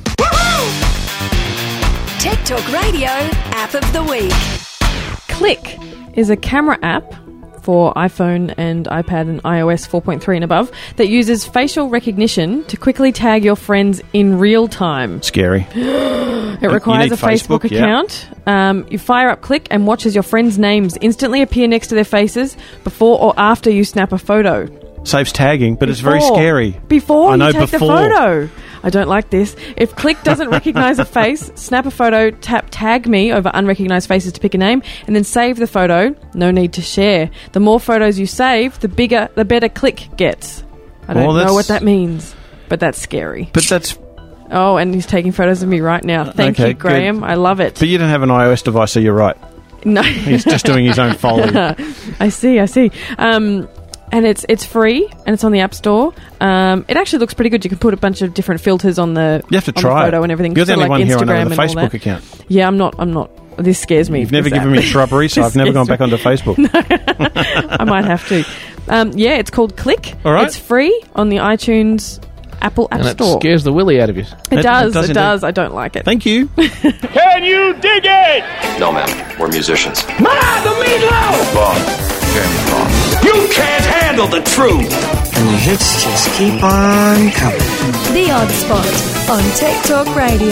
H: Tech Talk Radio app of the week.
J: Click is a camera app for iPhone and iPad and iOS four point three and above that uses facial recognition to quickly tag your friends in real time.
L: Scary.
J: It requires
L: need
J: a Facebook,
L: Facebook, yeah.
J: account. Um, you fire up Click and watch as your friends' names instantly appear next to their faces before or after you snap a photo.
L: Saves tagging, but it's very
J: Before.
L: scary.
J: Before
L: I know
J: you take
L: before.
J: the photo. I don't like this. If Click doesn't recognise a face, snap a photo, tap Tag Me over unrecognised faces to pick a name, and then save the photo. No need to share. The more photos you save, the bigger, the better Click gets. I don't
L: Well,
J: know
L: that's-
J: what that means, but that's scary.
L: But that's...
J: Oh, and he's taking photos of me right now. Thank
L: Okay,
J: you, Graham.
L: good.
J: I love it.
L: But you don't have an iOS device, so you're right.
J: No,
L: He's just doing his own folly.
J: I see, I see. Um, and it's it's free, and it's on the App Store. Um, it actually looks pretty good. You can put a bunch of different filters on the,
L: You have to
J: on
L: try
J: the photo
L: it.
J: and everything.
L: You're the
J: sort
L: only
J: of
L: one
J: like
L: here I know
J: Instagram
L: with a
J: and all
L: Facebook
J: that.
L: account.
J: Yeah, I'm not. I'm not. This scares me.
L: You've never
J: this
L: given
J: app.
L: me shrubbery, so
J: This
L: I've never gone
J: scares
L: back
J: me.
L: onto Facebook.
J: I might have to. Um, yeah, it's called Click.
L: All right.
J: It's free on the iTunes Apple App
K: And
J: Store.
K: it scares the willy out of you.
J: It,
L: It-
J: does.
L: it does
J: It does.
L: indeed.
J: I don't like it.
L: Thank you.
R: Can you dig it?
S: No, ma'am. We're musicians.
R: Ma, the meatloaf!
S: Wrong. Jeremy, wrong.
R: You can't handle the truth!
T: And the hits just keep on coming.
H: The Odd Spot on Tech Talk Radio.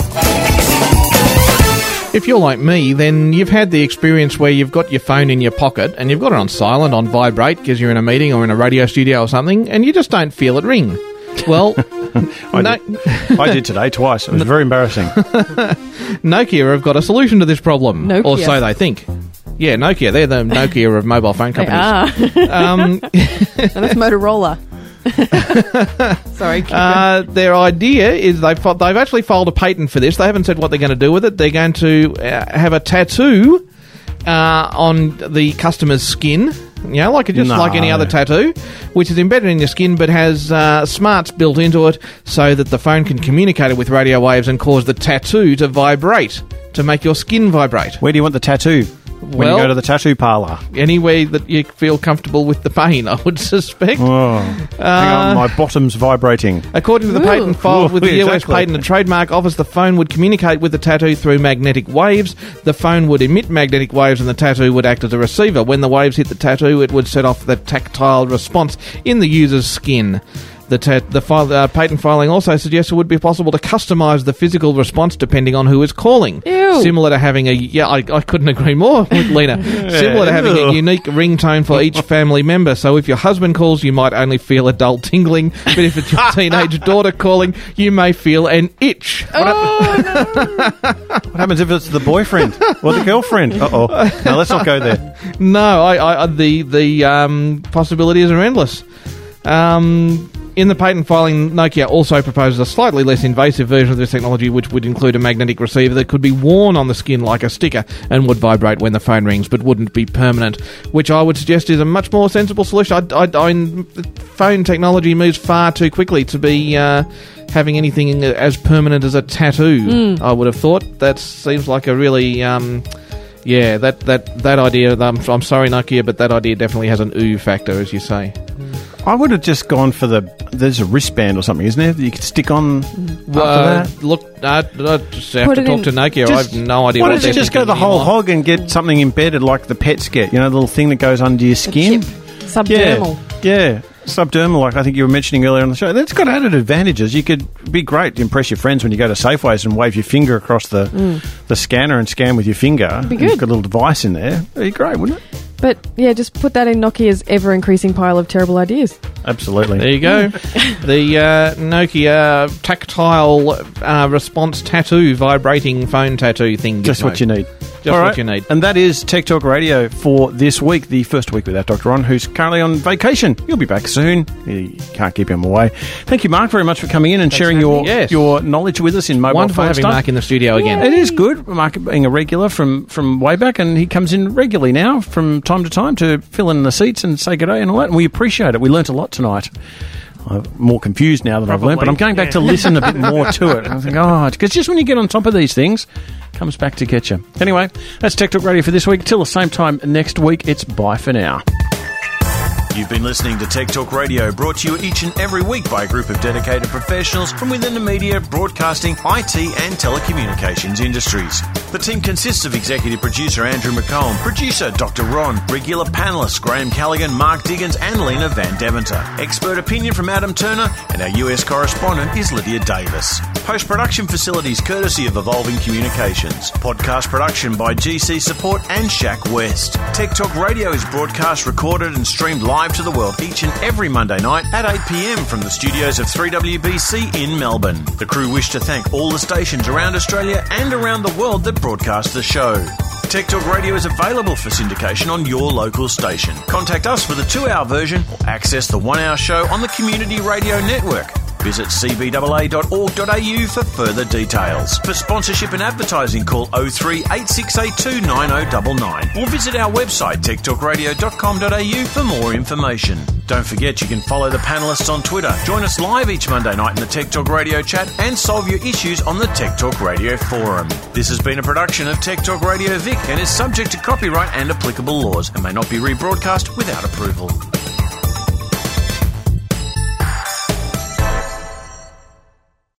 K: If you're like me, then you've had the experience where you've got your phone in your pocket and you've got it on silent, on vibrate, because you're in a meeting or in a radio studio or something, and you just don't feel it ring. Well,
L: I,
K: no-
L: did. I did today twice. It was very embarrassing.
K: Nokia have got a solution to this problem.
J: Nokia.
K: Or so they think. Yeah, Nokia. They're the Nokia of mobile phone
J: They
K: companies.
J: are.
K: Um,
J: No, that's Motorola. Sorry. keep
K: Uh, their idea is they've fi- they've actually filed a patent for this. They haven't said what they're going to do with it. They're going to uh, have a tattoo uh, on the customer's skin. You know, like just
L: No.
K: like any other tattoo, which is embedded in your skin, but has uh, smarts built into it, so that the phone can communicate it with radio waves and cause the tattoo to vibrate, to make your skin vibrate.
L: Where do you want the tattoo? When
K: Well-
L: you go to the tattoo parlour.
K: Anywhere that you feel comfortable with the pain, I would suspect.
L: Oh, hang
K: Uh,
L: on, my bottom's vibrating.
K: According to the
J: Ooh.
K: patent filed with the
L: Ooh,
K: U S
L: exactly.
K: Patent and Trademark Office, the phone would communicate with the tattoo through magnetic waves. The phone would emit magnetic waves and the tattoo would act as a receiver. When the waves hit the tattoo, it would set off the tactile response in the user's skin. The, ta- the file, uh, patent filing also suggests it would be possible to customise the physical response depending on who is calling.
J: Ew.
K: Similar to having a... Yeah, I, I couldn't agree more with Lena. Similar to having a
L: Ugh.
K: unique ringtone for each family member. So if your husband calls, you might only feel a dull tingling. But if it's your teenage daughter calling, you may feel an itch.
L: What happens if it's the boyfriend or the girlfriend? Uh-oh. No, let's not go there.
K: No, I, I, the the um, possibilities are endless. Um, In the patent filing, Nokia also proposes a slightly less invasive version of this technology, which would include a magnetic receiver that could be worn on the skin like a sticker and would vibrate when the phone rings, but wouldn't be permanent, which I would suggest is a much more sensible solution. I, I, I, phone technology moves far too quickly to be uh, having anything as permanent as a tattoo, mm. I would have thought. That seems like a really... Um, yeah, that, that, that idea, I'm, I'm sorry, Nokia, but that idea definitely has an ooh factor, as you say.
L: I would have just gone for the... There's a wristband or something, isn't there, that you could stick on
K: well,
L: after that?
K: Look, I, I just have
L: Put
K: to
L: it
K: talk
L: in-
K: to Nokia.
L: just-
K: I have no idea
L: Why
K: what
L: don't
K: they're
L: you just go
K: thinking
L: the whole
K: anymore.
L: hog and get something embedded like the pets get? You know, the little thing that goes under your skin?
J: Subdermal.
L: Yeah, yeah. Subdermal, like I think you were mentioning earlier on the show. That's got added advantages. You could be great to impress your friends when you go to Safeways and wave your finger across the
J: Mm.
L: the scanner and scan with your finger.
J: Be
L: And You've
J: good.
L: got a little device in there. That'd be great, wouldn't it?
J: But yeah, just put that in Nokia's ever-increasing pile of terrible ideas.
L: Absolutely.
K: There you go. the uh, Nokia tactile uh, response tattoo, vibrating phone tattoo thing.
L: Just
K: Gizmo.
L: what you need.
K: Just
L: All
K: what
L: right.
K: you need.
L: And that is Tech Talk Radio for this week, the first week without Doctor Ron, who's currently on vacation. He'll be back soon. He can't keep him away. Thank you, Mark, very much for coming in and
K: Thanks
L: sharing
K: for
L: your
K: having me. Yes.
L: your knowledge with us in mobile
K: Wonderful
L: phone
K: having
L: stuff.
K: Mark in the studio again.
L: It is good. Mark being a regular from, from way back, and he comes in regularly now from time to time to fill in the seats and say good day and all that, and we appreciate it. We learnt a lot tonight. I'm more confused now than I've learned, but I'm going back
M: yeah.
L: to listen a bit more to it. I think, oh, because just when you get on top of these things, it comes back to get you. Anyway, that's Tech Talk Radio for this week. Till the same time next week, it's bye for now.
A: You've been listening to Tech Talk Radio, brought to you each and every week by a group of dedicated professionals from within the media, broadcasting, I T and telecommunications industries. The team consists of executive producer Andrew McComb, producer Doctor Ron, regular panellists Graham Callaghan, Mark Diggins and Lena Van Deventer. Expert opinion from Adam Turner, and our U S correspondent is Lydia Davis. Post-production facilities courtesy of Evolving Communications. Podcast production by G C Support and Shaq West. Tech Talk Radio is broadcast, recorded and streamed live to the world each and every Monday night at eight p.m. from the studios of three W B C in Melbourne. The crew wish to thank all the stations around Australia and around the world that broadcast the show. Tech Talk Radio is available for syndication on your local station. Contact us for the two-hour version or access the one-hour show on the Community Radio Network. Visit c b a a dot org dot a u for further details. For sponsorship and advertising, call oh three eight six eight two nine oh nine nine or visit our website tech talk radio dot com dot a u for more information. Don't forget you can follow the panellists on Twitter. Join us live each Monday night in the Tech Talk Radio chat and solve your issues on the Tech Talk Radio forum. This has been a production of Tech Talk Radio Vic and is subject to copyright and applicable laws and may not be rebroadcast without approval.